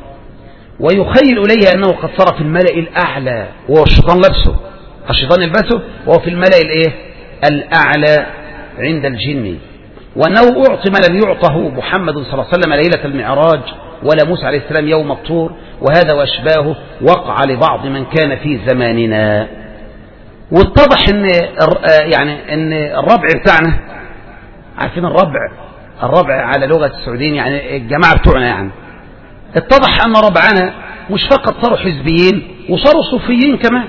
ويخيل إليه أنه قد صار في الملأ الأعلى وهو الشيطان لبسه، الشيطان يلبسه وهو في الملأ الايه؟ الأعلى عند الجن، وأنه أعطي ما لم يعطه محمد صلى الله عليه وسلم ليلة المعراج ولا موسى عليه السلام يوم الطور، وهذا وأشباهه وقع لبعض من كان في زماننا. واتضح ان يعني ان الربع بتاعنا، عارفين الربع الربع على لغة السعوديين يعني الجماعة بتوعنا، يعني اتضح ان ربعنا مش فقط صاروا حزبيين وصاروا صوفيين كمان.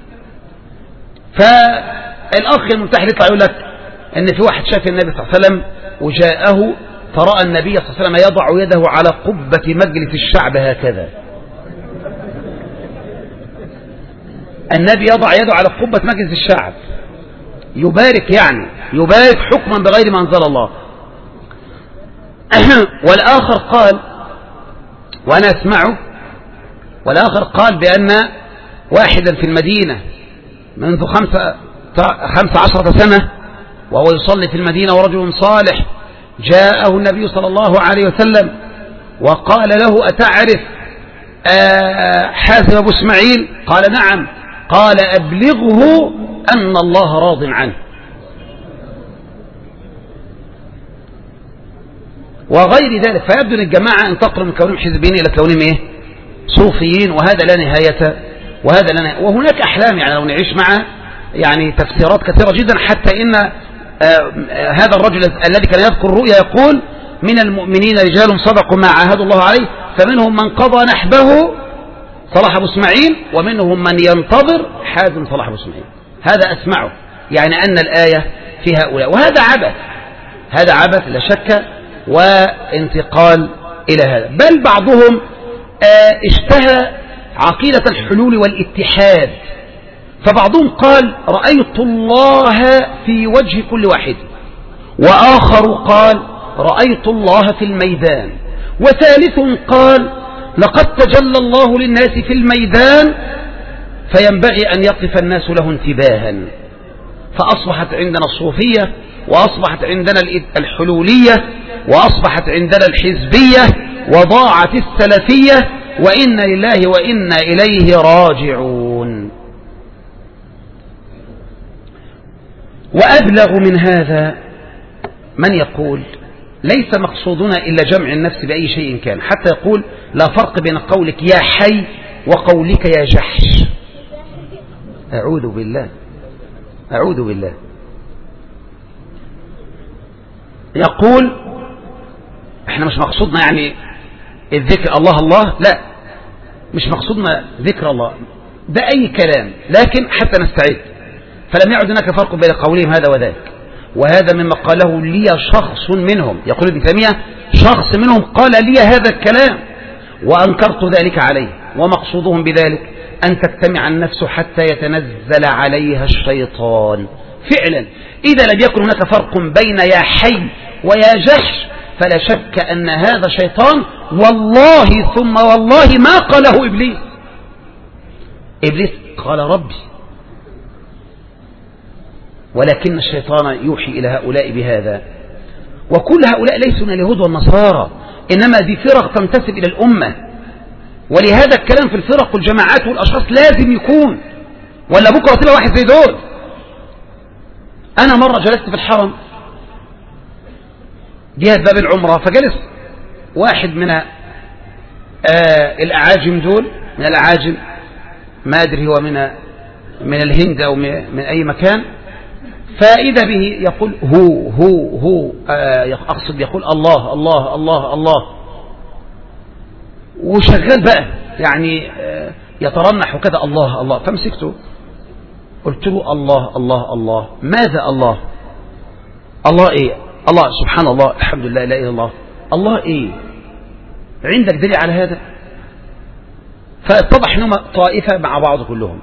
فالأخ المنتحر يطلع يقول لك ان في واحد شاف النبي صلى الله عليه وسلم وجاءه فرأى النبي صلى الله عليه وسلم يضع يده على قبة مجلس الشعب هكذا. النبي يضع يده على قبة مجلس الشعب يبارك، يعني يبارك حكما بغير ما أنزل الله. والآخر قال وأنا أسمعه، والآخر قال بأن واحدا في المدينة منذ خمسة خمس عشرة سنة وهو يصلي في المدينة ورجل صالح جاءه النبي صلى الله عليه وسلم وقال له أتعرف حازم أبو إسماعيل؟ قال نعم. قال أبلغه أن الله راض عنه. وغير ذلك. فيبدو أن الجماعة انتقلوا من كونهم حزبيين إلى كونهم إيه؟ صوفيين، وهذا لا نهاية وهذا لا نهاية. وهناك أحلام يعني لو نعيش معه يعني تفسيرات كثيرة جدا، حتى إن آه هذا الرجل الذي كان يذكر الرؤيا يقول من المؤمنين رجال صدقوا ما عاهدوا الله عليه فمنهم من قضى نحبه صلاح أبو إسماعيل ومنهم من ينتظر حازم صلاح أبو إسماعيل. هذا أسمعه، يعني أن الآية في هؤلاء، وهذا عبث، هذا عبث لا شك، وانتقال إلى هذا. بل بعضهم اشتهى عقيدة الحلول والاتحاد، فبعضهم قال رأيت الله في وجه كل واحد، وآخر قال رأيت الله في الميدان، وثالث قال لقد تجلى الله للناس في الميدان فينبغي أن يقف الناس له انتباها. فأصبحت عندنا الصوفية، وأصبحت عندنا الحلولية، وأصبحت عندنا الحزبية، وضاعت السلفية، وإنا لله وإنا إليه راجعون. وأبلغ من هذا من يقول ليس مقصودنا إلا جمع النفس بأي شيء كان، حتى يقول لا فرق بين قولك يا حي وقولك يا جحش. أعوذ بالله، أعوذ بالله. يقول احنا مش مقصودنا يعني الذكر الله الله، لا، مش مقصودنا ذكر الله، ده أي كلام، لكن حتى نستعد. فلم يعد هناك فرق بين قولهم هذا وذاك، وهذا مما قاله لي شخص منهم. يقول ابن تيمية شخص منهم قال لي هذا الكلام وأنكرت ذلك عليه، ومقصودهم بذلك أن تجتمع النفس حتى يتنزل عليها الشيطان. فعلا إذا لم يكن هناك فرق بين يا حي ويا جحش فلا شك أن هذا شيطان، والله ثم والله ما قاله إبليس. إبليس قال ربي، ولكن الشيطان يوحي إلى هؤلاء بهذا. وكل هؤلاء ليسوا من اليهود والنصارى، إنما ذي فرق تنتسب إلى الأمة، ولهذا الكلام في الفرق والجماعات والأشخاص لازم يكون، ولا بكرة تبقى واحد زي دول. أنا مرة جلست في الحرم جهة باب العمرة، فجلس واحد من آه الأعاجم دول، من الأعاجم ما أدري هو من من الهند أو من أي مكان، فإذا به يقول هو هو هو آه أقصد يقول الله الله الله الله، وشغال بقى يعني آه يترنح وكذا الله الله. فمسكته قلت له الله الله الله، ماذا الله؟ الله إيه؟ الله سبحان الله الحمد لله لا إله إلا الله. الله إيه؟ عندك دليل على هذا؟ فاتضح أنهم طائفة مع بعض كلهم،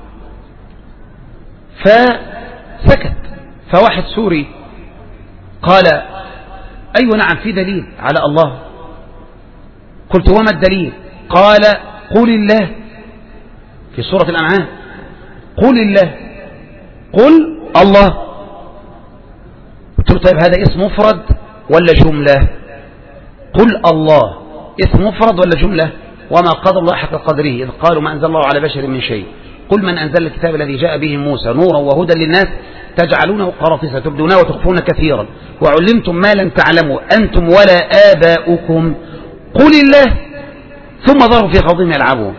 فسكت. فواحد سوري قال أيوة نعم في دليل على الله. قلت وما الدليل؟ قال قل الله في سورة الأنعام، قل الله، قل الله. قلت له طيب هذا اسم مفرد ولا جملة؟ قل الله اسم مفرد ولا جملة؟ وما قدر الله حق قدره إذ قالوا ما أنزل الله على بشر من شيء، قل من أنزل الكتاب الذي جاء به موسى نورا وهدى للناس تجعلونه قراطيس تبدونه وتخفون كثيرا وعلمتم ما لم تعلموا أنتم ولا آباؤكم قل الله ثم ظهروا في خوضهم يلعبون.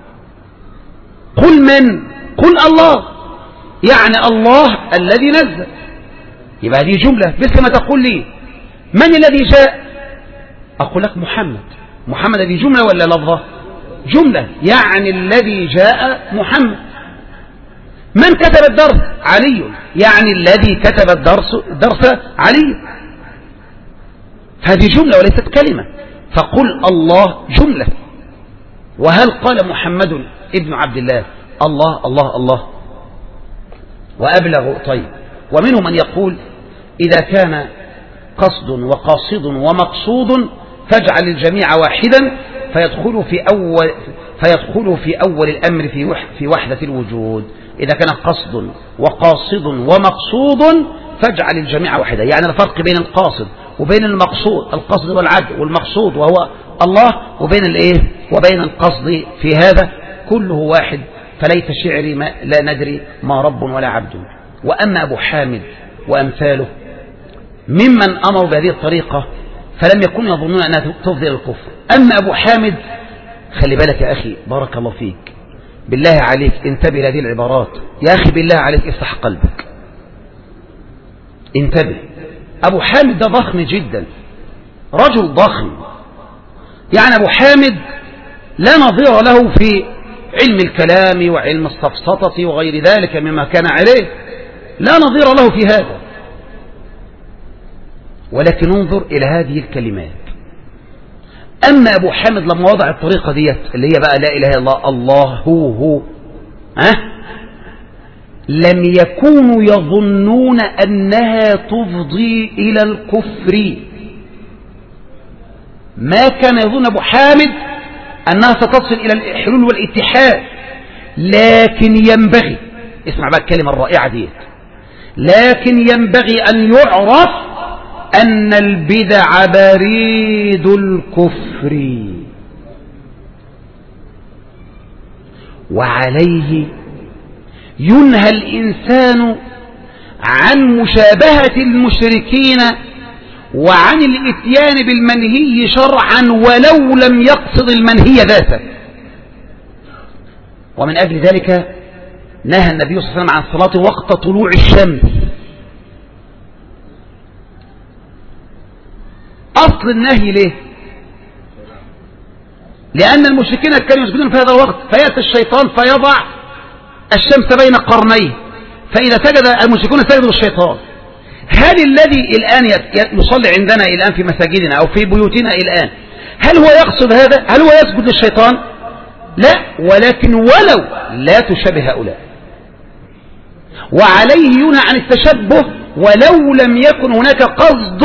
قل من؟ قل الله، يعني الله الذي نزل. يبقى هذه جملة، مثل ما تقول لي من الذي جاء؟ أقول لك محمد. محمد هذه جملة ولا لفظة؟ جملة، يعني الذي جاء محمد. من كتب الدرس؟ علي، يعني الذي كتب الدرس درس علي. هذه جملة وليست كلمة. فقل الله جملة. وهل قال محمد ابن عبد الله الله الله الله؟ وأبلغ. طيب ومنهم من يقول إذا كان قصد وقاصد ومقصود فاجعل الجميع واحدا فيدخل في أول فيدخل في أول الأمر في في وحدة الوجود. إذا كان قصد وقاصد ومقصود فاجعل الجميع واحدا، يعني الفرق بين القاصد وبين المقصود، القصد والعدل، والمقصود وهو الله، وبين الايه وبين القصد في هذا كله واحد. فليت شعري ما لا ندري ما رب ولا عبد. وأما أبو حامد وأمثاله ممن أمروا بهذه الطريقة فلم يكونوا يظنون أنها تفضي إلى الكفر. أما أبو حامد خلي بالك يا أخي بارك الله فيك، بالله عليك انتبه لهذه العبارات يا أخي، بالله عليك افتح قلبك انتبه. أبو حامد ده ضخم جدا، رجل ضخم، يعني أبو حامد لا نظير له في علم الكلام وعلم السفسطة وغير ذلك مما كان عليه، لا نظير له في هذا. ولكن انظر إلى هذه الكلمات: أما أبو حامد لما وضع الطريقة ديت اللي هي بقى لا إله إلا الله الله هو هو ها لم يكونوا يظنون أنها تفضي إلى الكفر. ما كان يظن أبو حامد أنها ستصل إلى الحلول والاتحاد، لكن ينبغي، اسمع بقى الكلمة الرائعة ديت، لكن ينبغي أن يعرف أن البدع بريد الكفر، وعليه ينهى الإنسان عن مشابهة المشركين وعن الاتيان بالمنهي شرعا ولو لم يقصد المنهي ذاته. ومن أجل ذلك نهى النبي صلى الله عليه وسلم عن الصلاة وقت طلوع الشمس. أصل النهي ليه؟ لأن المشركين كانوا يسجدون في هذا الوقت، فيأتي الشيطان فيضع الشمس بين قرنيه، فإذا سجد المشركون سجدوا الشيطان. هل الذي الآن يصلي عندنا الآن في مساجدنا أو في بيوتنا الآن هل هو يقصد هذا؟ هل هو يسجد للشيطان؟ لا، ولكن ولو لا تشبه هؤلاء، وعليه ينهى عن التشبه ولو لم يكن هناك قصد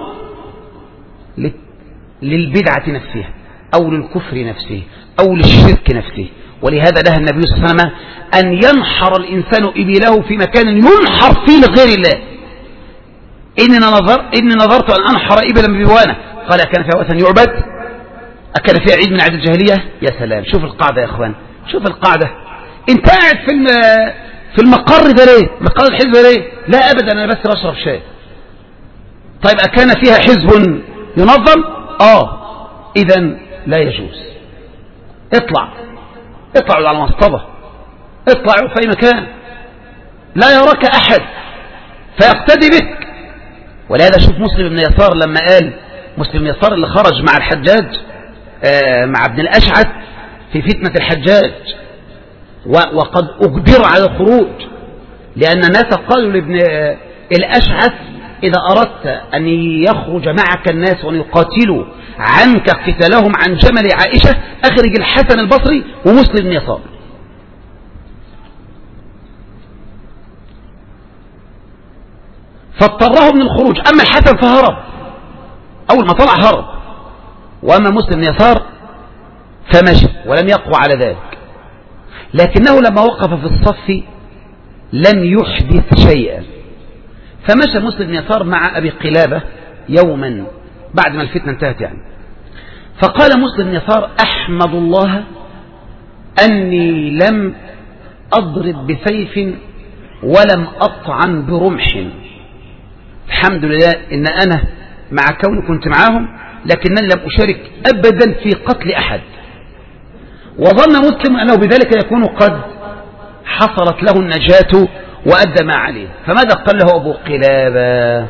للبدعة نفسها أو للكفر نفسه أو للشرك نفسه. ولهذا نهى النبي صلى الله عليه وسلم أن ينحر الإنسان إبله في مكان ينحر فيه لغير الله. إني نظر إني نظرت أن أنحر إبلا ببوانة، قال كان فيها وثن يعبد؟ أكان فيها عيد من عيد الجاهلية؟ يا سلام، شوف القاعدة يا إخوان، شوف القاعدة. أنت قاعد في في المقر ده ليه؟ مقر الحزب ده ليه؟ لا أبدا، أنا بس بشرب شاي. طيب أكان فيها حزب ينظم؟ آه، إذا لا يجوز. اطلع اطلع على المصطبة، اطلع في أي مكان لا يراك أحد فيقتدي بك. ولهذا شوف مسلم بن يسار لما قال، مسلم بن يسار اللي خرج مع الحجاج آه مع ابن الأشعث في فتنة الحجاج وقد أجبر على الخروج، لأن الناس قالوا لابن آه الأشعث إذا أردت أن يخرج معك الناس وأن يقاتلوا عنك قتالهم عن جمل عائشة أخرج الحسن البصري ومسلم بن يسار. فاضطرهم من الخروج، أما الحسن فهرب، أول ما طلع هرب، وأما مسلم بن يسار فمشى ولم يقوى على ذلك، لكنه لما وقف في الصف لم يحدث شيئا. فمشى مسلم بن يسار مع أبي قلابة يوما بعد ما الفتنة انتهت يعني، فقال مسلم بن يسار أحمد الله أني لم أضرب بسيف ولم أطعن برمح، الحمد لله إن أنا مع كوني كنت معاهم لكنني لم أشارك أبدا في قتل أحد. وظن مسلم أنه بذلك يكون قد حصلت له النجاة وأدى ما عليه. فماذا قال له أبو قلابة؟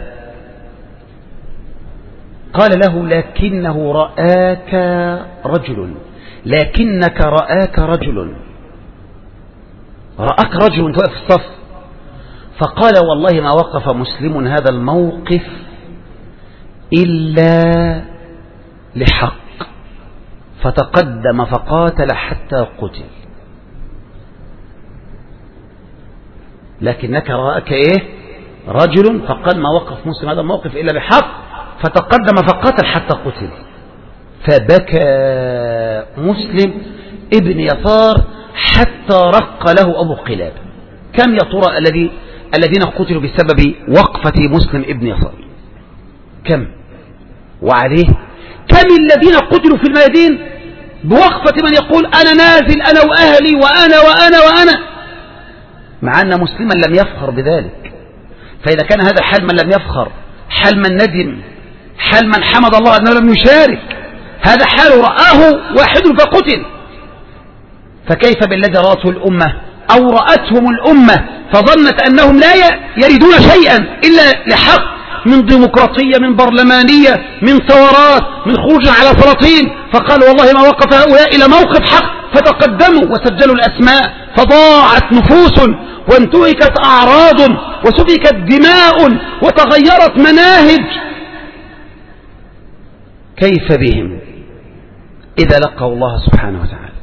قال له لكنه رآك رجل، لكنك رآك رجل، رآك رجل وانت واقف في الصف. فقال والله ما وقف مسلم هذا الموقف إلا لحق، فتقدم فقاتل حتى قتل. لكنك رآك ايه رجل، فقال ما وقف مسلم هذا الموقف إلا بحق، فتقدم فقاتل حتى قتل. فبكى مسلم ابن يسار حتى رق له أبو قلابة. كم يا ترى الذي الذين قتلوا بسبب وقفة مسلم ابن يسار؟ كم؟ وعليه كم الذين قتلوا في الميادين بوقفة من يقول أنا نازل أنا وأهلي وأنا وأنا وأنا، مع أن مسلما لم يفخر بذلك. فإذا كان هذا حال من لم يفخر، حال من ندم، حال من حمد الله أنه لم يشارك، هذا حال رآه واحد فقتل، فكيف بالذي رأته الأمة أو رأتهم الأمة فظنت أنهم لا يريدون شيئا إلا لحق من ديمقراطية، من برلمانية، من ثورات، من خروج على سلاطين، فقالوا والله ما وقف هؤلاء إلى موقف حق، فتقدموا وسجلوا الأسماء، فضاعت نفوس وانتهكت أعراض وسفكت دماء وتغيرت مناهج. كيف بهم إذا لقوا الله سبحانه وتعالى،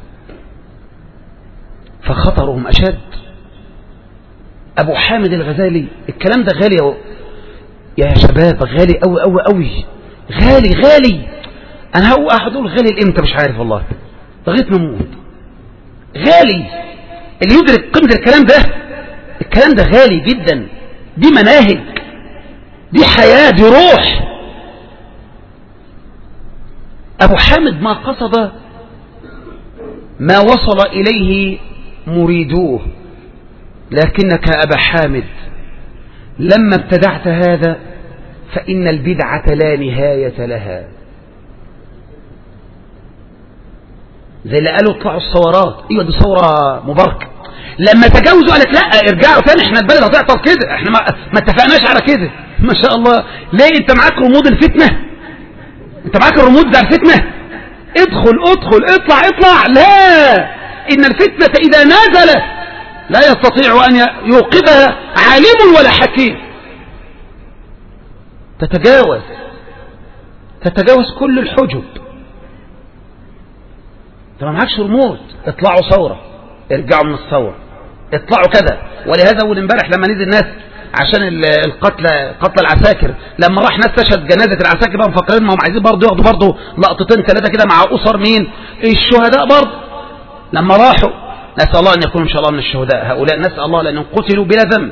فخطرهم أشد. أبو حامد الغزالي، الكلام ده غالي يا شباب، غالي أوي أوي أوي، غالي غالي. أنا هو أقول غالي الإمتى مش عارف والله، لغاية ما أموت. غالي اللي يدرك قيمة الكلام ده، الكلام ده غالي جدا. دي مناهج، دي حياة، دي روح. أبو حامد ما قصد ما وصل إليه مريدوه، لكنك أبا حامد لما ابتدعت هذا فإن البدعة لا نهاية لها. زي اللي قالوا اطلعوا الثورات، ايوه دي ثورة مباركة. لما تجاوزوا قالت لا ارجعوا تاني، احنا البلد هتعطل كده، احنا ما, ما اتفقناش على كده. ما شاء الله. ليه؟ انت معاك رموز الفتنة، انت معاك الرموز بتاع الفتنة. ادخل ادخل اطلع اطلع. لا، ان الفتنة اذا نزلت لا يستطيع ان يوقفها عالم ولا حكيم. تتجاوز تتجاوز كل الحجب. انت ما معكش رموز، اطلعوا ثورة، ارجعوا من الثورة، اطلعوا كذا. ولهذا اول امبارح لما نزل الناس عشان القتلى قتل العساكر، لما راح ناس تشهد جنازة العساكر بقى مفكرين ما هم عايزين برضه ياخدوا برضه لقطتين ثلاثة كده مع أسر مين؟ الشهداء برضه. لما راحوا، نسأل الله أن يكونوا إن شاء الله من الشهداء هؤلاء، نسأل الله لأنهم قتلوا بلا ذنب.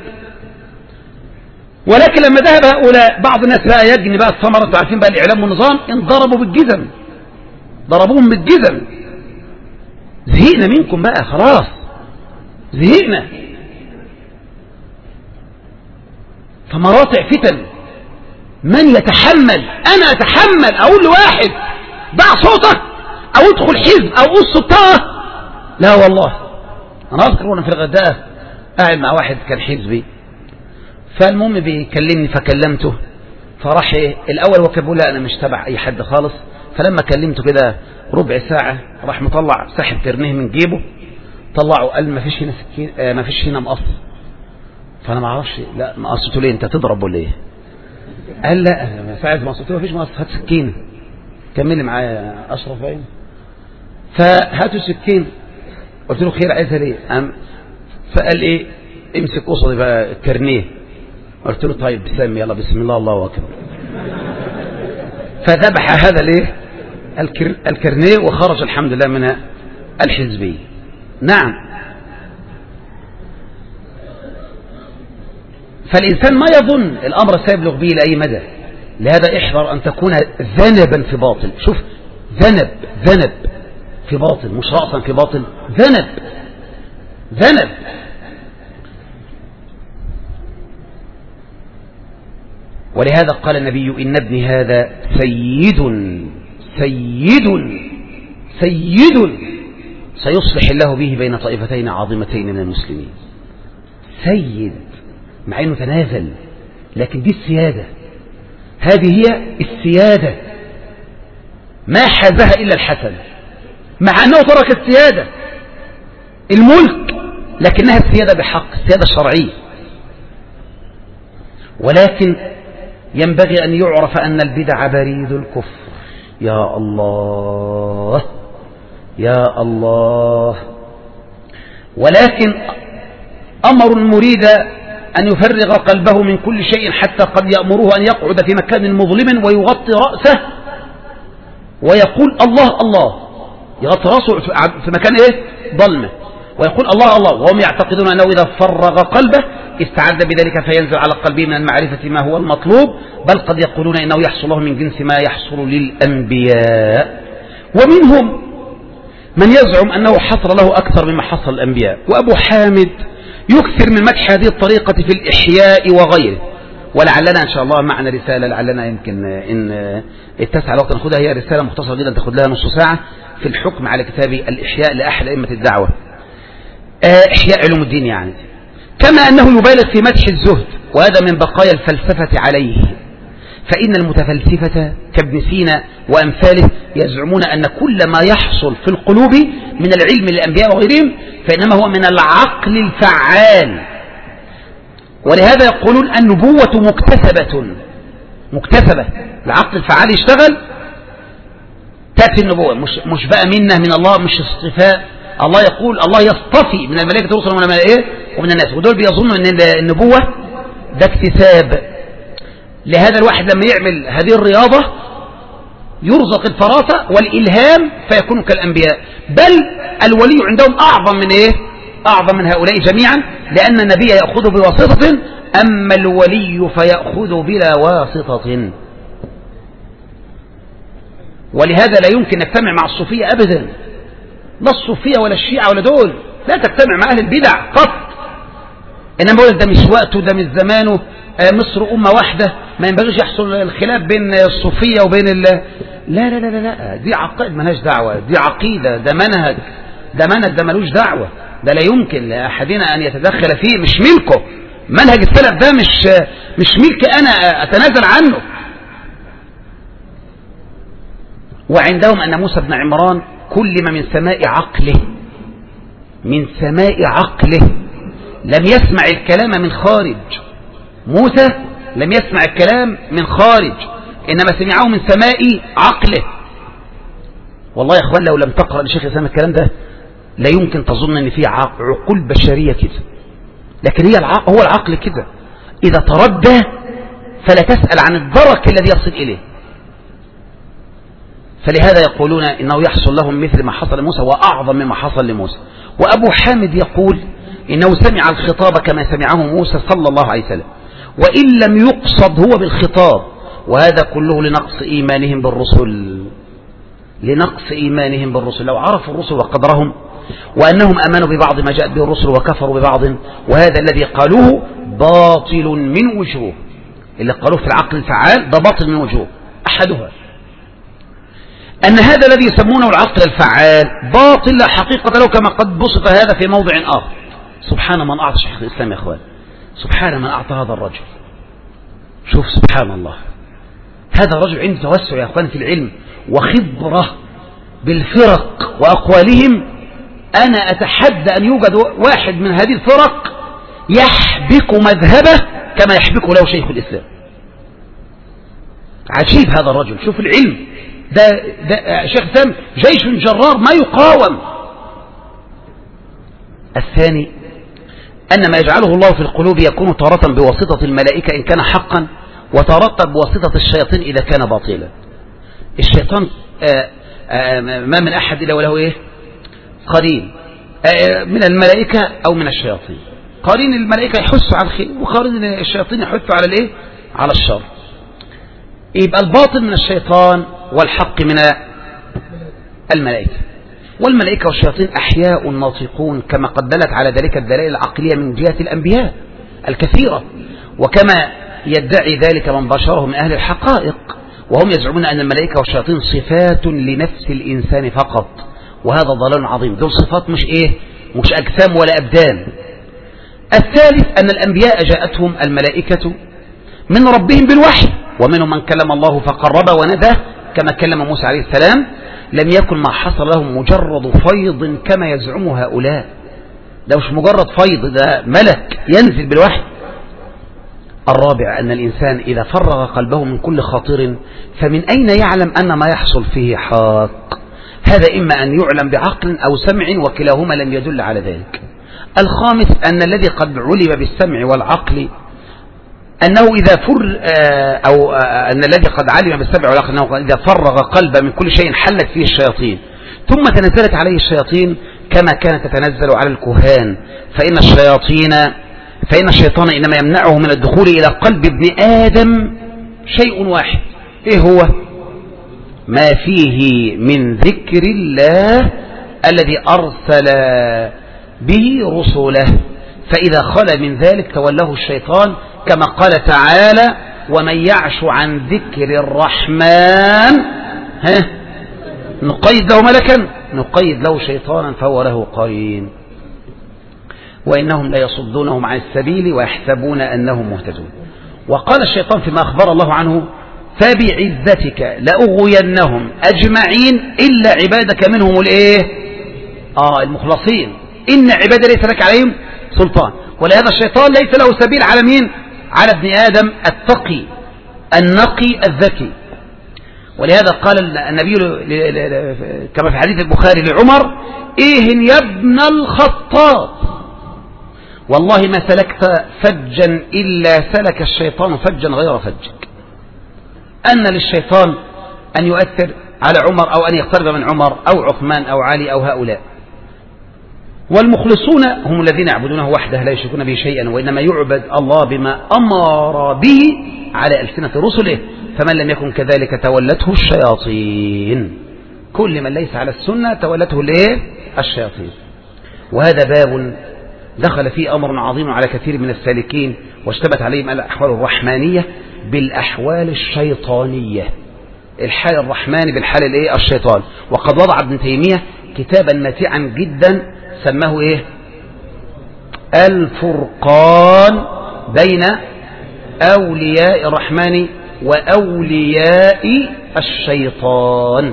ولكن لما ذهب هؤلاء بعض الناس بقى يجني بقى الثمرة، انتوا عارفين بقى الإعلام والنظام، انضربوا بالجزم، ضربوهم بالجزم. زهقنا منكم بقى خلاص، زهقنا. فمراطع فتن، من يتحمل؟ أنا أتحمل أقول لواحد دع صوتك أو ادخل حزب أو قص بتاعه؟ لا والله. أنا أذكر وأنا في الغداء قاعد مع واحد كان حزبي، فالمهم بيكلمني فكلمته، فراح إيه الأول هو كان بيقول لا أنا مش تبع أي حد خالص. فلما كلمته كده ربع ساعة راح مطلع ساحب كرنيه من جيبه، طلعه قال ما فيش هنا سكين، آه ما فيش هنا مقص. فأنا ما أعرفش، لا مقصته ليه؟ أنت تضرب ولا إيه؟ قال لا أنا ساعة مقصته ما فيش مقص، هات سكينة. كملي معايا أشرف باين. فهاتوا سكين. قلت له خير عايزها ليه؟ فقال إيه؟ امسك قصدي بقى الكرنيه. قلت له طيب بسم يلا بسم الله الله أكبر. فذبح هذا ليه الكر... الكرنيه وخرج الحمد لله من الحزبية. نعم. فالإنسان ما يظن الأمر سيبلغ به لأي مدى. لهذا احذر أن تكون ذنبا في باطل. شوف، ذنب ذنب في باطل، مش رأسا في باطل، ذنب ذنب. ولهذا قال النبي إن ابني هذا سيد سيد سيد سيصلح الله به بين طائفتين عظيمتين من المسلمين. سيد مع أنه تنازل، لكن دي السيادة، هذه هي السيادة. ما حازها إلا الحسن، مع أنه ترك السيادة الملك، لكنها السيادة بحق، السيادة الشرعية. ولكن ينبغي أن يعرف أن البدع بريد الكفر. يا الله يا الله. ولكن أمر المريد أن يفرغ قلبه من كل شيء، حتى قد يأمره أن يقعد في مكان مظلم ويغطي رأسه ويقول الله الله، يغطي رأسه في مكان إيه؟ ظلمة، ويقول الله الله، وهم يعتقدون أنه إذا فرغ قلبه استعد بذلك فينزل على قلبه من المعرفة ما هو المطلوب، بل قد يقولون إنه يحصل له من جنس ما يحصل للأنبياء. ومنهم من يزعم أنه حصل له أكثر مما حصل الأنبياء. وأبو حامد يكثر من مدح هذه الطريقة في الإحياء وغيره. ولعلنا إن شاء الله معنا رسالة، لعلنا يمكن إن اتسع الوقت نأخذها، هي رسالة مختصرة جدا تأخذ لها نص ساعة في الحكم على كتاب الإحياء لأحد أئمة الدعوة، إحياء علوم الدين يعني. كما أنه يبالغ في مدح الزهد، وهذا من بقايا الفلسفة عليه. فإن المتفلسفة كابن سينا وأمثاله يزعمون أن كل ما يحصل في القلوب من العلم للأنبياء وغيرهم فإنما هو من العقل الفعال. ولهذا يقولون النبوة مكتسبة مكتسبة. العقل الفعال يشتغل تأتي النبوة، مش, مش بقى منه من الله، مش اصطفاء. الله يقول الله يصطفي من الملائكة رسلا ومن ايه ومن الناس، ودول بيظنوا ان النبوة ده اكتساب. لهذا الواحد لما يعمل هذه الرياضة يرزق الفراسة والإلهام فيكون كالأنبياء، بل الولي عندهم أعظم من إيه؟ أعظم من هؤلاء جميعا، لأن النبي يأخذ بواسطة، أما الولي فيأخذ بلا واسطة. ولهذا لا يمكن نجتمع مع الصوفية أبدا، لا الصوفية ولا الشيعة ولا دول، لا تجتمع مع أهل البدع قط. إنما بقول ده مش وقته، ده مش زمانه، مصر أمة واحدة، ما ينبغيش يحصل الخلاف بين الصوفية وبين ال لا لا لا لا, لا. دي عقائد ملهاش دعوة، دي عقيدة، ده منهج، ده منهج، ده ملوش دعوة، ده لا يمكن لأحدنا أن يتدخل فيه، مش ملكه. منهج السلف ده مش مش ملك أنا أتنازل عنه. وعندهم أن موسى بن عمران كلم من سماء عقله، من سماء عقله، لم يسمع الكلام من خارج. موسى لم يسمع الكلام من خارج، إنما سمعه من سماء عقله. والله يا أخوان لو لم تقرأ لشيخ الإسلام الكلام ده لا يمكن تظن أن في عقول بشرية كده، لكن هي العقل، هو العقل كده إذا تردى فلا تسأل عن الدرك الذي يصل إليه. فلهذا يقولون إنه يحصل لهم مثل ما حصل لموسى وأعظم مما حصل لموسى. وأبو حامد يقول إنه سمع الخطاب كما سمعه موسى صلى الله عليه وسلم، وإن لم يقصد هو بالخطاب، وهذا كله لنقص إيمانهم بالرسل، لنقص إيمانهم بالرسل. لو عرفوا الرسل وقدرهم وأنهم أمنوا ببعض ما جاءت به الرسل وكفروا ببعض، وهذا الذي قالوه باطل من وجوه، اللي قالوه في العقل الفعال ده باطل من وجوه. أحدها أن هذا الذي يسمونه العقل الفعال باطل لا حقيقة له، كما قد بسط هذا في موضع آخر. سبحان من أعطى شيخ الإسلام يا أخوان، سبحان من أعطى هذا الرجل. شوف سبحان الله، هذا الرجل عنده توسع يا أخوان في العلم وخبرة بالفرق وأقوالهم. أنا أتحدى أن يوجد واحد من هذه الفرق يحبك مذهبه كما يحبك له شيخ الإسلام. عجيب هذا الرجل، شوف العلم ده, ده شيخ الإسلام جيش جرار ما يقاوم. الثاني أن ما يجعله الله في القلوب يكون تارة بواسطة الملائكة إن كان حقا، وتارة بواسطة الشياطين إذا كان باطلا. الشيطان آآ آآ ما من أحد إلا وله إيه؟ قرين من الملائكة أو من الشياطين. قرين الملائكة يحث على الخير، وقرين الشياطين يحث على الإيه؟ على الشر. يبقى الباطل من الشيطان والحق من الملائكة. والملائكة والشياطين أحياء ناطقون، كما قد دلت على ذلك الدلائل العقلية من جهة الأنبياء الكثيرة، وكما يدعي ذلك من بشره من أهل الحقائق، وهم يزعمون أن الملائكة والشياطين صفات لنفس الإنسان فقط، وهذا ضلال عظيم. دول صفات مش إيه؟ مش أجسام ولا أبدان. الثالث أن الأنبياء جاءتهم الملائكة من ربهم بالوحي، ومنهم من كلم الله فقرب وندى كما كلم موسى عليه السلام. لم يكن ما حصل لهم مجرد فيض كما يزعم هؤلاء، ده مش مجرد فيض، ده ملك ينزل بالوحي. الرابع أن الإنسان إذا فرغ قلبه من كل خاطر فمن أين يعلم أن ما يحصل فيه حق؟ هذا إما أن يعلم بعقل أو سمع، وكلاهما لم يدل على ذلك. الخامس أن الذي قد علم بالسمع والعقل أنه إذا فر أو أن الذي قد علم بالسمع والعقل أنه إذا فرغ قلبه من كل شيء حلت فيه الشياطين، ثم تنزلت عليه الشياطين كما كانت تتنزل على الكهان، فإن الشياطين فإن الشيطان إنما يمنعه من الدخول إلى قلب ابن آدم شيء واحد، إيه هو؟ ما فيه من ذكر الله الذي أرسل به رسله، فإذا خلى من ذلك تولاه الشيطان، كما قال تعالى: ومن يعش عن ذكر الرحمن ها نقيد له ملكا نقيد له شيطانا فهو له قرين، وإنهم لا يصدونهم عن السبيل ويحسبون أنهم مهتدون. وقال الشيطان فيما أخبر الله عنه: فبعزتك لأغوينهم أجمعين إلا عبادك منهم الإيه؟ آه المخلصين، إن عبادة ليس لك عليهم سلطان. ولهذا الشيطان ليس له سبيل على مين؟ على ابن آدم التقي النقي الذكي. ولهذا قال النبي كما في حديث البخاري لعمر: إيه يا ابن الخطاب، والله ما سلكت فجا إلا سلك الشيطان فجا غير فجك. أن للشيطان أن يؤثر على عمر أو أن يقترب من عمر أو عثمان أو علي أو هؤلاء. والمخلصون هم الذين يعبدونه وحده لا يشركون به شيئا، وإنما يعبد الله بما أمر به على ألسنة رسله، فمن لم يكن كذلك تولته الشياطين. كل من ليس على السنة تولته الايه؟ الشياطين. وهذا باب دخل فيه أمر عظيم على كثير من السالكين، واشتبت عليهم الأحوال الرحمانية بالأحوال الشيطانية، الحال الرحمن بالحال الايه؟ الشيطان. وقد وضع ابن تيمية كتابا ماتعا جدا سماه ايه؟ الفرقان بين أولياء الرحمن وأولياء الشيطان.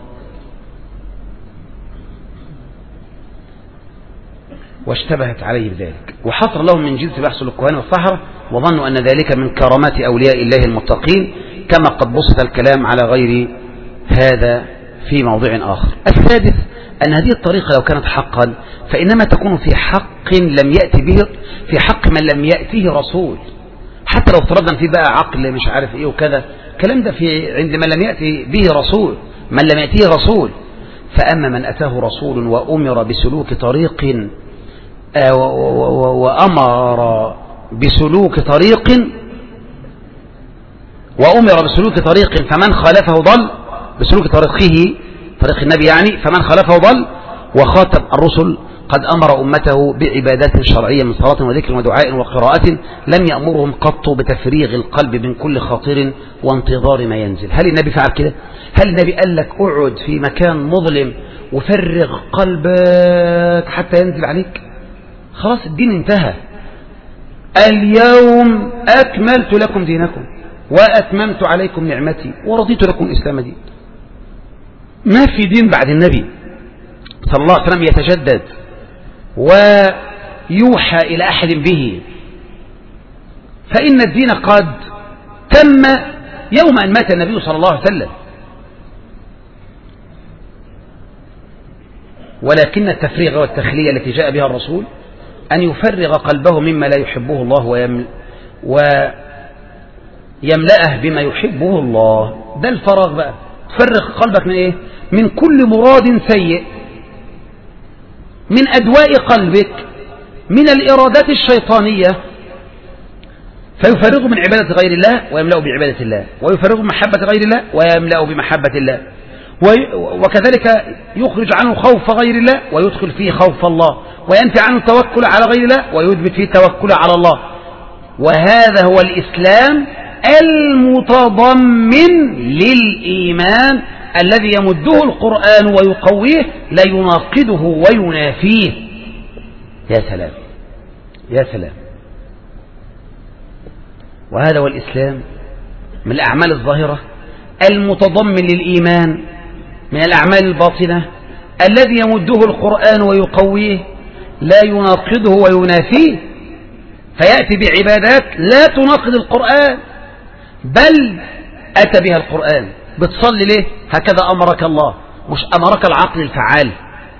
واشتبهت عليه بذلك، وحصر لهم من جنس بحث الكهان والسحرة، وظنوا أن ذلك من كرامات أولياء الله المتقين، كما قد بسط الكلام على غير هذا في موضع آخر. السادس أن هذه الطريقة لو كانت حقا فإنما تكون في حق لم يأتي به، في حق من لم يأتيه رسول. حتى لو افترضنا فيه بقى عقل مش عارف ايه وكذا، الكلام ده في عند من لم يأتي به رسول، من لم يأتيه رسول. فأما من أتاه رسول وأمر بسلوك طريق وأمر بسلوك طريق وأمر بسلوك طريق فمن خالفه ضل، بسلوك طريقه طريق النبي يعني، فمن خالفه ضل. وخاتم الرسل قد أمر أمته بعبادات شرعية من صلاة وذكر ودعاء وقراءة، لم يأمرهم قط بتفريغ القلب من كل خاطر وانتظار ما ينزل. هل النبي فعل كده؟ هل النبي قال لك اقعد في مكان مظلم وفرغ قلبك حتى ينزل عليك؟ خلاص الدين انتهى. اليوم أكملت لكم دينكم وأتممت عليكم نعمتي ورضيت لكم الإسلام دين. ما في دين بعد النبي صلى الله عليه وسلم يتجدد ويوحى إلى أحد به، فإن الدين قد تم يوم أن مات النبي صلى الله عليه وسلم. ولكن التفريغ والتخلية التي جاء بها الرسول أن يفرغ قلبه مما لا يحبه الله ويمل ويملأه بما يحبه الله. ده الفراغ بقى، تفرغ قلبك من إيه؟ من كل مراد سيء، من أدواء قلبك، من الإرادات الشيطانية، فيفرغ من عبادة غير الله ويملأه بعبادة الله، ويفرغ من محبة غير الله ويملأه بمحبة الله، وكذلك يخرج عنه خوف غير الله ويدخل فيه خوف الله، وينفي عنه التوكل على غير الله ويثبت فيه التوكل على الله. وهذا هو الإسلام المتضمن للإيمان الذي يمده القرآن ويقويه لا يناقضه وينافيه. يا سلام يا سلام. وهذا هو الإسلام من الأعمال الظاهرة المتضمن للإيمان من الأعمال الباطنة الذي يمده القرآن ويقويه لا يناقضه وينافيه، فيأتي بعبادات لا تناقض القرآن بل أتى بها القرآن. بتصلي ليه؟ هكذا أمرك الله، مش أمرك العقل الفعال.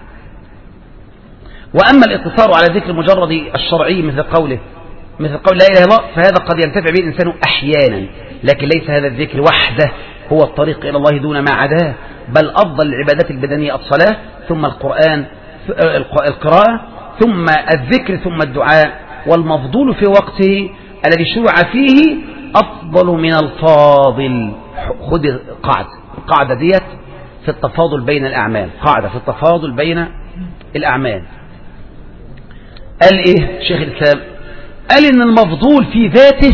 وأما الاقتصار على ذكر مجرد الشرعي مثل قوله مثل قول لا إله إلا الله، فهذا قد ينتفع به الإنسان أحيانا، لكن ليس هذا الذكر وحده هو الطريق إلى الله دون ما عداه، بل أفضل العبادات البدنية الصلاة، ثم القرآن القراءة، ثم الذكر، ثم الدعاء. والمفضول في وقته الذي شرع فيه أفضل من الفاضل. خذ قاعدة القاعدة ديت في التفاضل بين الأعمال، قاعدة في التفاضل بين الأعمال. قال إيه شيخ الإسلام؟ قال إن المفضول في ذاته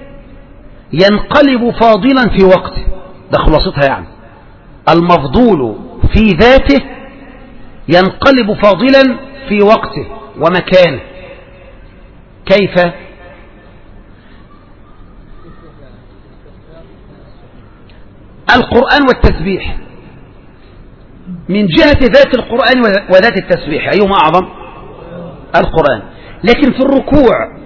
ينقلب فاضلا في وقته. ده خلاصتها يعني، المفضول في ذاته ينقلب فاضلا في وقته ومكانه. كيف؟ القرآن والتسبيح من جهة ذات القرآن وذات التسبيح أيهما أعظم؟ القرآن. لكن في الركوع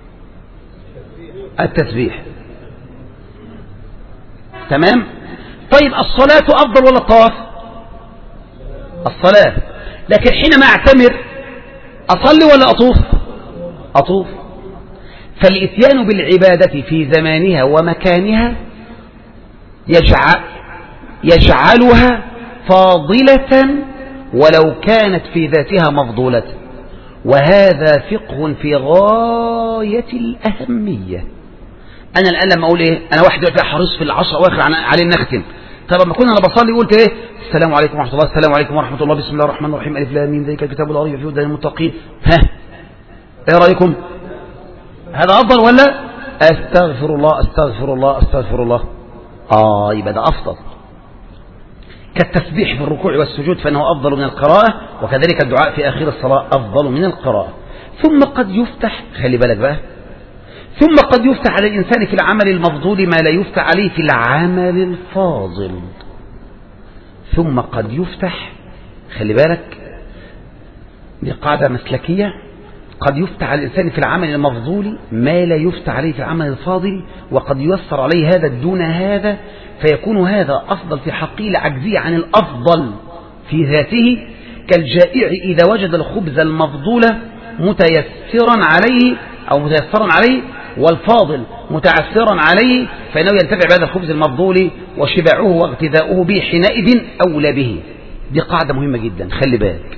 التسبيح. تمام؟ طيب الصلاة أفضل ولا الطواف؟ الصلاة. لكن حينما أعتمر أصلي ولا أطوف؟ أطوف. فالإتيان بالعبادة في زمانها ومكانها يجعل يجعلها فاضلة ولو كانت في ذاتها مفضولة، وهذا فقه في غاية الأهمية. أنا الآن لما أقول إيه، أنا واحد دلوقتي حريص في العشر أواخر عليه نختم. طب لما كنا أنا بصلي قلت إيه، السلام عليكم ورحمة الله، السلام عليكم ورحمة الله، بسم الله الرحمن الرحيم، ألف لام ميم ذلك الكتاب لا ريب فيه هدى للمتقين. ها إيه رأيكم؟ هذا أفضل ولا أستغفر الله أستغفر الله أستغفر الله؟ آه يبقى ده أفضل. كالتسبيح في الركوع والسجود فإنه أفضل من القراءة، وكذلك الدعاء في آخر الصلاة أفضل من القراءة. ثم قد يفتح، خلي بالك بقى، ثم قد يفتح على الإنسان في العمل المفضول ما لا يفتح عليه في العمل الفاضل. ثم قد يفتح، خلي بالك، دي قاعدة مسلكية، قد يفتح على الإنسان في العمل المفضول ما لا يفتح عليه في العمل الفاضل، وقد ييسر عليه هذا دون هذا، فيكون هذا أفضل في حقه لعجزه عن الأفضل في ذاته، كالجائع إذا وجد الخبز المفضول متيسرا عليه أو متيسرا عليه والفاضل متعسرا عليه، فإنه ينتفع بهذا الخبز المفضول وشبعه واغتذاؤه به حينئذ أولى به. دي قاعدة مهمة جدا، خلي بالك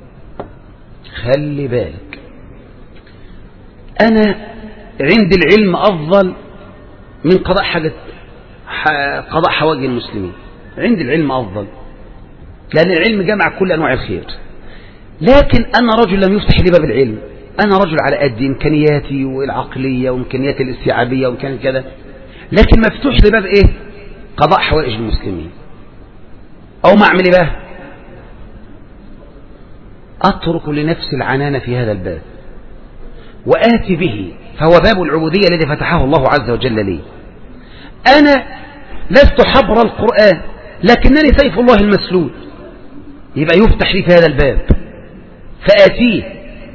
خلي بالك. أنا عند العلم أفضل من قضاء حاجة قضاء حوائج المسلمين، عند العلم أفضل، لأن العلم جمع كل أنواع الخير. لكن أنا رجل لم يفتح لي باب العلم، أنا رجل على قد إمكانياتي والعقلية وإمكانياتي الاستيعابية وإمكانيات كذا، لكن مفتوح لي باب إيه؟ قضاء حوائج المسلمين. أو ما أعمل بقى؟ أترك لنفسي العنان في هذا الباب وآتي به، فهو باب العبودية الذي فتحه الله عز وجل لي. أنا لست حبر القرآن لكنني سيف الله المسلول، يبقى يفتح لي في هذا الباب فآتيه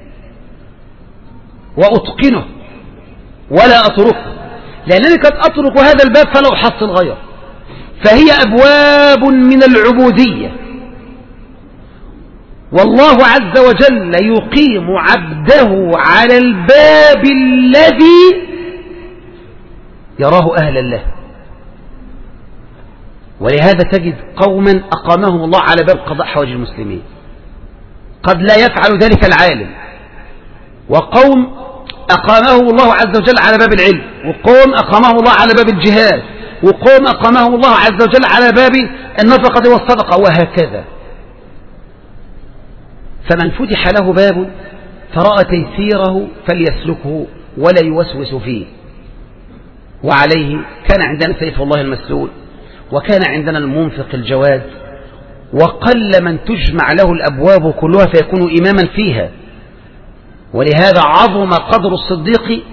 وأتقنه ولا أتركه، لأنني قد أترك هذا الباب فلا أحصل غيره. فهي أبواب من العبودية، والله عز وجل يقيم عبده على الباب الذي يراه أهلا له. ولهذا تجد قوما أقامهم الله على باب قضاء حوائج المسلمين، قد لا يفعل ذلك العالم، وقوم أقامهم الله عز وجل على باب العلم، وقوم أقامهم الله على باب الجهاد، وقوم أقامهم الله عز وجل على باب النفقة والصدقة، وهكذا. فمن فتح له باب فرأى تيسيره فليسلكه ولا يوسوس فيه. وعليه كان عندنا سيف الله المسلول، وكان عندنا المنفق الجواد، وقل من تجمع له الأبواب كلها فيكون إماما فيها. ولهذا عظم قدر الصديق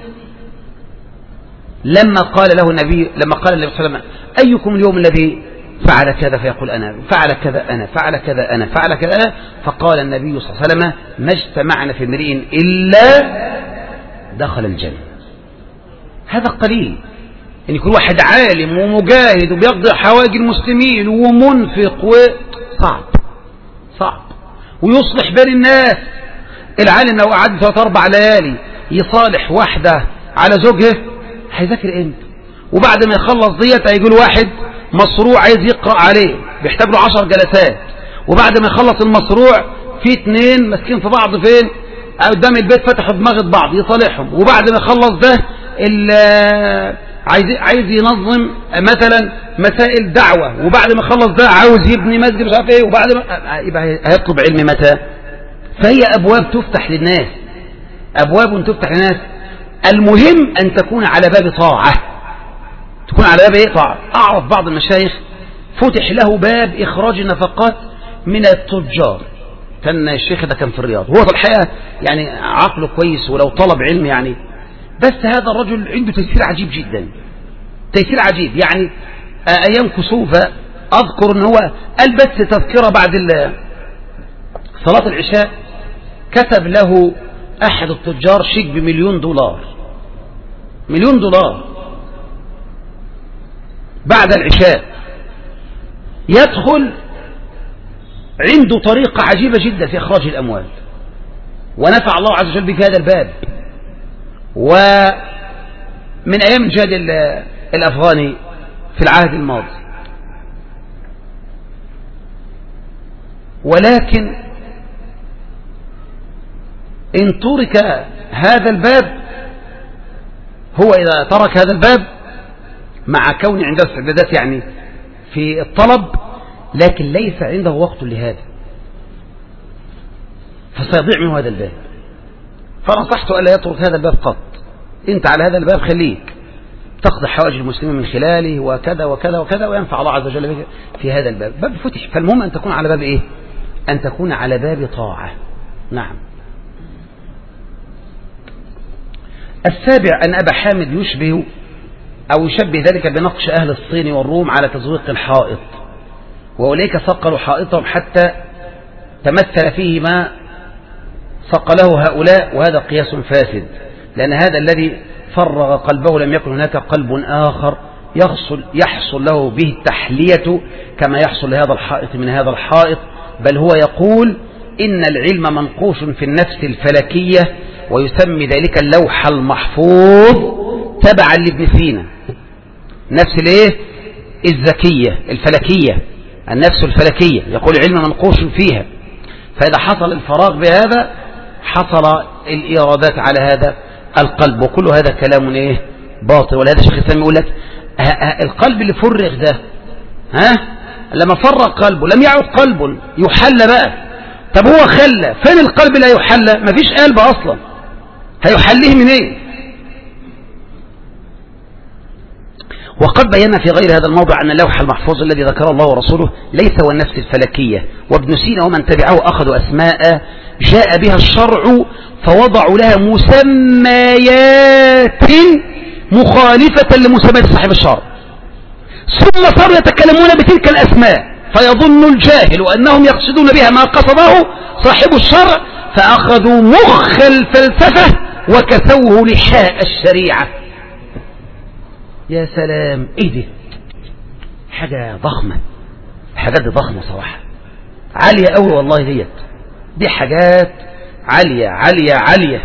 لما قال له النبي لما قال النبي صلى الله عليه وسلم: أيكم اليوم الذي فعل كذا؟ فيقول أنا، فعل كذا أنا، فعل كذا أنا، فعل كذا أنا. فقال النبي صلى الله عليه وسلم: ما اجتمعنا في امرئ إلا دخل الجنة. هذا قليل أن يكون واحد عالم ومجاهد وبيقضي حوائج المسلمين ومنفق، وصعب صعب ويصلح بين الناس. العالم لو قعد ثلاث أربع ليالي يصالح واحدة على زوجها هيذاكر امتى؟ وبعد ما يخلص ديت هيجي له واحد مصروع عايز يقرأ عليه بيحتاج له عشر جلسات، وبعد ما يخلص المصروع في اتنين ماسكين في بعض فين؟ قدام البيت فتحوا دماغ بعض يصالحهم، وبعد ما يخلص ده عايز عايز ينظم مثلا مسائل دعوة، وبعد ما يخلص ده عاوز يبني مسجد مش عارف ايه، وبعد ما يبقى هيطلب علم متى؟ فهي أبواب تفتح للناس، أبواب تفتح للناس. المهم أن تكون على باب طاعة، تكون على باب ايه؟ طاعة. أعرف بعض المشايخ فتح له باب إخراج النفقات من التجار، كان الشيخ ده كان في الرياض، هو في الحقيقة يعني عقله كويس ولو طلب علم يعني، بس هذا الرجل عنده تيسير عجيب جدا، تيسير عجيب. يعني أيام كسوفة أذكر أنه هو قال بس تذكرة بعد صلاة العشاء كتب له أحد التجار شيك بمليون دولار، مليون دولار بعد العشاء، يدخل عنده طريقة عجيبة جدا في إخراج الأموال، ونفع الله عز وجل بك هذا الباب. ومن أيام الجهاد الأفغاني في العهد الماضي، ولكن إن ترك هذا الباب، هو إذا ترك هذا الباب مع كون عنده استعدادات يعني في الطلب، لكن ليس عنده وقت لهذا، فسيضيع منه هذا الباب. فنصحت ألا يترك هذا الباب قط. انت على هذا الباب خليك تقضي حوائج المسلمين من خلاله وكذا وكذا وكذا، وينفع الله عز وجل بك في هذا الباب. باب فتح، فالمهم أن تكون على باب إيه؟ أن تكون على باب طاعة. نعم. السابع أن أبا حامد يشبه أو يشبه ذلك بنقش أهل الصين والروم على تزويق الحائط، وأولئك صقلوا حائطهم حتى تمثل فيه ما صقله هؤلاء، وهذا قياس فاسد، لأن هذا الذي فرغ قلبه لم يكن هناك قلب آخر يحصل, يحصل له به التحلية كما يحصل لهذا الحائط من هذا الحائط، بل هو يقول إن العلم منقوش في النفس الفلكية، ويسمي ذلك اللوح المحفوظ تبعا لابن سينا. نفس الايه؟ الذكية الفلكية، النفس الفلكية، يقول العلم منقوش فيها. فإذا حصل الفراغ بهذا حصل الإيرادات على هذا القلب، وكل هذا كلام ايه؟ باطل. ولهذا الشيخ الإسلام يقول لك القلب اللي فرغ ده، ها لما فرغ قلبه لم يعد قلب يحل بقى. طب هو خلى فين القلب لا يحل؟ مفيش قلب أصلا، هيحليه منين؟ إيه؟ وقد بينا في غير هذا الموضع أن اللوح المحفوظ الذي ذكره الله ورسوله ليس هو النفس الفلكية، وابن سينا ومن تبعه أخذوا أسماء جاء بها الشرع فوضعوا لها مسميات مخالفة لمسميات صاحب الشرع، ثم صاروا يتكلمون بتلك الأسماء، فيظن الجاهل أنهم يقصدون بها ما قصده صاحب الشرع، فأخذوا مخ الفلسفة وكسوه لحاء الشريعة. يا سلام، ايه دي؟ حاجة ضخمة، حاجات دي ضخمة صراحة، عالية قوي والله، ديت دي حاجات عالية عالية عالية.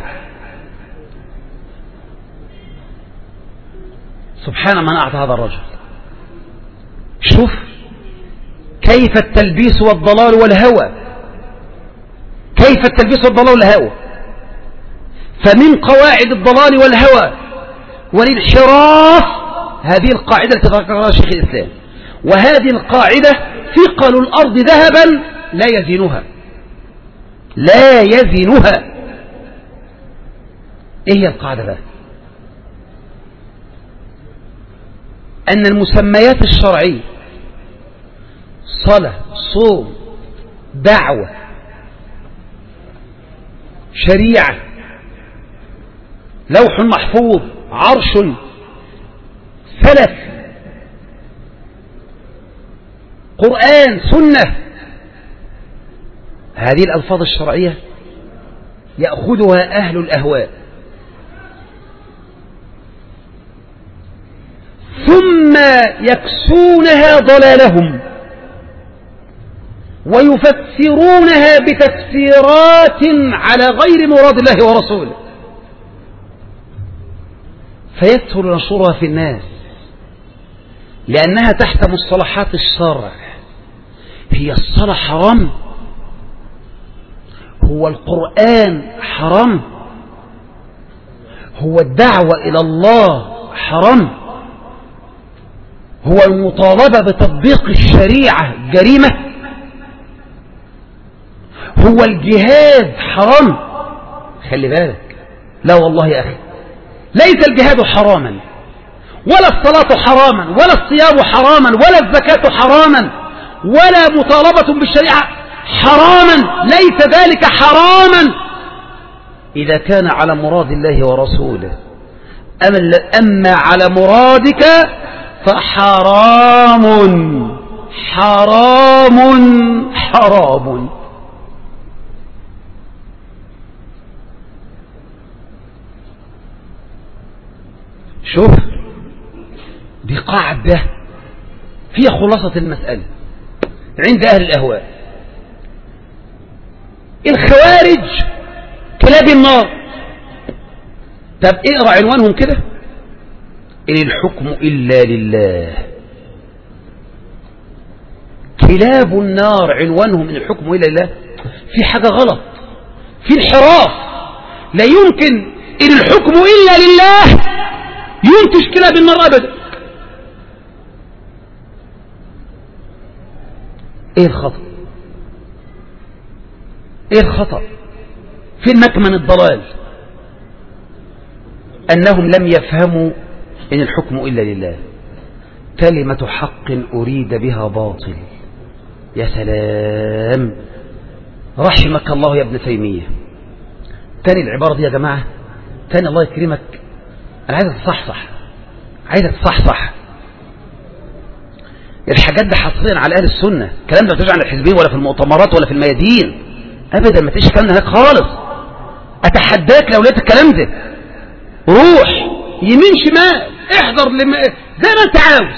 سبحان من أعطى هذا الرجل. شوف كيف التلبيس والضلال والهوى، كيف التلبيس والضلال والهوى. فمن قواعد الضلال والهوى والانحراف هذه القاعدة التي ذكرها شيخ الإسلام، وهذه القاعدة ثقل الأرض ذهبا لا يزنها، لا يزنها. ايه هي القاعدة بقى؟ أن المسميات الشرعية صلاة، صوم، دعوة، شريعة، لوح محفوظ، عرش، سلف، قرآن، سنة، هذه الألفاظ الشرعية يأخذها أهل الأهواء، ثم يكسونها ضلالهم ويفسرونها بتفسيرات على غير مراد الله ورسوله، فيسهل نشرها في الناس لأنها تحت مصطلحات الشرع. هي الصلاة حرام؟ هو القرآن حرام؟ هو الدعوة إلى الله حرام؟ هو المطالبة بتطبيق الشريعة جريمة؟ هو الجهاد حرام؟ خلي بالك، لا والله يا أخي، ليس الجهاد حراما، ولا الصلاة حراما، ولا الصيام حراما، ولا الزكاة حراما، ولا مطالبة بالشريعة حراما، ليس ذلك حراما إذا كان على مراد الله ورسوله. أما على مرادك فحرام حرام حرام. شوف، دي قاعدة فيها خلاصة المسألة. عند أهل الأهواء. الخوارج كلاب النار. طب اقرأ عنوانهم كده، إن الحكم إلا لله. كلاب النار عنوانهم إن الحكم إلا لله. في حاجة غلط، في انحراف. لا يمكن إن الحكم إلا لله ينتج كلاب النار أبدا. ايه الخطأ؟ ايه الخطأ؟ في مكمن الضلال أنهم لم يفهموا إن الحكم إلا لله. كلمة حق أريد بها باطل. يا سلام، رحمك الله يا ابن تيمية. تاني العبارة دي يا جماعة، تاني الله يكرمك، أنا عايزك تصحصح، عايزك تصحصح. الحاجات دي حصريا على أهل السنة، الكلام ده ما تجعل الحزبين ولا في المؤتمرات ولا في الميادين أبدا، ما تقولش الكلام ده هناك خالص. أتحداك لو لقيت الكلام ده، روح يمين شمال، احضر لما زي ما أنت عاوز.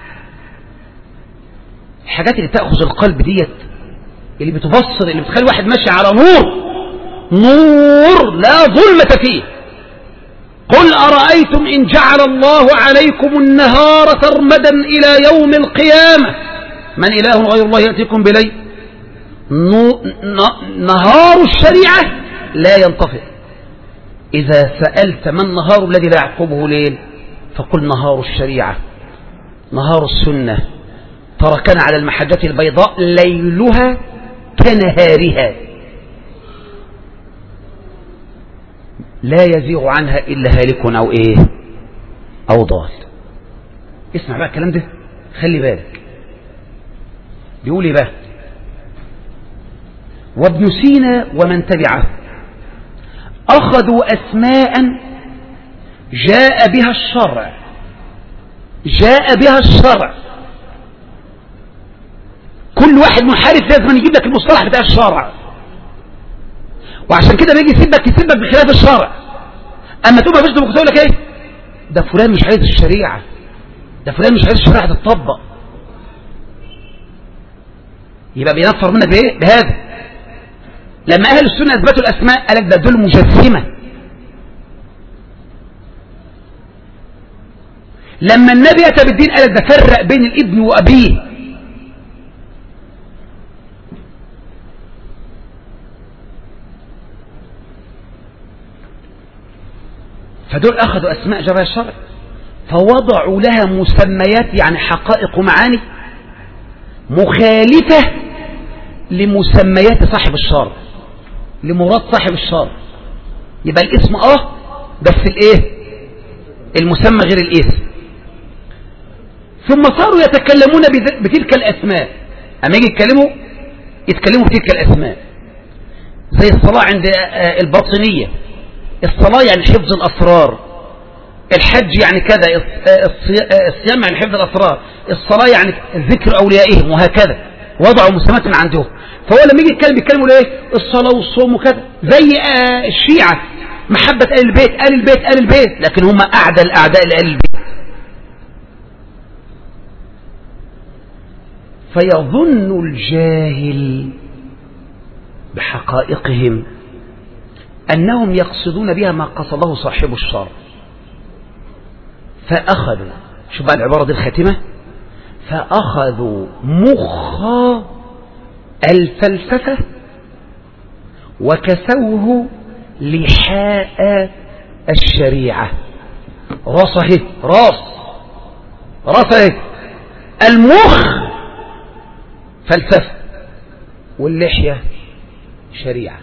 الحاجات اللي تأخذ القلب ديت، اللي بتبصر، اللي بتخلي واحد ماشي على نور، نور لا ظلمة فيه. قل أرأيتم إن جعل الله عليكم النهار سرمدا إلى يوم القيامة من إله غير الله يأتيكم بليل. نهار الشريعة لا ينطفئ. إذا سألت ما النهار الذي لا يعقبه ليل، فقل نهار الشريعة، نهار السنة. تركنا على المحجة البيضاء ليلها كنهارها لا يزيغ عنها إلا هالك أو إيه أو ضال. اسمع بقى الكلام ده، خلي بالك. بيقول إيه بقى؟ وابن سينا ومن تبعه أخذوا أسماء جاء بها الشرع، جاء بها الشرع. كل واحد منحرف لازم يجيب لك المصطلح بتاع الشرع، وعشان كده بيجي يسيبك يسيبك بخلاف الشرع. اما تبقى مش تقول لك ايه ده فلان مش عايز الشريعه، ده فلان مش عايز الشريعه تتطبق، يبقى بينفر منك بايه؟ بهذا. لما اهل السنه اثبتوا الاسماء قال لك ده دول مجسمه. لما النبي اتى بالدين قال لك ده فرق بين الابن وابيه. فدول أخذوا أسماء جرى الشرع فوضعوا لها مسميات، يعني حقائق ومعاني مخالفة لمسميات صاحب الشرع، لمراد صاحب الشرع. يبقى الاسم اه بس الايه؟ المسمى غير الاسم. ثم صاروا يتكلمون بتلك الأسماء. أما يجي يتكلموا يتكلموا بتلك الأسماء، زي الصلاة عند الباطنية. الصلاة يعني حفظ الأسرار، الحج يعني كذا، الصيام يعني حفظ الأسرار، الصلاة يعني ذكر أوليائهم، وهكذا وضعوا مسمات من عندهم. فهو لما يجي يتكلم يتكلموا ليه؟ الصلاة والصوم وكذا. زي الشيعة محبة آل البيت، آل البيت آل البيت، لكن هم أعدى الأعداء لآل البيت. فيظن الجاهل بحقائقهم أنهم يقصدون بها ما قصده صاحب الشرع، فأخذوا، شوف بقى العبارة دي الخاتمة، فأخذوا مخ الفلسفة وكسوه لحاء الشريعة. راسه راس راسه المخ فلسفة واللحية شريعة.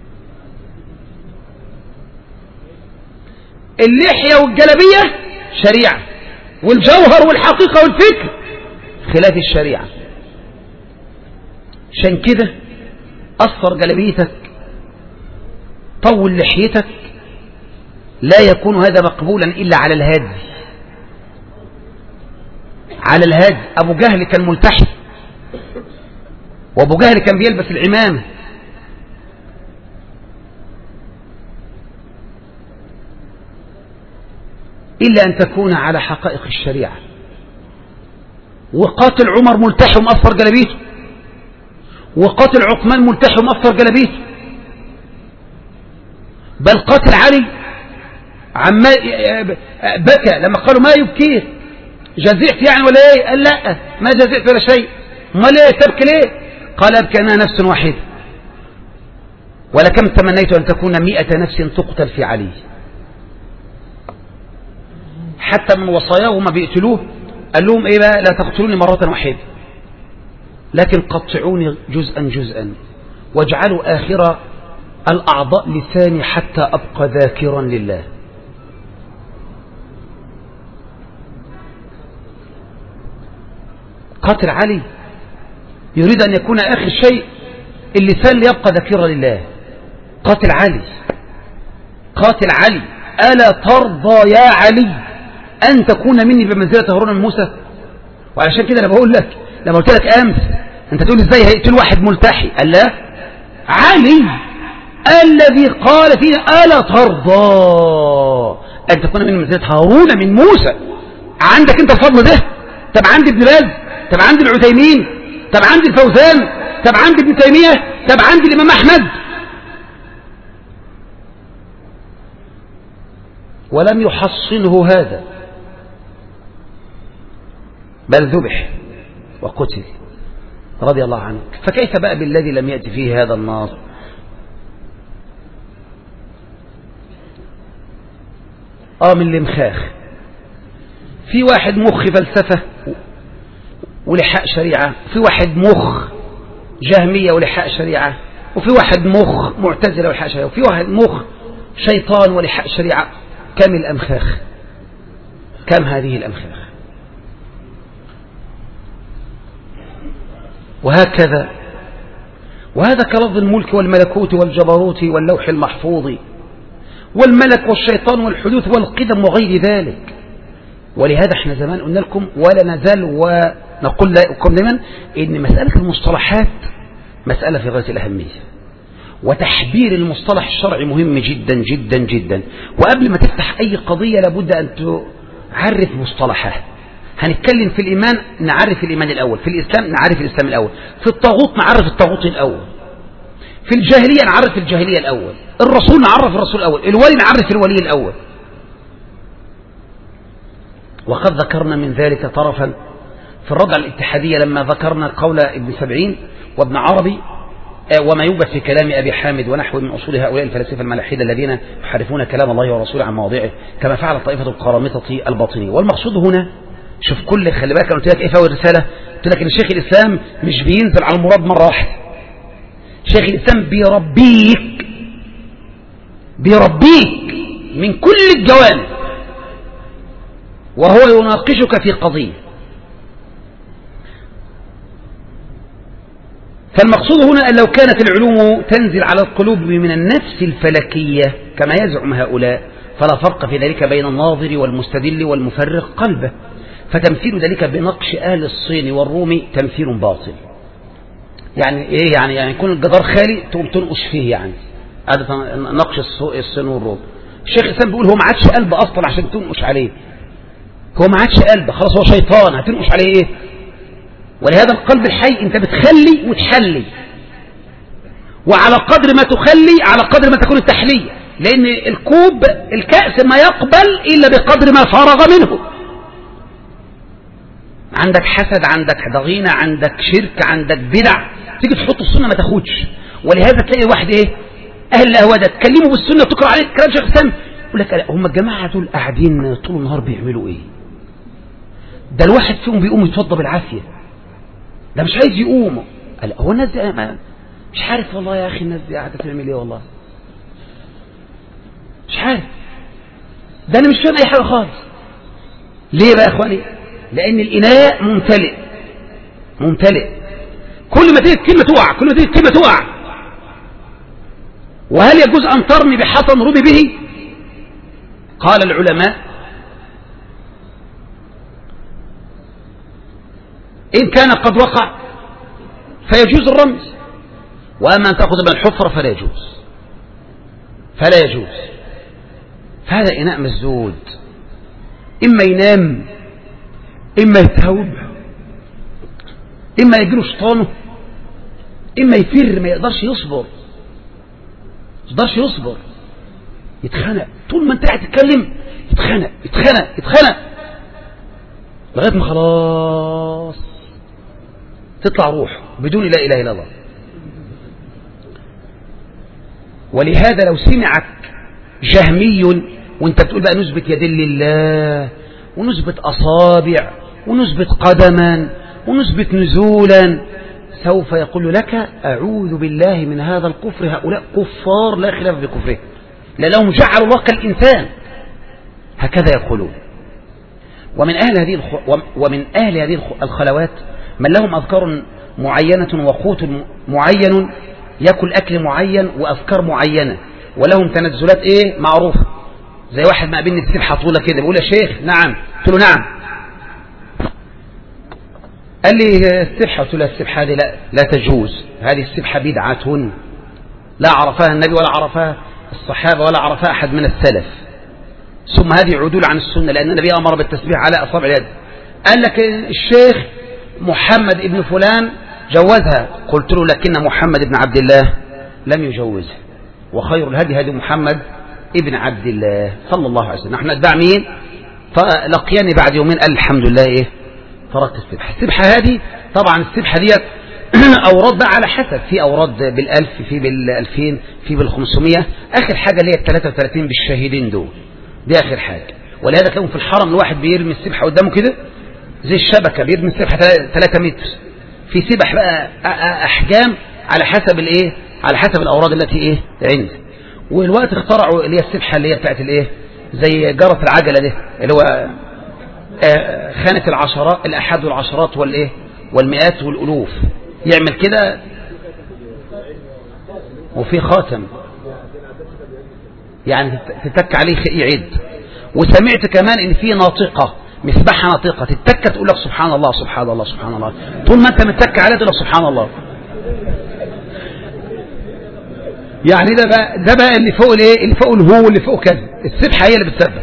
اللحية والجلبية شريعة، والجوهر والحقيقة والفكر خلاف الشريعة. عشان كده أصفر جلبيتك، طول لحيتك، لا يكون هذا مقبولا إلا على الهادي، على الهادي. أبو جهل كان ملتحي، وأبو جهل كان بيلبس العمامة، إلا أن تكون على حقائق الشريعة. وقاتل عمر ملتحي ومأصفر جلبيته، وقاتل عثمان ملتحي ومقصر جلابيته، بل قاتل علي عمال بكى لما قالوا ما يبكيه، جزعت يعني ولا ايه؟ قال لا ما جزعت ولا شيء. امال ايه تبكي ليه؟ قال ابكي انا نفس واحده، ولكم تمنيت ان تكون مئة نفس تقتل في علي. حتى من وصاياه ما بيقتلوه قال لهم ايه بقى؟ لا تقتلوني مرة واحدة، لكن قطعوني جزءا جزءا واجعلوا آخر الأعضاء لساني حتى أبقى ذاكرا لله. قاتل علي يريد أن يكون آخر شيء اللسان ليبقى ذاكرا لله. قاتل علي قاتل علي ألا ترضى يا علي أن تكون مني بمنزلة هارون من موسى؟ وعلشان كده أنا بقول لك لما قلت لك أمس أنت تقول إزاي هيقتل واحد ملتحي؟ قال لا، علي الذي قال فيه ألا ترضى أن تكون من منزلة هارون من موسى. عندك أنت الفضل ده؟ طب عند ابن باز، طب عند العثيمين، طب عند الفوزان، طب عند ابن تيمية، طب عند الإمام أحمد. ولم يحصنه هذا، بل ذبح وقتل رضي الله عنه. فكيف بقى بالذي لم يأتي فيه هذا النص؟ آه من الامخاخ. في واحد مخ فلسفة ولحاء شريعة، في واحد مخ جهمية ولحاء شريعة، وفي واحد مخ معتزلة ولحاء شريعة، وفي واحد مخ شيطان ولحاء شريعة. كم الأمخاخ؟ كم هذه الأمخاخ؟ وهكذا، وهذا كلفظ الملك والملكوت والجبروت واللوح المحفوظ والملك والشيطان والحدوث والقدم وغير ذلك. ولهذا احنا زمان قلنا لكم ولا نزال ونقول لكم دائما ان مسألة المصطلحات مسألة في غاية الأهمية، وتحبير المصطلح الشرعي مهم جدا جدا جدا. وقبل ما تفتح أي قضية لابد أن تعرف مصطلحها. هنتكلم في الإيمان نعرف الإيمان الأول، في الإسلام نعرف الإسلام الأول، في الطاغوت نعرف الطاغوت الأول، في الجاهلية نعرف الجاهلية الأول، الرسول نعرف الرسول الأول، الولي نعرف الولي الأول. وقد ذكرنا من ذلك طرفا في الرد على الاتحادية لما ذكرنا قول ابن سبعين وابن عربي وما يوجد في كلام أبي حامد ونحو من أصول هؤلاء الفلاسفة الملاحدة الذين يحرفون كلام الله ورسوله عن مواضعه كما فعل طائفة القرامطة الباطنية. والمقصود هنا شوف كل خلي بالك، أنا قلت لك إيه فوق الرسالة؟ قلت لك إن شيخ الإسلام مش بينزل على المراد مرة واحدة. شيخ الإسلام بيربيك بيربيك من كل الجوانب، وهو يناقشك في قضية. فالمقصود هنا أن لو كانت العلوم تنزل على القلوب من النفس الفلكية كما يزعم هؤلاء فلا فرق في ذلك بين الناظر والمستدل والمفرق قلبه. فتمثيل ذلك بنقش أهل الصين والروم تمثيل باطل. يعني إيه؟ يعني يعني يكون الجدار خالي تقوم تنقش فيه، يعني هذا نقش الصين والروم. الشيخ الإسلام بيقول هو ما عادش قلب أصلا عشان تنقش عليه، هو ما عادش قلب خلاص، هو شيطان هتنقش عليه إيه؟ ولهذا القلب الحي أنت بتخلي وتحلي، وعلى قدر ما تخلي على قدر ما تكون التحلية، لأن الكوب الكأس ما يقبل إلا بقدر ما فرغ منه. عندك حسد، عندك ضغينة، عندك شرك، عندك بدع، تيجي تحط السنة ما تاخدش. ولهذا تلاقي واحد ايه اهل الأهواء ده تكلمه بالسنة تقرأ عليه كلام شيخ الإسلام يقول لك هم الجماعة دول قاعدين طول النهار بيعملوا ايه؟ ده الواحد فيهم بيقوم يتوضى بالعافية، ده مش عايز يقوم. قال هو الناس دي مش عارف والله يا أخي، الناس دي قاعدة تعمل ايه والله مش عارف، ده أنا مش فاهم أي حاجة خالص. ليه بقى يا إخواني؟ لأن الإناء ممتلئ ممتلئ، كل ما تيجي كلمة تقع، كل ما تيجي كلمة تقع. وهل يجوز أن ترمي بحصى رمي به؟ قال العلماء إن كان قد وقع فيجوز الرمي، وأما أن تأخذ من الحفرة فلا يجوز فلا يجوز فهذا إناء مسدود، إما ينام إما يتهوب إما يجيله شيطانه إما يفر ما يقدرش يصبر، ما يقدرش يصبر، يتخنق طول ما أنت قاعد تتكلم، يتخنق يتخنق يتخنق لغاية ما خلاص تطلع روح بدون لا إله إلا الله. ولهذا لو سمعك جهمي وانت بتقول بقى نثبت يد لله ونثبت أصابع ونثبت قدما ونثبت نزولا، سوف يقول لك أعوذ بالله من هذا الكفر، هؤلاء كفار لا خلاف بكفره لأنهم جعلوا الله كالإنسان، هكذا يقولون. ومن أهل هذه الخ... ومن أهل هذه الخلوات من لهم أذكار معينة وقوت معين، يأكل أكل معين وأذكار معينة، ولهم تنزلات إيه معروفة. زي واحد ما قابلني السبحة طولة كده بيقول يا شيخ نعم، قلت له نعم، قال لي السبحة، قلت له السبحة هذه لا, لا تجوز، هذه السبحة بدعة لا عرفها النبي ولا عرفها الصحابة ولا عرفها أحد من السلف، ثم هذه عدول عن السنة لأن النبي أمر بالتسبيح على أصابع اليد. قال لك الشيخ محمد ابن فلان جوزها، قلت له لكن محمد ابن عبد الله لم يجوزها، وخير الهدي هدي محمد ابن عبد الله صلى الله عليه وسلم. نحن نتبع مين؟ فلقياني بعد يومين قال الحمد لله ايه تركت السبحة. السبحة هذه طبعا السبحة ديت أوراد بقى على حسب، في أوراد بالألف، في بالألفين، في بالخمسمية، آخر حاجة اللي هي الثلاثة وثلاثين بالشاهدين دول، دي آخر حاجة. ولهذا تلاقوا في الحرم الواحد بيرمي السبحة قدامه كده زي الشبكة، بيرمي السبحة ثلاثة متر، في سبح بقى أحجام على حسب الايه، على حسب الأوراد التي ايه عنده. والوقت اخترعوا اللي هي السبحة اللي هي بتاعت الايه زي جرس العجلة ده اللي هو خانة العشرات الأحد والعشرات والايه والمئات والألوف، يعمل كده وفي خاتم يعني تتك عليه يعد. وسمعت كمان ان في ناطقة مسبحة ناطقة تتك تقول لك سبحان الله سبحان الله سبحان الله، طول ما انت متك عليها تقول لك سبحان الله. يعني ده بقى ده بقى اللي فوق الايه، اللي فوق الهو واللي فوق كذا، السبحة هي اللي بتسبح.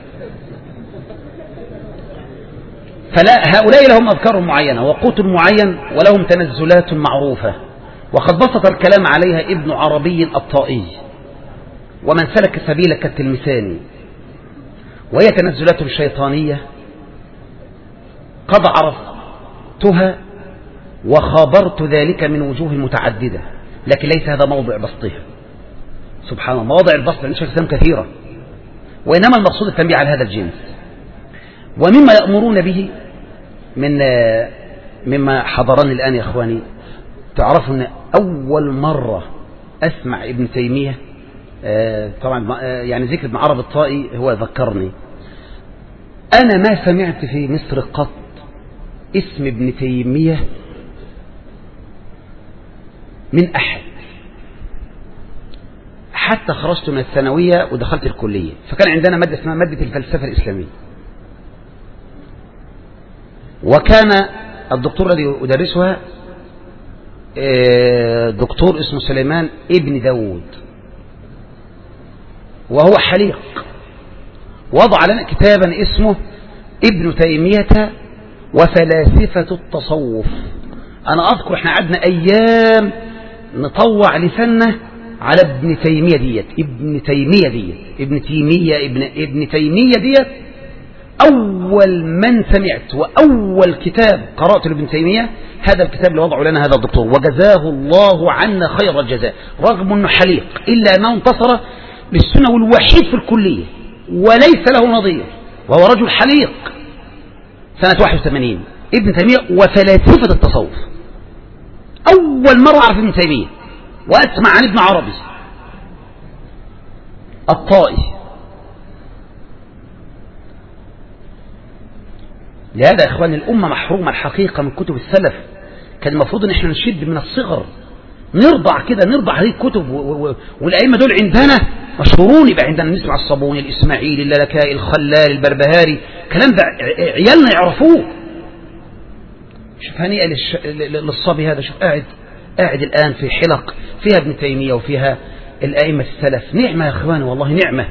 فلا هؤلاء لهم أذكار معينة وقوت معين ولهم تنزلات معروفة، وقد بسط الكلام عليها ابن عربي الطائي ومن سلك سبيل كالتلمساني، وهي تنزلات شيطانية قد عرفتها وخابرت ذلك من وجوه متعددة، لكن ليس هذا موضع بسطها. سبحان الله، مواضع البسط عند شيخ الإسلام كثيرة، وإنما المقصود التنبيه على هذا الجنس. ومما يأمرون به من مما حضرني الآن يا أخواني، تعرفوا أن أول مرة أسمع ابن تيمية، طبعا يعني ذكر ابن عربي الطائي هو ذكرني، أنا ما سمعت في مصر قط اسم ابن تيمية من أحد، حتى خرجت من الثانوية ودخلت الكلية، فكان عندنا مادة اسمها مادة الفلسفة الإسلامية، وكان الدكتور الذي أدرسها دكتور اسمه سليمان ابن داود، وهو حليق، وضع لنا كتابا اسمه ابن تيمية وفلاسفة التصوف. أنا أذكر احنا قعدنا أيام نطوع لسنة على ابن تيمية ديت، ابن تيمية ديت ابن تيمية ابن, ابن تيمية ديت أول من سمعت وأول كتاب قرأت لابن تيمية هذا الكتاب اللي وضعه لنا هذا الدكتور، وجزاه الله عنا خير الجزاء، رغم أنه حليق إلا أنه انتصر للسنة والوحيد في الكلية وليس له نظير، وهو رجل حليق سنة واحد وثمانين، ابن تيمية وفلاسفة التصوف. أول مرة أعرف ابن تيمية وأسمع عن ابن عربي الطائي. لهذا يا إخواني الأمة محرومة الحقيقة من كتب السلف، كان المفروض أن احنا نشد من الصغر، نرضع كده، نرضع هذه الكتب، والأئمة دول عندنا مشهورون، يبقى عندنا نسمع الصابوني الإسماعيلي اللالكائي الخلال البربهاري، كلام ده عيالنا يعرفوه. شوف هنيئة للش... للصبي هذا، شوف قاعد قاعد الآن في حلق فيها ابن تيمية وفيها الأئمة السلف، نعمة يا إخواني والله نعمة.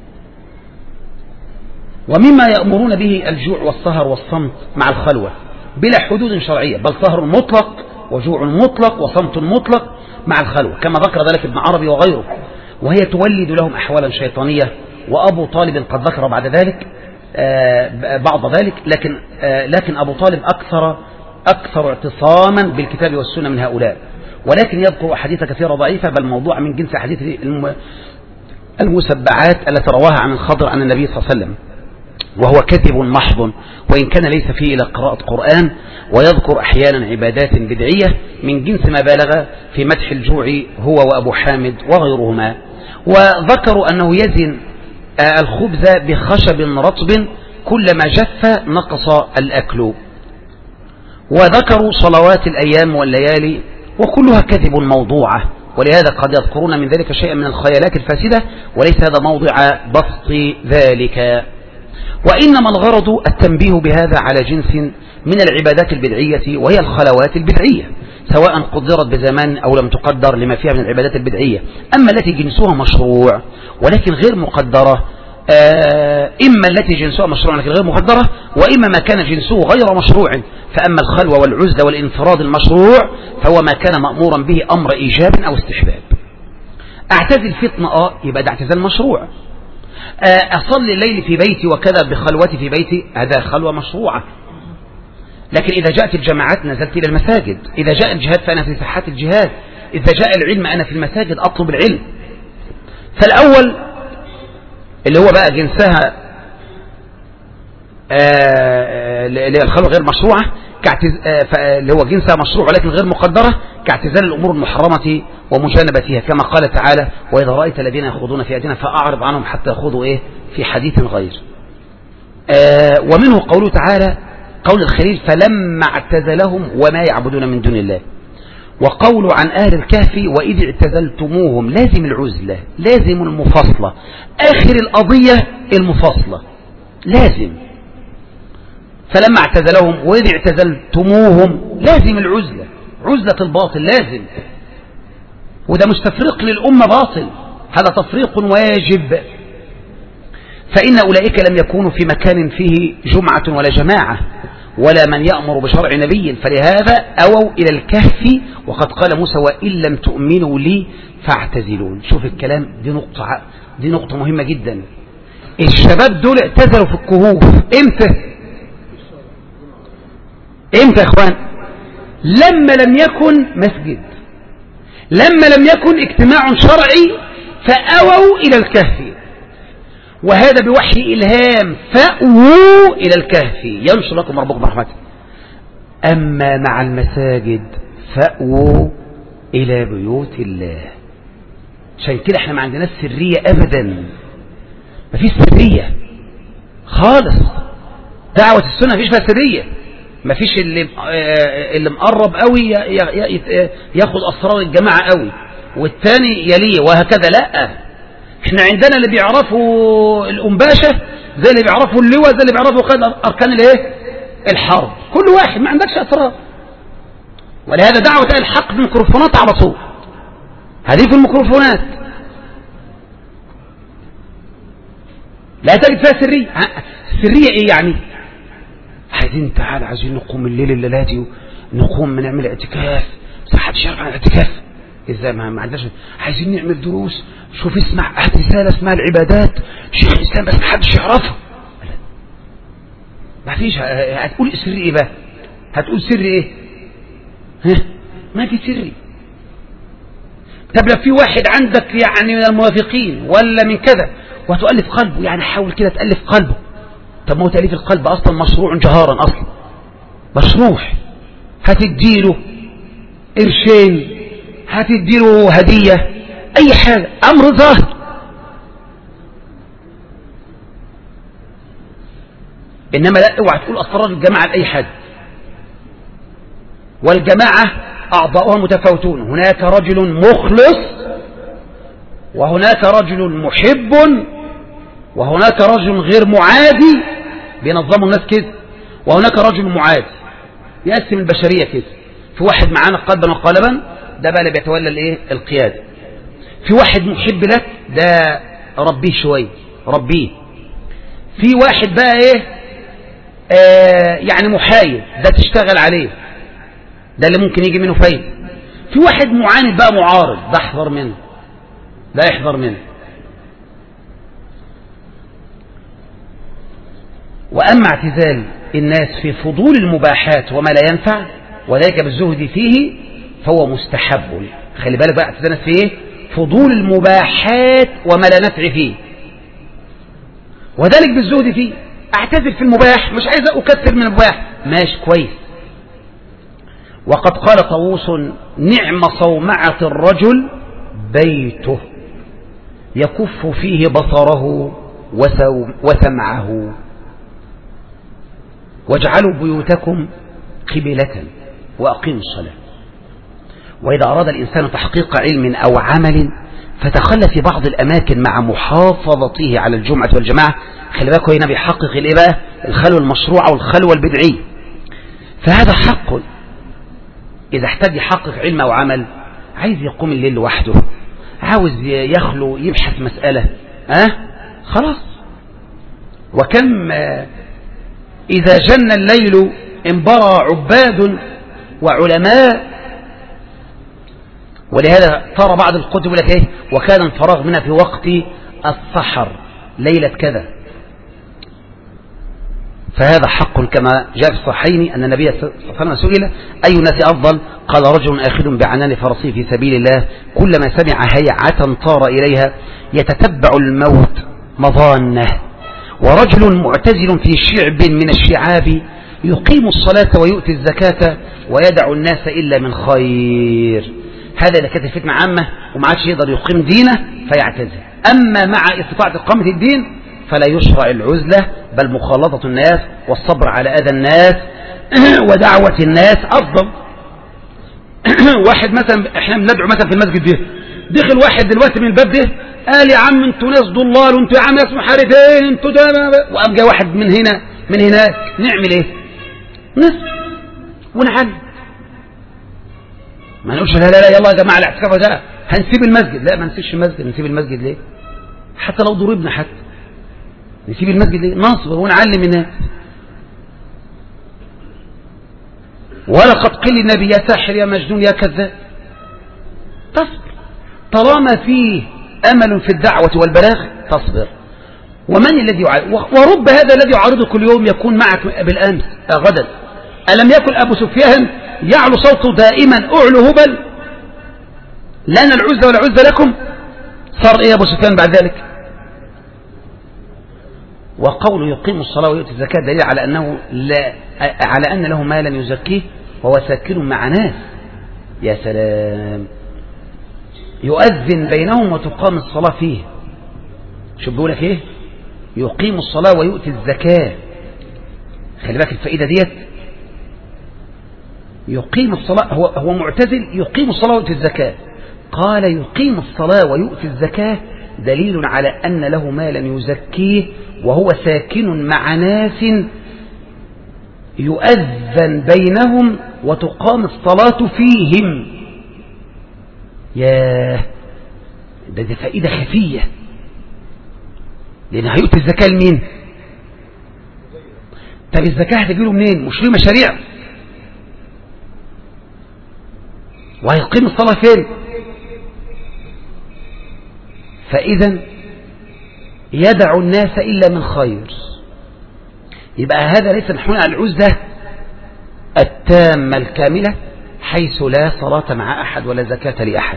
ومما يأمرون به الجوع والسهر والصمت مع الخلوة، بلا حدود شرعية، بل سهر مطلق وجوع مطلق وصمت مطلق مع الخلوة كما ذكر ذلك ابن عربي وغيره، وهي تولد لهم أحوالا شيطانية. وأبو طالب قد ذكر بعد ذلك بعض ذلك، لكن لكن أبو طالب أكثر أكثر اعتصاما بالكتاب والسنة من هؤلاء، ولكن يذكر أحاديث كثيرة ضعيفة، بل موضوع من جنس أحاديث المسبعات التي رواها عن الخضر عن النبي صلى الله عليه وسلم، وهو كذب محض، وإن كان ليس فيه إلى قراءة قرآن. ويذكر أحيانا عبادات بدعية من جنس ما بالغ في مدح الجوع هو وأبو حامد وغيرهما. وذكروا أنه يزن الخبز بخشب رطب، كلما جف نقص الأكل. وذكروا صلوات الأيام والليالي، وكلها كذب موضوعة، ولهذا قد يذكرون من ذلك شيئا من الخيالات الفاسدة، وليس هذا موضع بسط ذلك. وإنما الغرض التنبيه بهذا على جنس من العبادات البدعية، وهي الخلوات البدعية، سواء قدرت بزمان أو لم تقدر لما فيها من العبادات البدعية. أما التي جنسها مشروع ولكن غير مقدرة، إما التي جنسها مشروع لكن غير مقدرة، وإما ما كان جنسه غير مشروع. فأما الخلوة والعزلة والانفراد المشروع فهو ما كان مأمورا به أمر إيجاب أو استحباب. أعتزل فتنة آه يبقى ده اعتزال مشروع. أصلي الليل في بيتي وكذا بخلوتي في بيتي، هذا خلوة مشروعة. لكن إذا جاءت الجماعات نزلت إلى المساجد، إذا جاء الجهاد فأنا في ساحات الجهاد، إذا جاء العلم أنا في المساجد أطلب العلم. فالأول اللي هو بقى جنسها اللي هي الخلوة غير مشروعة، اللي هو جنسها مشروع ولكن غير مقدرة، كاعتزال الأمور المحرمة ومجانبتها، كما قال تعالى: وإذا رأيت الذين يخوضون في آياتنا فأعرض عنهم حتى يخوضوا إيه في حديث غير. آه ومنه قوله تعالى قول الخليل: فلما اعتزلهم وما يعبدون من دون الله. وقوله عن أهل الكهف: وإذ اعتزلتموهم، لازم العزلة، لازم المفاصلة، آخر القضية المفاصلة لازم. فلما اعتزلهم وإذ اعتزلتموهم، لازم العزلة، عزلة الباطل لازم، وده مش تفريق للأمة باطل، هذا تفريق واجب. فإن أولئك لم يكونوا في مكان فيه جمعة ولا جماعة ولا من يأمر بشرع نبي، فلهذا أووا إلى الكهف. وقد قال موسى: وإن لم تؤمنوا لي فاعتزلون. شوف الكلام، دي نقطة دي نقطة مهمة جدا. الشباب دول اعتزلوا في الكهوف امتى؟ امتى يا اخوان؟ لما لم يكن مسجد، لما لم يكن اجتماع شرعي، فأووا إلى الكهف، وهذا بوحي إلهام: فأووا إلى الكهف ينشر لكم ربكم برحمته. أما مع المساجد فأووا إلى بيوت الله. عشان كده احنا ما عندناش سرية أبدا، ما فيش سرية خالص. دعوة السنة ما فيش فيها سرية، ما فيش اللي اللي مقرب قوي ياخد أسرار الجماعة قوي والتاني يليه وهكذا. لا، احنا عندنا اللي بيعرفوا الأنباشة زي اللي بيعرفوا اللواء زي اللي بيعرفوا أركان الايه الحرب، كل واحد ما عندكش أسرار. ولهذا دعوة الحق بالميكروفونات على طول، هذه في الميكروفونات لا تجد فيها سرية. سرية ايه يعني؟ عايزين تعال عايزين نقوم الليل الليلاتي نقوم نعمل اعتكاف، بس محدش يعرف عن الاعتكاف ازاي، ما عندناش. عايزين نعمل دروس، شوف اسمع هات رسالة اسمها العبادات شيخ الاسلام بس محدش يعرفها. ما فيش. هتقول سر ايه بقى؟ هتقول سر ايه؟ ها ما في سري. طب لو في واحد عندك يعني من الموافقين ولا من كذا وهتؤلف قلبه، يعني حاول كده تألف قلبه. طب ما هو تأليف القلب أصلا مشروع جهارا، أصلا مشروع. هتديله قرشين، هتديله هدية، أي حاجة، أمر ظاهر. إنما لا، اوعى تقول أسرار الجماعة لأي حد. والجماعة أعضاؤها متفاوتون، هناك رجل مخلص وهناك رجل محب وهناك رجل غير معادي، بينظموا الناس كده، وهناك رجل معادي يقسم البشرية كده. في واحد معانا قلبا وقالبا، ده بقى اللي بيتولى الايه القيادة. في واحد محب لك، ده ربيه شوية، ربيه. في واحد بقى ايه آه يعني محايد، ده تشتغل عليه، ده اللي ممكن يجي منه فايدة. في واحد معاند بقى معارض، ده احذر منه، ده احذر منه. وأما اعتزال الناس في فضول المباحات وما لا ينفع وذلك بالزهد فيه فهو مستحب. خلي بالك بقى، اعتزال الناس في ايه؟ فضول المباحات وما لا نفع فيه، وذلك بالزهد فيه. اعتزل في المباح، مش عايز اكثر من المباح، ماشي كويس. وقد قال طاووس: نعم صومعة الرجل بيته يكف فيه بصره وسمعه، واجعلوا بيوتكم قبلة وأقيموا الصلاة. وإذا أراد الإنسان تحقيق علم أو عمل فتخلى في بعض الأماكن مع محافظته على الجمعة والجماعة، خلي بالكوا هنا بيحقق الإيه بقى؟ الخلوة المشروعة والخلوة البدعية. فهذا حق، إذا احتاج يحقق علم أو عمل، عايز يقوم الليل لوحده، عاوز يخلو يبحث مسألة، أه؟ خلاص. وكم إذا جن الليل انبرى عباد وعلماء. ولهذا ترى بعض الكتب يقول لك ايه: وكان الفراغ منها في وقت السحر ليلة كذا. فهذا حق كما جاء في الصحيحين أن النبي صلى الله عليه وسلم سئل: أي الناس أفضل؟ قال: رجل آخذ بعنان فرسه في سبيل الله كلما سمع هيعة طار إليها يتتبع الموت مضانه، ورجل معتزل في شعب من الشعاب يقيم الصلاة ويؤتي الزكاة ويدع الناس إلا من خير. هذا إذا كانت الفتنة عامة وما عادش يقدر يقيم دينه فيعتزل. أما مع استطاعة إقامة الدين فلا يشرع العزلة، بل مخالطة الناس والصبر على أذى الناس ودعوة الناس أفضل. واحد مثلا احنا بندعو مثلا في المسجد ده، دخل واحد دلوقتي من الباب ده قال: يا عم انتوا ناس ضلال، وانتوا يا عم ناس محاربين، انتوا ده. وقام جاء واحد من هنا من هناك، نعمل ايه؟ نسكت ونعلم، ما نقولش لا لا لا يلا يا جماعه الاعتكاف ده هنسيب المسجد. لا، ما نسيبش المسجد. نسيب المسجد ليه؟ حتى لو ضربنا، حتى نسيب المسجد ليه؟ نصبر ونعلم الناس. ولقد قيل للنبي: يا ساحر يا مجنون يا كذاب. تصبر طالما فيه أمل في الدعوة والبلاغ، تصبر. ومن الذي يعارض؟ ورب هذا الذي يعارضه كل يوم يكون معك بالأمس غدا. ألم يكن أبو سفيان يعلو صوته دائما: أعلو هبل لنا العزة ولا عزة لكم؟ صار إيه أبو سفيان بعد ذلك؟ وقوله يقيم الصلاة ويؤتي الزكاة دليل على أنه لا على أن له مالا يزكيه وهو ساكن مع ناس. يا سلام، يؤذن بينهم وتقام الصلاة فيه. شو بيقول لك ايه؟ يقيم الصلاة ويؤتي الزكاة. خلي بالك الفائدة ديت، يقيم الصلاة، هو هو معتزل، يقيم الصلاة ويؤتي الزكاة. قال يقيم الصلاة ويؤتي الزكاة دليل على أن له مالا يزكيه وهو ساكن مع ناس يؤذن بينهم وتقام الصلاة فيهم. ياه، ده دي فائدة خفية، لأن هيؤتي الزكاة لمين؟ طب الزكاة هتجيله منين؟ مش ليه مشاريع؟ وهيقيم الصلاة فين؟ فإذا يدع الناس إلا من خير. يبقى هذا ليس نحن على العزة التامة الكاملة حيث لا صلاة مع أحد ولا زكاة لأحد.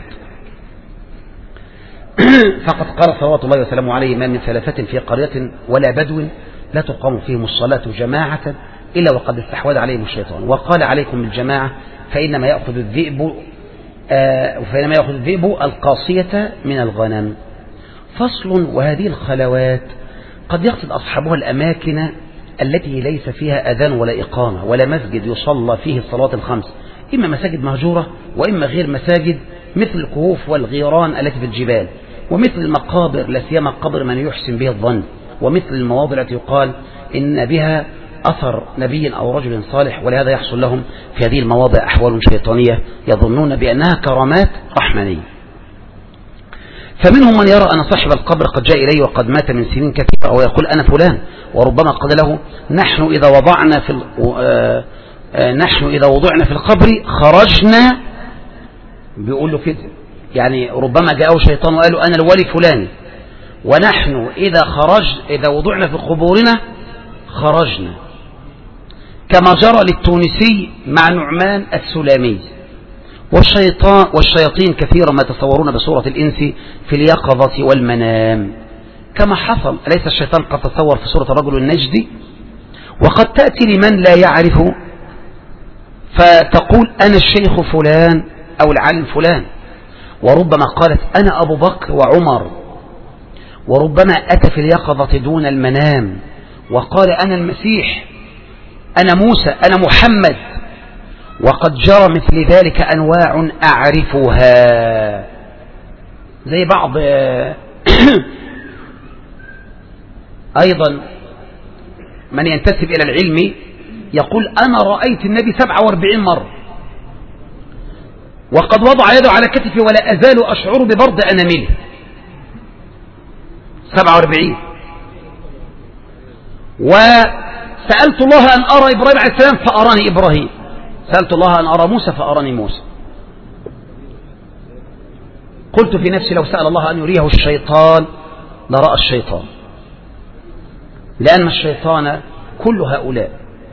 فقد قال صلوات الله وسلامه عليه: ما من ثلاثة في قرية ولا بدو لا تقام فيهم الصلاة جماعة إلا وقد استحوذ عليهم الشيطان وقال: عليكم بالجماعة فإنما يأخذ الذئب آه فإنما يأخذ الذئب القاصية من الغنم. فصل: وهذه الخلوات قد يقصد أصحابها الأماكن التي ليس فيها أذان ولا إقامة ولا مسجد يصلى فيه الصلاة الخمس، إما مساجد مهجورة وإما غير مساجد، مثل الكهوف والغيران التي في الجبال، ومثل المقابر لا سيما قبر من يحسن به الظن، ومثل المواضع التي يقال إن بها أثر نبي أو رجل صالح، ولهذا يحصل لهم في هذه المواضع أحوال شيطانية يظنون بأنها كرامات رحمانية. فمنهم من يرى أن صاحب القبر قد جاء إليه وقد مات من سنين كثيرة ويقول أنا فلان، وربما قال له نحن إذا وضعنا في نحن إذا وضعنا في القبر خرجنا، بيقول له كده، يعني ربما جاءه شيطان وقال له أنا الولي فلان، ونحن إذا خرج إذا وضعنا في قبورنا خرجنا، كما جرى للتونسي مع نعمان السلامي. والشيطان والشياطين كثيرا ما تصورون بصورة الإنس في اليقظة والمنام، كما حصل، أليس الشيطان قد تصور في صورة الرجل النجدي؟ وقد تأتي لمن لا يعرف فتقول أنا الشيخ فلان أو العالم فلان، وربما قالت أنا أبو بكر وعمر، وربما أتى في اليقظة دون المنام وقال أنا المسيح، أنا موسى، أنا محمد. وقد جرى مثل ذلك أنواع أعرفها، زي بعض أيضا من ينتسب إلى العلم يقول أنا رأيت النبي سبعة واربعين مرة وقد وضع يده على كتفي ولا أزال أشعر ببرد أنامله. سبعة واربعين. وسألت الله أن أرى إبراهيم عليه السلام فأراني إبراهيم، سألت الله أن أرى موسى فأراني موسى. قلت في نفسي لو سأل الله أن يريه الشيطان لرأى الشيطان، لأن الشيطان كل هؤلاء.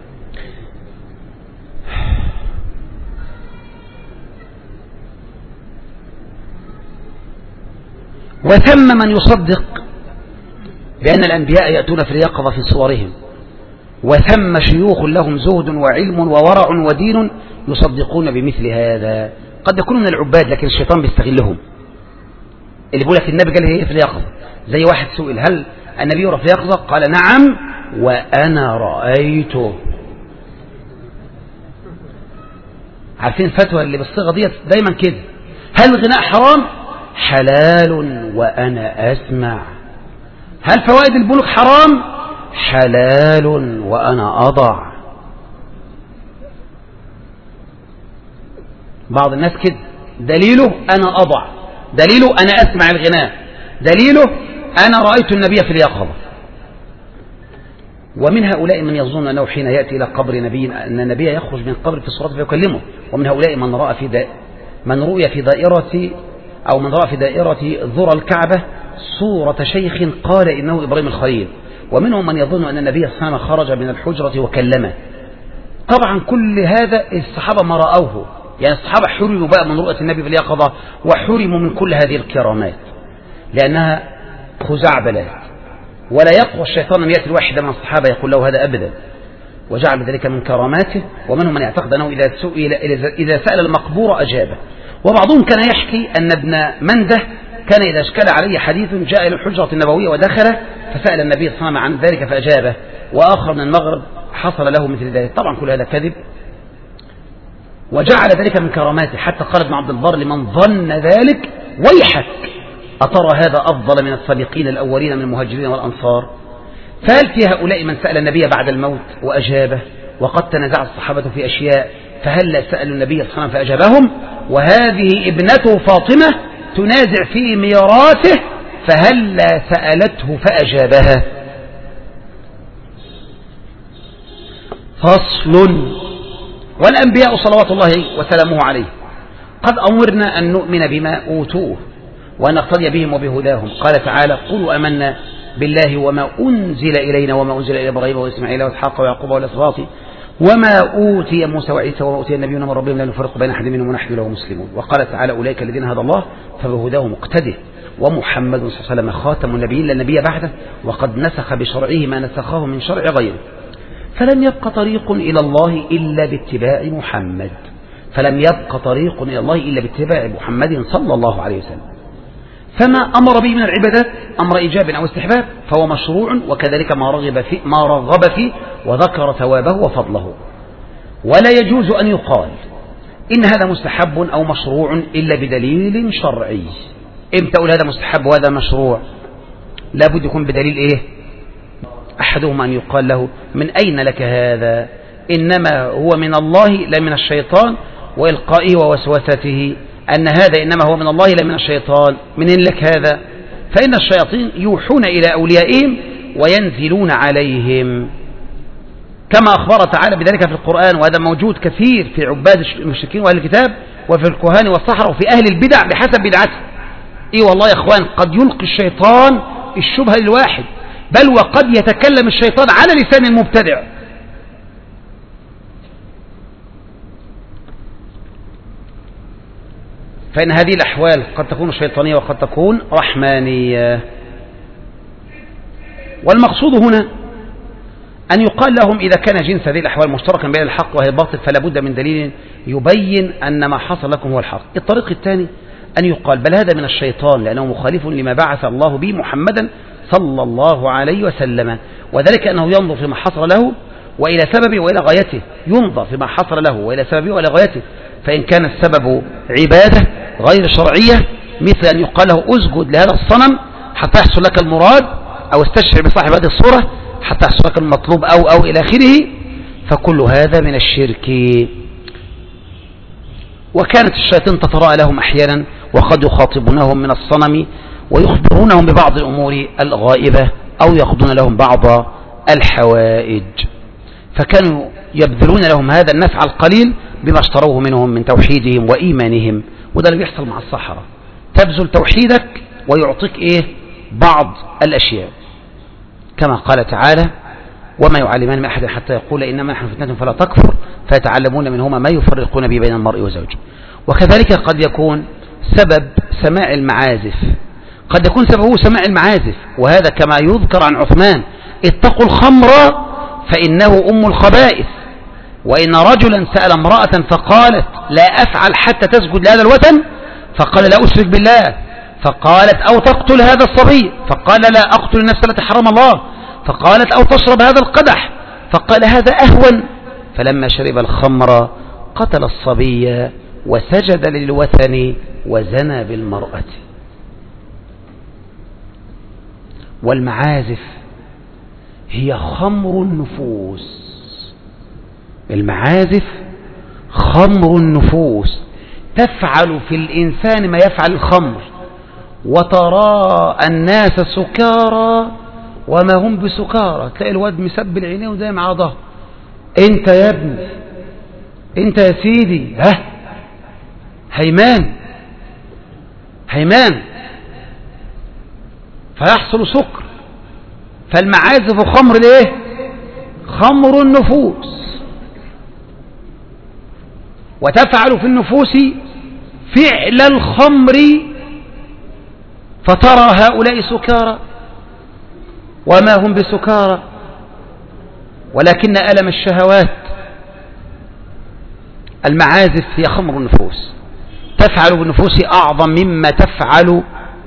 وثم من يصدق بأن الأنبياء يأتون في اليقظة في صورهم، وثم شيوخ لهم زهد وعلم وورع ودين يصدقون بمثل هذا. قد يكونوا من العباد لكن الشيطان بيستغلهم. اللي بيقول لك النبي قال هي في اليقظة، زي واحد سئل هل النبي يرى في اليقظة؟ قال نعم وأنا رأيته. عارفين الفتوى اللي بالصيغة دي دايما كده، هل الغناء حرام؟ حلال وأنا أسمع. هل فوائد البنوك حرام؟ حلال وأنا أضع. بعض الناس كده، دليله أنا أضع، دليله أنا أسمع الغناء، دليله أنا رأيت النبي في اليقظة. ومن هؤلاء من يظن أنه حين يأتي إلى قبر نبي أن النبي يخرج من قبر في صورته فيكلمه، ومن هؤلاء من رأى في دا من رؤي في دائرة أو من رأى في دائرة ذرى الكعبة صورة شيخ قال إنه إبراهيم الخليل، ومنهم من يظن أن النبي صلى الله عليه وسلم خرج من الحجرة وكلمه. طبعا كل هذا الصحابة ما رأوه، يعني الصحابة حرموا بقى من رؤية النبي في اليقظة وحرموا من كل هذه الكرامات لأنها خزعبلات، ولا يقوى الشيطان أن يأتي الواحد من الصحابة يقول له هذا أبدا، وجعل ذلك من كراماته. ومنهم من يعتقد أنه إذا سئل إذا سأل المقبور أجابه. وبعضهم كان يحكي أن ابن منده كان إذا اشكل عليه حديث جاء إلى الحجرة النبوية ودخل فسأل النبي صلى الله عليه وسلم عن ذلك فأجابه، وآخر من المغرب حصل له مثل ذلك. طبعا كل هذا كذب، وجعل ذلك من كراماته. حتى قال ابن عبد البر لمن ظن ذلك ويحك أترى هذا أفضل من السابقين الأولين من المهاجرين والأنصار؟ فهل في هؤلاء من سأل النبي بعد الموت وأجابه؟ وقد تنازع الصحابة في أشياء، فهل لا سألوا النبي صلى الله عليه وسلم فأجابهم؟ وهذه ابنته فاطمة تنازع في ميراثه فهل لا سألته فأجابها؟ فصل. والأنبياء صلوات الله وسلامه عليه قد أمرنا أن نؤمن بما أوتوه وأن نقتدي بهم وبهداهم. قال تعالى قولوا آمنا بالله وما أنزل إلينا وما أنزل إلى إبراهيم وإسماعيل وإسحاق ويعقوب والأسباط وما أوتي موسى وعيسى وما أوتي النبيون من ربهم لا نفرق بين أحد منهم ونحن له مسلمون. وقال تعالى أولئك الذين هدى الله فبهداه مقتده ومحمد صلى الله عليه وسلم خاتم النبيين لا نبي بعده وقد نسخ بشرعه ما نسخه من شرع غيره. فلم يبق طريق إلى الله إلا باتباع محمد فلم يبق طريق إلى الله إلا باتباع محمد صلى الله عليه وسلم. فما أمر به من العبادات أمر إيجاب أو استحباب فهو مشروع، وكذلك ما رغب فيه, ما رغب فيه وذكر ثوابه وفضله. ولا يجوز أن يقال إن هذا مستحب أو مشروع إلا بدليل شرعي. إمتى أقول هذا مستحب وهذا مشروع؟ لابد يكون بدليل إيه؟ أحدهما أن يقال له من أين لك هذا؟ إنما هو من الله لا من الشيطان وإلقائه ووسوسته أن هذا إنما هو من الله لا من الشيطان، منين لك هذا؟ فإن الشياطين يوحون إلى أوليائهم وينزلون عليهم، كما أخبر تعالى بذلك في القرآن، وهذا موجود كثير في عباد المشركين وأهل الكتاب وفي الكهان والسحرة وفي أهل البدع بحسب بدعته. إيه والله يا إخوان، قد يلقي الشيطان الشبهة للواحد، بل وقد يتكلم الشيطان على لسان المبتدع. فإن هذه الأحوال قد تكون شيطانية وقد تكون رحمانية. والمقصود هنا أن يقال لهم إذا كان جنس هذه الأحوال مشتركا بين الحق وهي الباطل فلا بد من دليل يبين أن ما حصل لكم هو الحق. الطريق الثاني أن يقال بل هذا من الشيطان لأنه مخالف لما بعث الله به محمدا صلى الله عليه وسلم، وذلك أنه ينظر فيما حصل له وإلى سببه وإلى غايته، ينظر فيما حصل له وإلى سببه وإلى غايته. فإن كان السبب عبادة غير شرعية مثل أن يقال له أسجد لهذا الصنم حتى يحصل لك المراد، أو استشعر بصاحب هذه الصورة حتى يحصل لك المطلوب، أو أو إلى آخره، فكل هذا من الشرك. وكانت الشياطين تتراءى لهم أحيانا وقد يخاطبونهم من الصنم ويخبرونهم ببعض الأمور الغائبة أو يقضون لهم بعض الحوائج، فكانوا يبذلون لهم هذا النفع القليل بما اشتروه منهم من توحيدهم وإيمانهم. وده اللي بيحصل مع السحرة، تبذل توحيدك ويعطيك إيه؟ بعض الأشياء، كما قال تعالى وما يعلمان من أحد حتى يقول إنما نحن فتنة فلا تكفر فيتعلمون منهما ما يفرقون به بين المرء وزوجه. وكذلك قد يكون سبب سماع المعازف، قد يكون سببه سماع المعازف، وهذا كما يذكر عن عثمان اتقوا الخمر فإنه أم الخبائث. وإن رجلا سأل امرأة فقالت لا أفعل حتى تسجد لهذا الوثن، فقال لا أشرك بالله، فقالت أو تقتل هذا الصبي، فقال لا أقتل النفس التي حرم الله، فقالت أو تشرب هذا القدح، فقال هذا أهون، فلما شرب الخمر قتل الصبي وسجد للوثن وزنى بالمرأة. والمعازف هي خمر النفوس، المعازف خمر النفوس، تفعل في الإنسان ما يفعل الخمر، وترى الناس سكارى وما هم بسكارى. تلاقي الواد مسبل عينيه ودايم على ظهره، انت يا ابني انت يا سيدي ها هيمان هيمان، فيحصل سكر. فالمعازف خمر ليه؟ خمر النفوس، وتفعل في النفوس فعل الخمر، فترى هؤلاء سكارى وما هم بسكارى ولكن ألم الشهوات. المعازف هي خمر النفوس، تفعل بالنفوس أعظم مما تفعل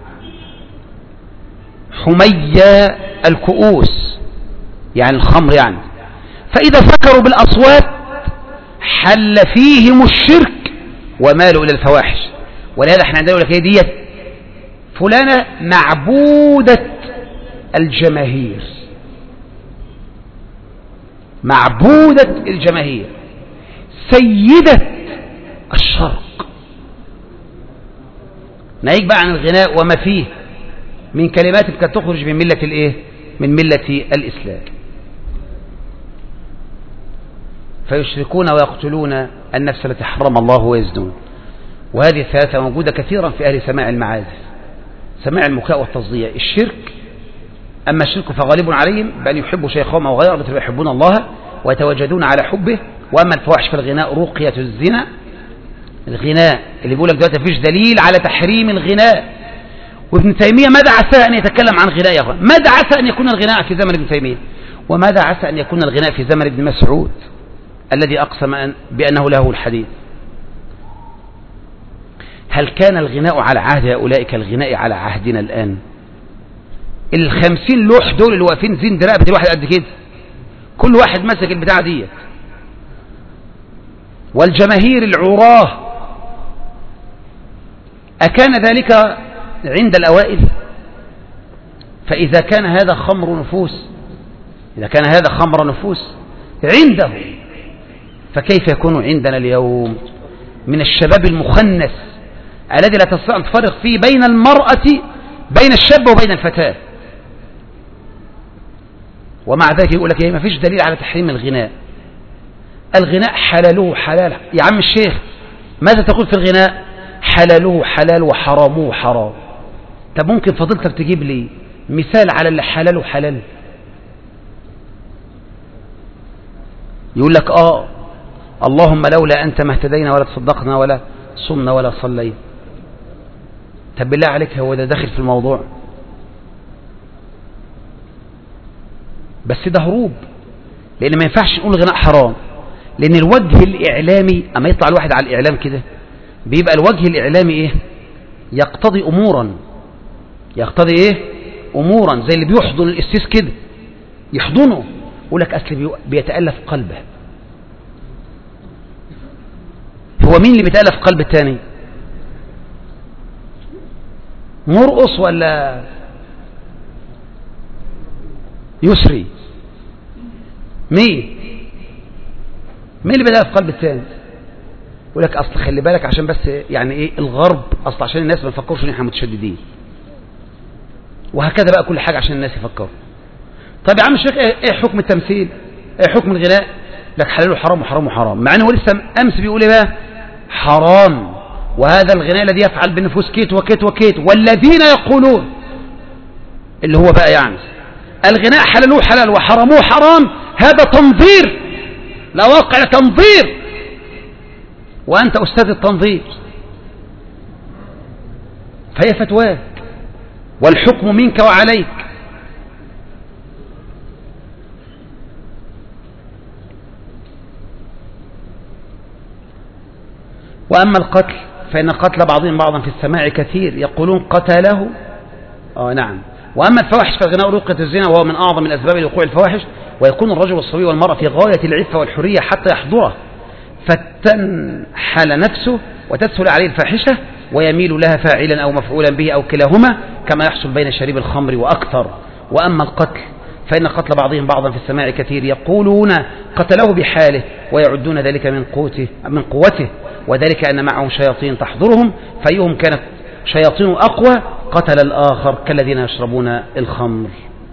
حمي الكؤوس، يعني الخمر يعني. فإذا سكروا بالأصوات حل فيهم الشرك ومالوا إلى الفواحش. ولهذا احنا عندنا لك ديت فلانة معبودة الجماهير، معبودة الجماهير، سيدة الشرق. ناهيك بقى عن الغناء وما فيه من كلمات قد تخرج من ملة الايه؟ من ملة الإسلام. فيشركون ويقتلون النفس التي حرم الله ويزنون. وهذه الثلاثة موجودة كثيرا في أهل سماع المعازف، سماع المكاء والتصديع. الشرك، أما الشرك فغالب عليهم بأن يحبوا شيخهم أو غيره مثل يحبون الله ويتوجدون على حبه. وأما الفواحش في الغناء رقية الزنا، الغناء اللي بيقول لك دلوقتي مفيش دليل على تحريم الغناء. وابن تيمية ماذا عسى أن يتكلم عن غناء يا أخوان؟ ماذا عسى أن يكون الغناء في زمن ابن تيمية؟ وماذا عسى أن يكون الغناء في زمن ابن مسعود الذي أقسم بأنه له الحديث؟ هل كان الغناء على عهد هؤلاء كالغناء على عهدنا الآن؟ الخمسين لوح دول اللي واقفين زين درابة الواحد قد كده، كل واحد مسك البتاعة ديت. والجماهير العراه، أكان ذلك عند الأوائل؟ فإذا كان هذا خمر نفوس، إذا كان هذا خمر نفوس عنده، فكيف يكون عندنا اليوم من الشباب المخنث الذي لا تستطيع أن تفرق فيه بين المرأة بين الشاب وبين الفتاة. ومع ذلك يقول لك ايه ما فيش دليل على تحريم الغناء. الغناء حلاله حلال. يا عم الشيخ ماذا تقول في الغناء؟ حلاله حلال وحرامه حرام. طب ممكن فضيلتك تجيب لي مثال على اللي حلاله حلال؟ يقول لك اه اللهم لولا أنت ما اهتدينا ولا تصدقنا ولا صمنا ولا صلينا. طب بالله عليك هو ده داخل في الموضوع؟ بس ده هروب، لأن ما ينفعش نقول غناء حرام، لأن الوجه الإعلامي أما يطلع الواحد على الإعلام كده بيبقى الوجه الإعلامي إيه؟ يقتضي أمورا يقتضي إيه؟ أمورا زي اللي بيحضن الإسيس كده يحضنه يقول لك أصل بيتألف قلبه. هو مين اللي بيتألف قلب التاني؟ مرقص ولا يسري؟ مين مين اللي بيتألف قلب التاني؟ يقول لك أصل خلي بالك عشان بس يعني إيه الغرب، أصل عشان الناس ما يفكروش إن إحنا متشددين، وهكذا بقى كل حاجة عشان الناس يفكروا. طيب يا عم الشيخ ايه حكم التمثيل؟ ايه حكم الغناء؟ لك حلال وحرام وحرام وحرام، مع انه لسه امس بيقول ايه بقى؟ حرام. وهذا الغناء الذي يفعل بالنفوس كيت وكيت وكيت، والذين يقولون اللي هو بقى يعني الغناء حلاله حلال وحرامه حرام، هذا تنظير، لا واقع تنظير، وانت استاذ التنظير، فهي فتواك والحكم منك وعليك. وأما القتل فإن قتل بعضهم بعضا في السماع كثير، يقولون قتله آه نعم. وأما الفواحش فالغناء رقية الزنا، وهو من أعظم الأسباب لوقوع الفواحش، ويكون الرجل والصبي والمرأة في غاية العفة والحرية حتى يحضره فتنحل نفسه وتسهل عليه الفاحشة ويميل لها فاعلا أو مفعولا به أو كلاهما، كما يحصل بين شريب الخمر وأكثر. وأما القتل فإن قتل بعضهم بعضا في السماع كثير، يقولون قتله بحاله ويعدون ذلك من قوته من قوته، وذلك أن معهم شياطين تحضرهم، فأيهم كانت شياطين أقوى قتل الآخر كالذين يشربون الخمر.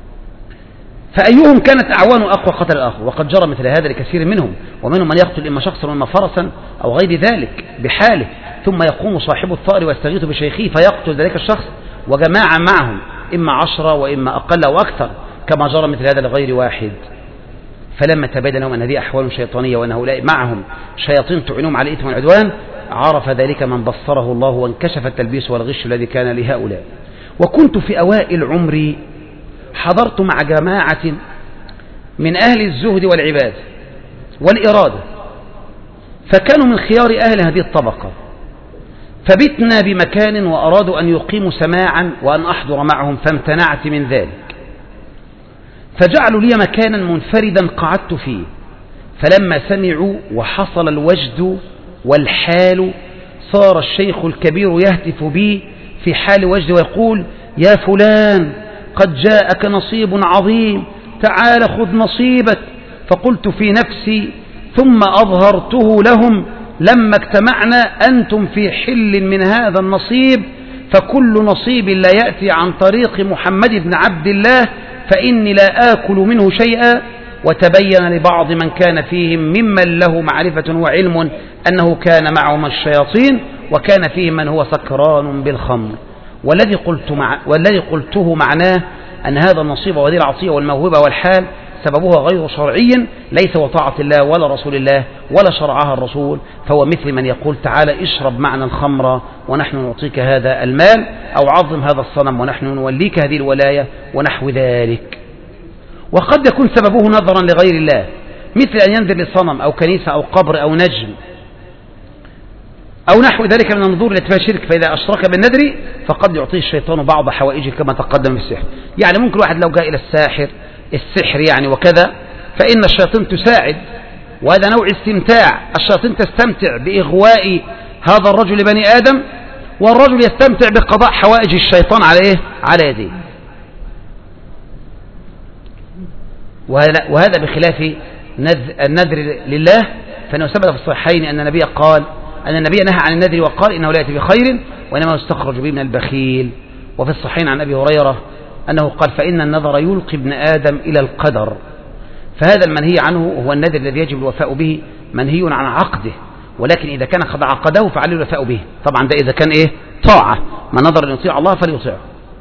فأيهم كانت أعوان أقوى قتل الآخر، وقد جرى مثل هذا لكثير منهم، ومنهم من يقتل إما شخصا وإما فرسا أو غير ذلك بحاله، ثم يقوم صاحب الثأر ويستغيث بشيخه فيقتل ذلك الشخص وجماعة معهم إما عشرة وإما أقل أو أكثر، كما جرى مثل هذا لغير واحد. فلما تبين لهم أن هذه أحوال شيطانية وأن هؤلاء معهم شياطين تعينهم على الإثم والعدوان، عرف ذلك من بصره الله، وانكشف التلبيس والغش الذي كان لهؤلاء. وكنت في أوائل عمري حضرت مع جماعة من أهل الزهد والعبادة والإرادة، فكانوا من خيار أهل هذه الطبقة، فبتنا بمكان وأرادوا أن يقيموا سماعا وأن أحضر معهم، فامتنعت من ذلك، فجعلوا لي مكانا منفردا قعدت فيه. فلما سمعوا وحصل الوجد والحال، صار الشيخ الكبير يهتف بي في حال وجد ويقول: يا فلان قد جاءك نصيب عظيم، تعال خذ نصيبك. فقلت في نفسي ثم أظهرته لهم: لما اجتمعنا أنتم في حل من هذا النصيب، فكل نصيب لا يأتي عن طريق محمد بن عبد الله فإني لا آكل منه شيئا. وتبين لبعض من كان فيهم ممن له معرفة وعلم أنه كان معهم الشياطين، وكان فيهم من هو سكران بالخمر. والذي, قلت مع والذي قلته معناه أن هذا النصيب وهذه العطية والموهبة والحال سببها غير شرعي، ليس وطاعة الله ولا رسول الله ولا شرعها الرسول، فهو مثل من يقول: تعالى اشرب معنا الخمر ونحن نعطيك هذا المال، أو عظم هذا الصنم ونحن نوليك هذه الولاية، ونحو ذلك. وقد يكون سببه نظرا لغير الله، مثل أن ينذر لصنم أو كنيسة أو قبر أو نجم أو نحو ذلك من النذور التي فيها شرك، فإذا أشرك بالنذر فقد يعطيه الشيطان بعض حوائجه كما تقدم في السحر. يعني ممكن واحد لو جاء إلى الساحر السحر يعني وكذا، فإن الشياطين تساعد، وهذا نوع استمتاع، الشياطين تستمتع بإغواء هذا الرجل بني آدم، والرجل يستمتع بقضاء حوائج الشيطان على إيه؟ على يديه. وهذا بخلاف النذر لله، فإنه ثبت في الصحيحين أن النبي قال أن النبي نهى عن النذر وقال: إنه لا يأتي بخير وإنما يستخرج به من البخيل. وفي الصحيحين عن أبي هريرة أنه قال فإن النذر يلقي ابن آدم إلى القدر. فهذا المنهي عنه هو النذر الذي يجب الوفاء به، منهي عن عقده، ولكن إذا كان قد عقده فعليه الوفاء به. طبعا ده إذا كان إيه طاعة، من نظر أن يطيع الله فليطيعه.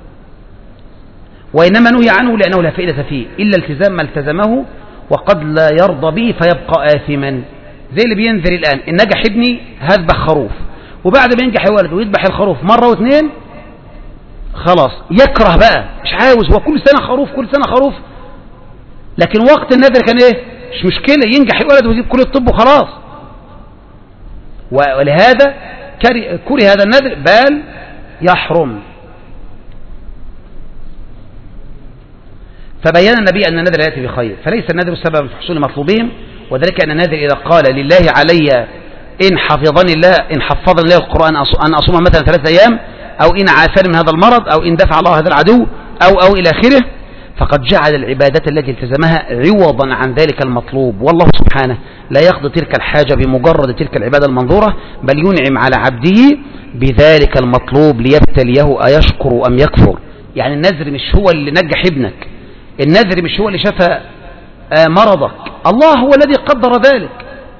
وإنما نهي عنه لأنه لا فائدة فيه إلا التزام ما التزمه، وقد لا يرضى به فيبقى آثما. زي اللي بينذر الآن إن نجح ابني هذبح خروف، وبعد ما ينجح ولده ويذبح الخروف مرة واثنين خلاص يكره بقى، مش عاوز، هو كل سنة خروف كل سنة خروف. لكن وقت النذر كان ايه؟ مش مشكلة، ينجح ولده ويجيب كل الطب وخلاص. ولهذا كره هذا النذر بل يحرم. فبين النبي أن النذر لا يأتي بخير، فليس النذر سببا في حصول مطلوبهم، وذلك أن النذر إذا قال لله علي إن حفظني الله إن حفظني الله القرآن أن أصوم مثلا ثلاثة أيام، أو إن عافاني من هذا المرض، أو إن دفع الله هذا العدو، أو أو إلى آخره، فقد جعل العبادة التي التزمها عوضا عن ذلك المطلوب. والله سبحانه لا يقضي تلك الحاجة بمجرد تلك العبادة المنظورة، بل ينعم على عبده بذلك المطلوب ليبتليه أيشكر أم يكفر. يعني النذر مش هو اللي نجح ابنك، النذر مش هو اللي شفى مرضك، الله هو الذي قدر ذلك.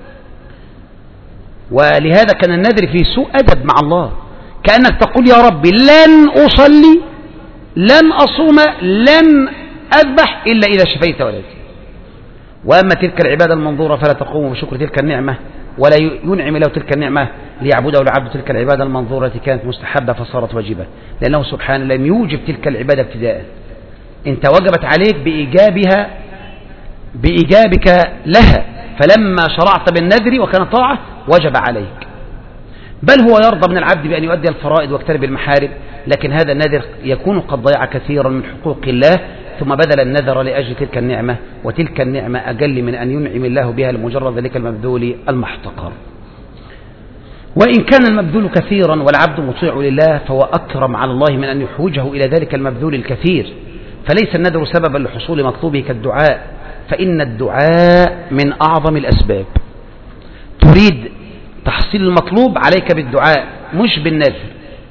ولهذا كان النذر في سوء أدب مع الله، كأنك تقول يا ربي لن أصلي لن أصوم لن أذبح إلا إذا شفيت ولدي. وأما تلك العبادة المنظورة فلا تقوم بشكر تلك النعمة ولا ينعم له تلك النعمة ليعبده العبد تلك العبادة المنظورة التي كانت مستحبة فصارت واجبة، لأنه سبحانه لم يوجب تلك العبادة ابتداء، انت وجبت عليك بإيجابها بإيجابك لها، فلما شرعت بالنذر وكان طاعة وجب عليك. بل هو يرضى من العبد بأن يؤدي الفرائض واجتنب المحارم، لكن هذا النذر يكون قد ضيع كثيرا من حقوق الله، ثم بذل النذر لأجل تلك النعمة، وتلك النعمة أجل من أن ينعم الله بها لمجرد ذلك المبذول المحتقر. وإن كان المبذول كثيرا والعبد مطيع لله فهو أكرم على الله من أن يحوجه إلى ذلك المبذول الكثير. فليس النذر سببا لحصول مطلوبه كالدعاء، فإن الدعاء من أعظم الأسباب. تريد تحصيل المطلوب عليك بالدعاء مش بالنذر.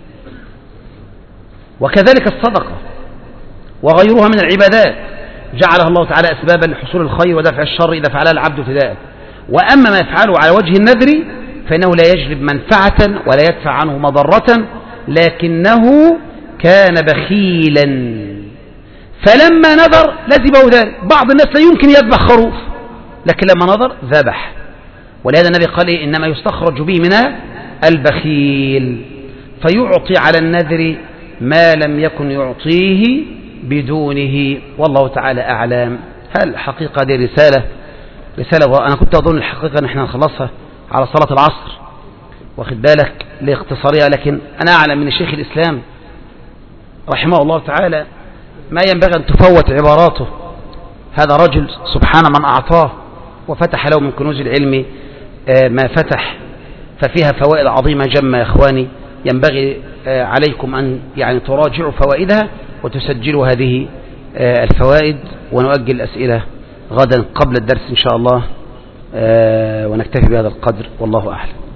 وكذلك الصدقة وغيرها من العبادات جعلها الله تعالى أسبابا لحصول الخير ودفع الشر إذا فعلها العبد ابتداء. وأما ما يفعله على وجه النذر فإنه لا يجلب منفعة ولا يدفع عنه مضرة، لكنه كان بخيلا فلما نذر لزمه ذلك. بعض الناس لا يمكن يذبح خروف، لكن لما نذر ذبح. ولهذا النبي قال إيه؟ إنما يستخرج به من البخيل، فيعطي على النذر ما لم يكن يعطيه بدونه. والله تعالى أعلم. هل الحقيقة دي رسالة رسالة أنا كنت أظن الحقيقة نحن نخلصها على صلاة العصر، واخد بالك لاختصارها، لكن أنا أعلم من شيخ الإسلام رحمه الله تعالى ما ينبغي أن تفوت عباراته. هذا رجل سبحان من أعطاه وفتح له من كنوز العلم ما فتح، ففيها فوائد عظيمة جمة يا إخواني، ينبغي عليكم أن يعني تراجعوا فوائدها وتسجلوا هذه الفوائد، ونؤجل الأسئلة غدا قبل الدرس إن شاء الله، ونكتفي بهذا القدر والله أعلم.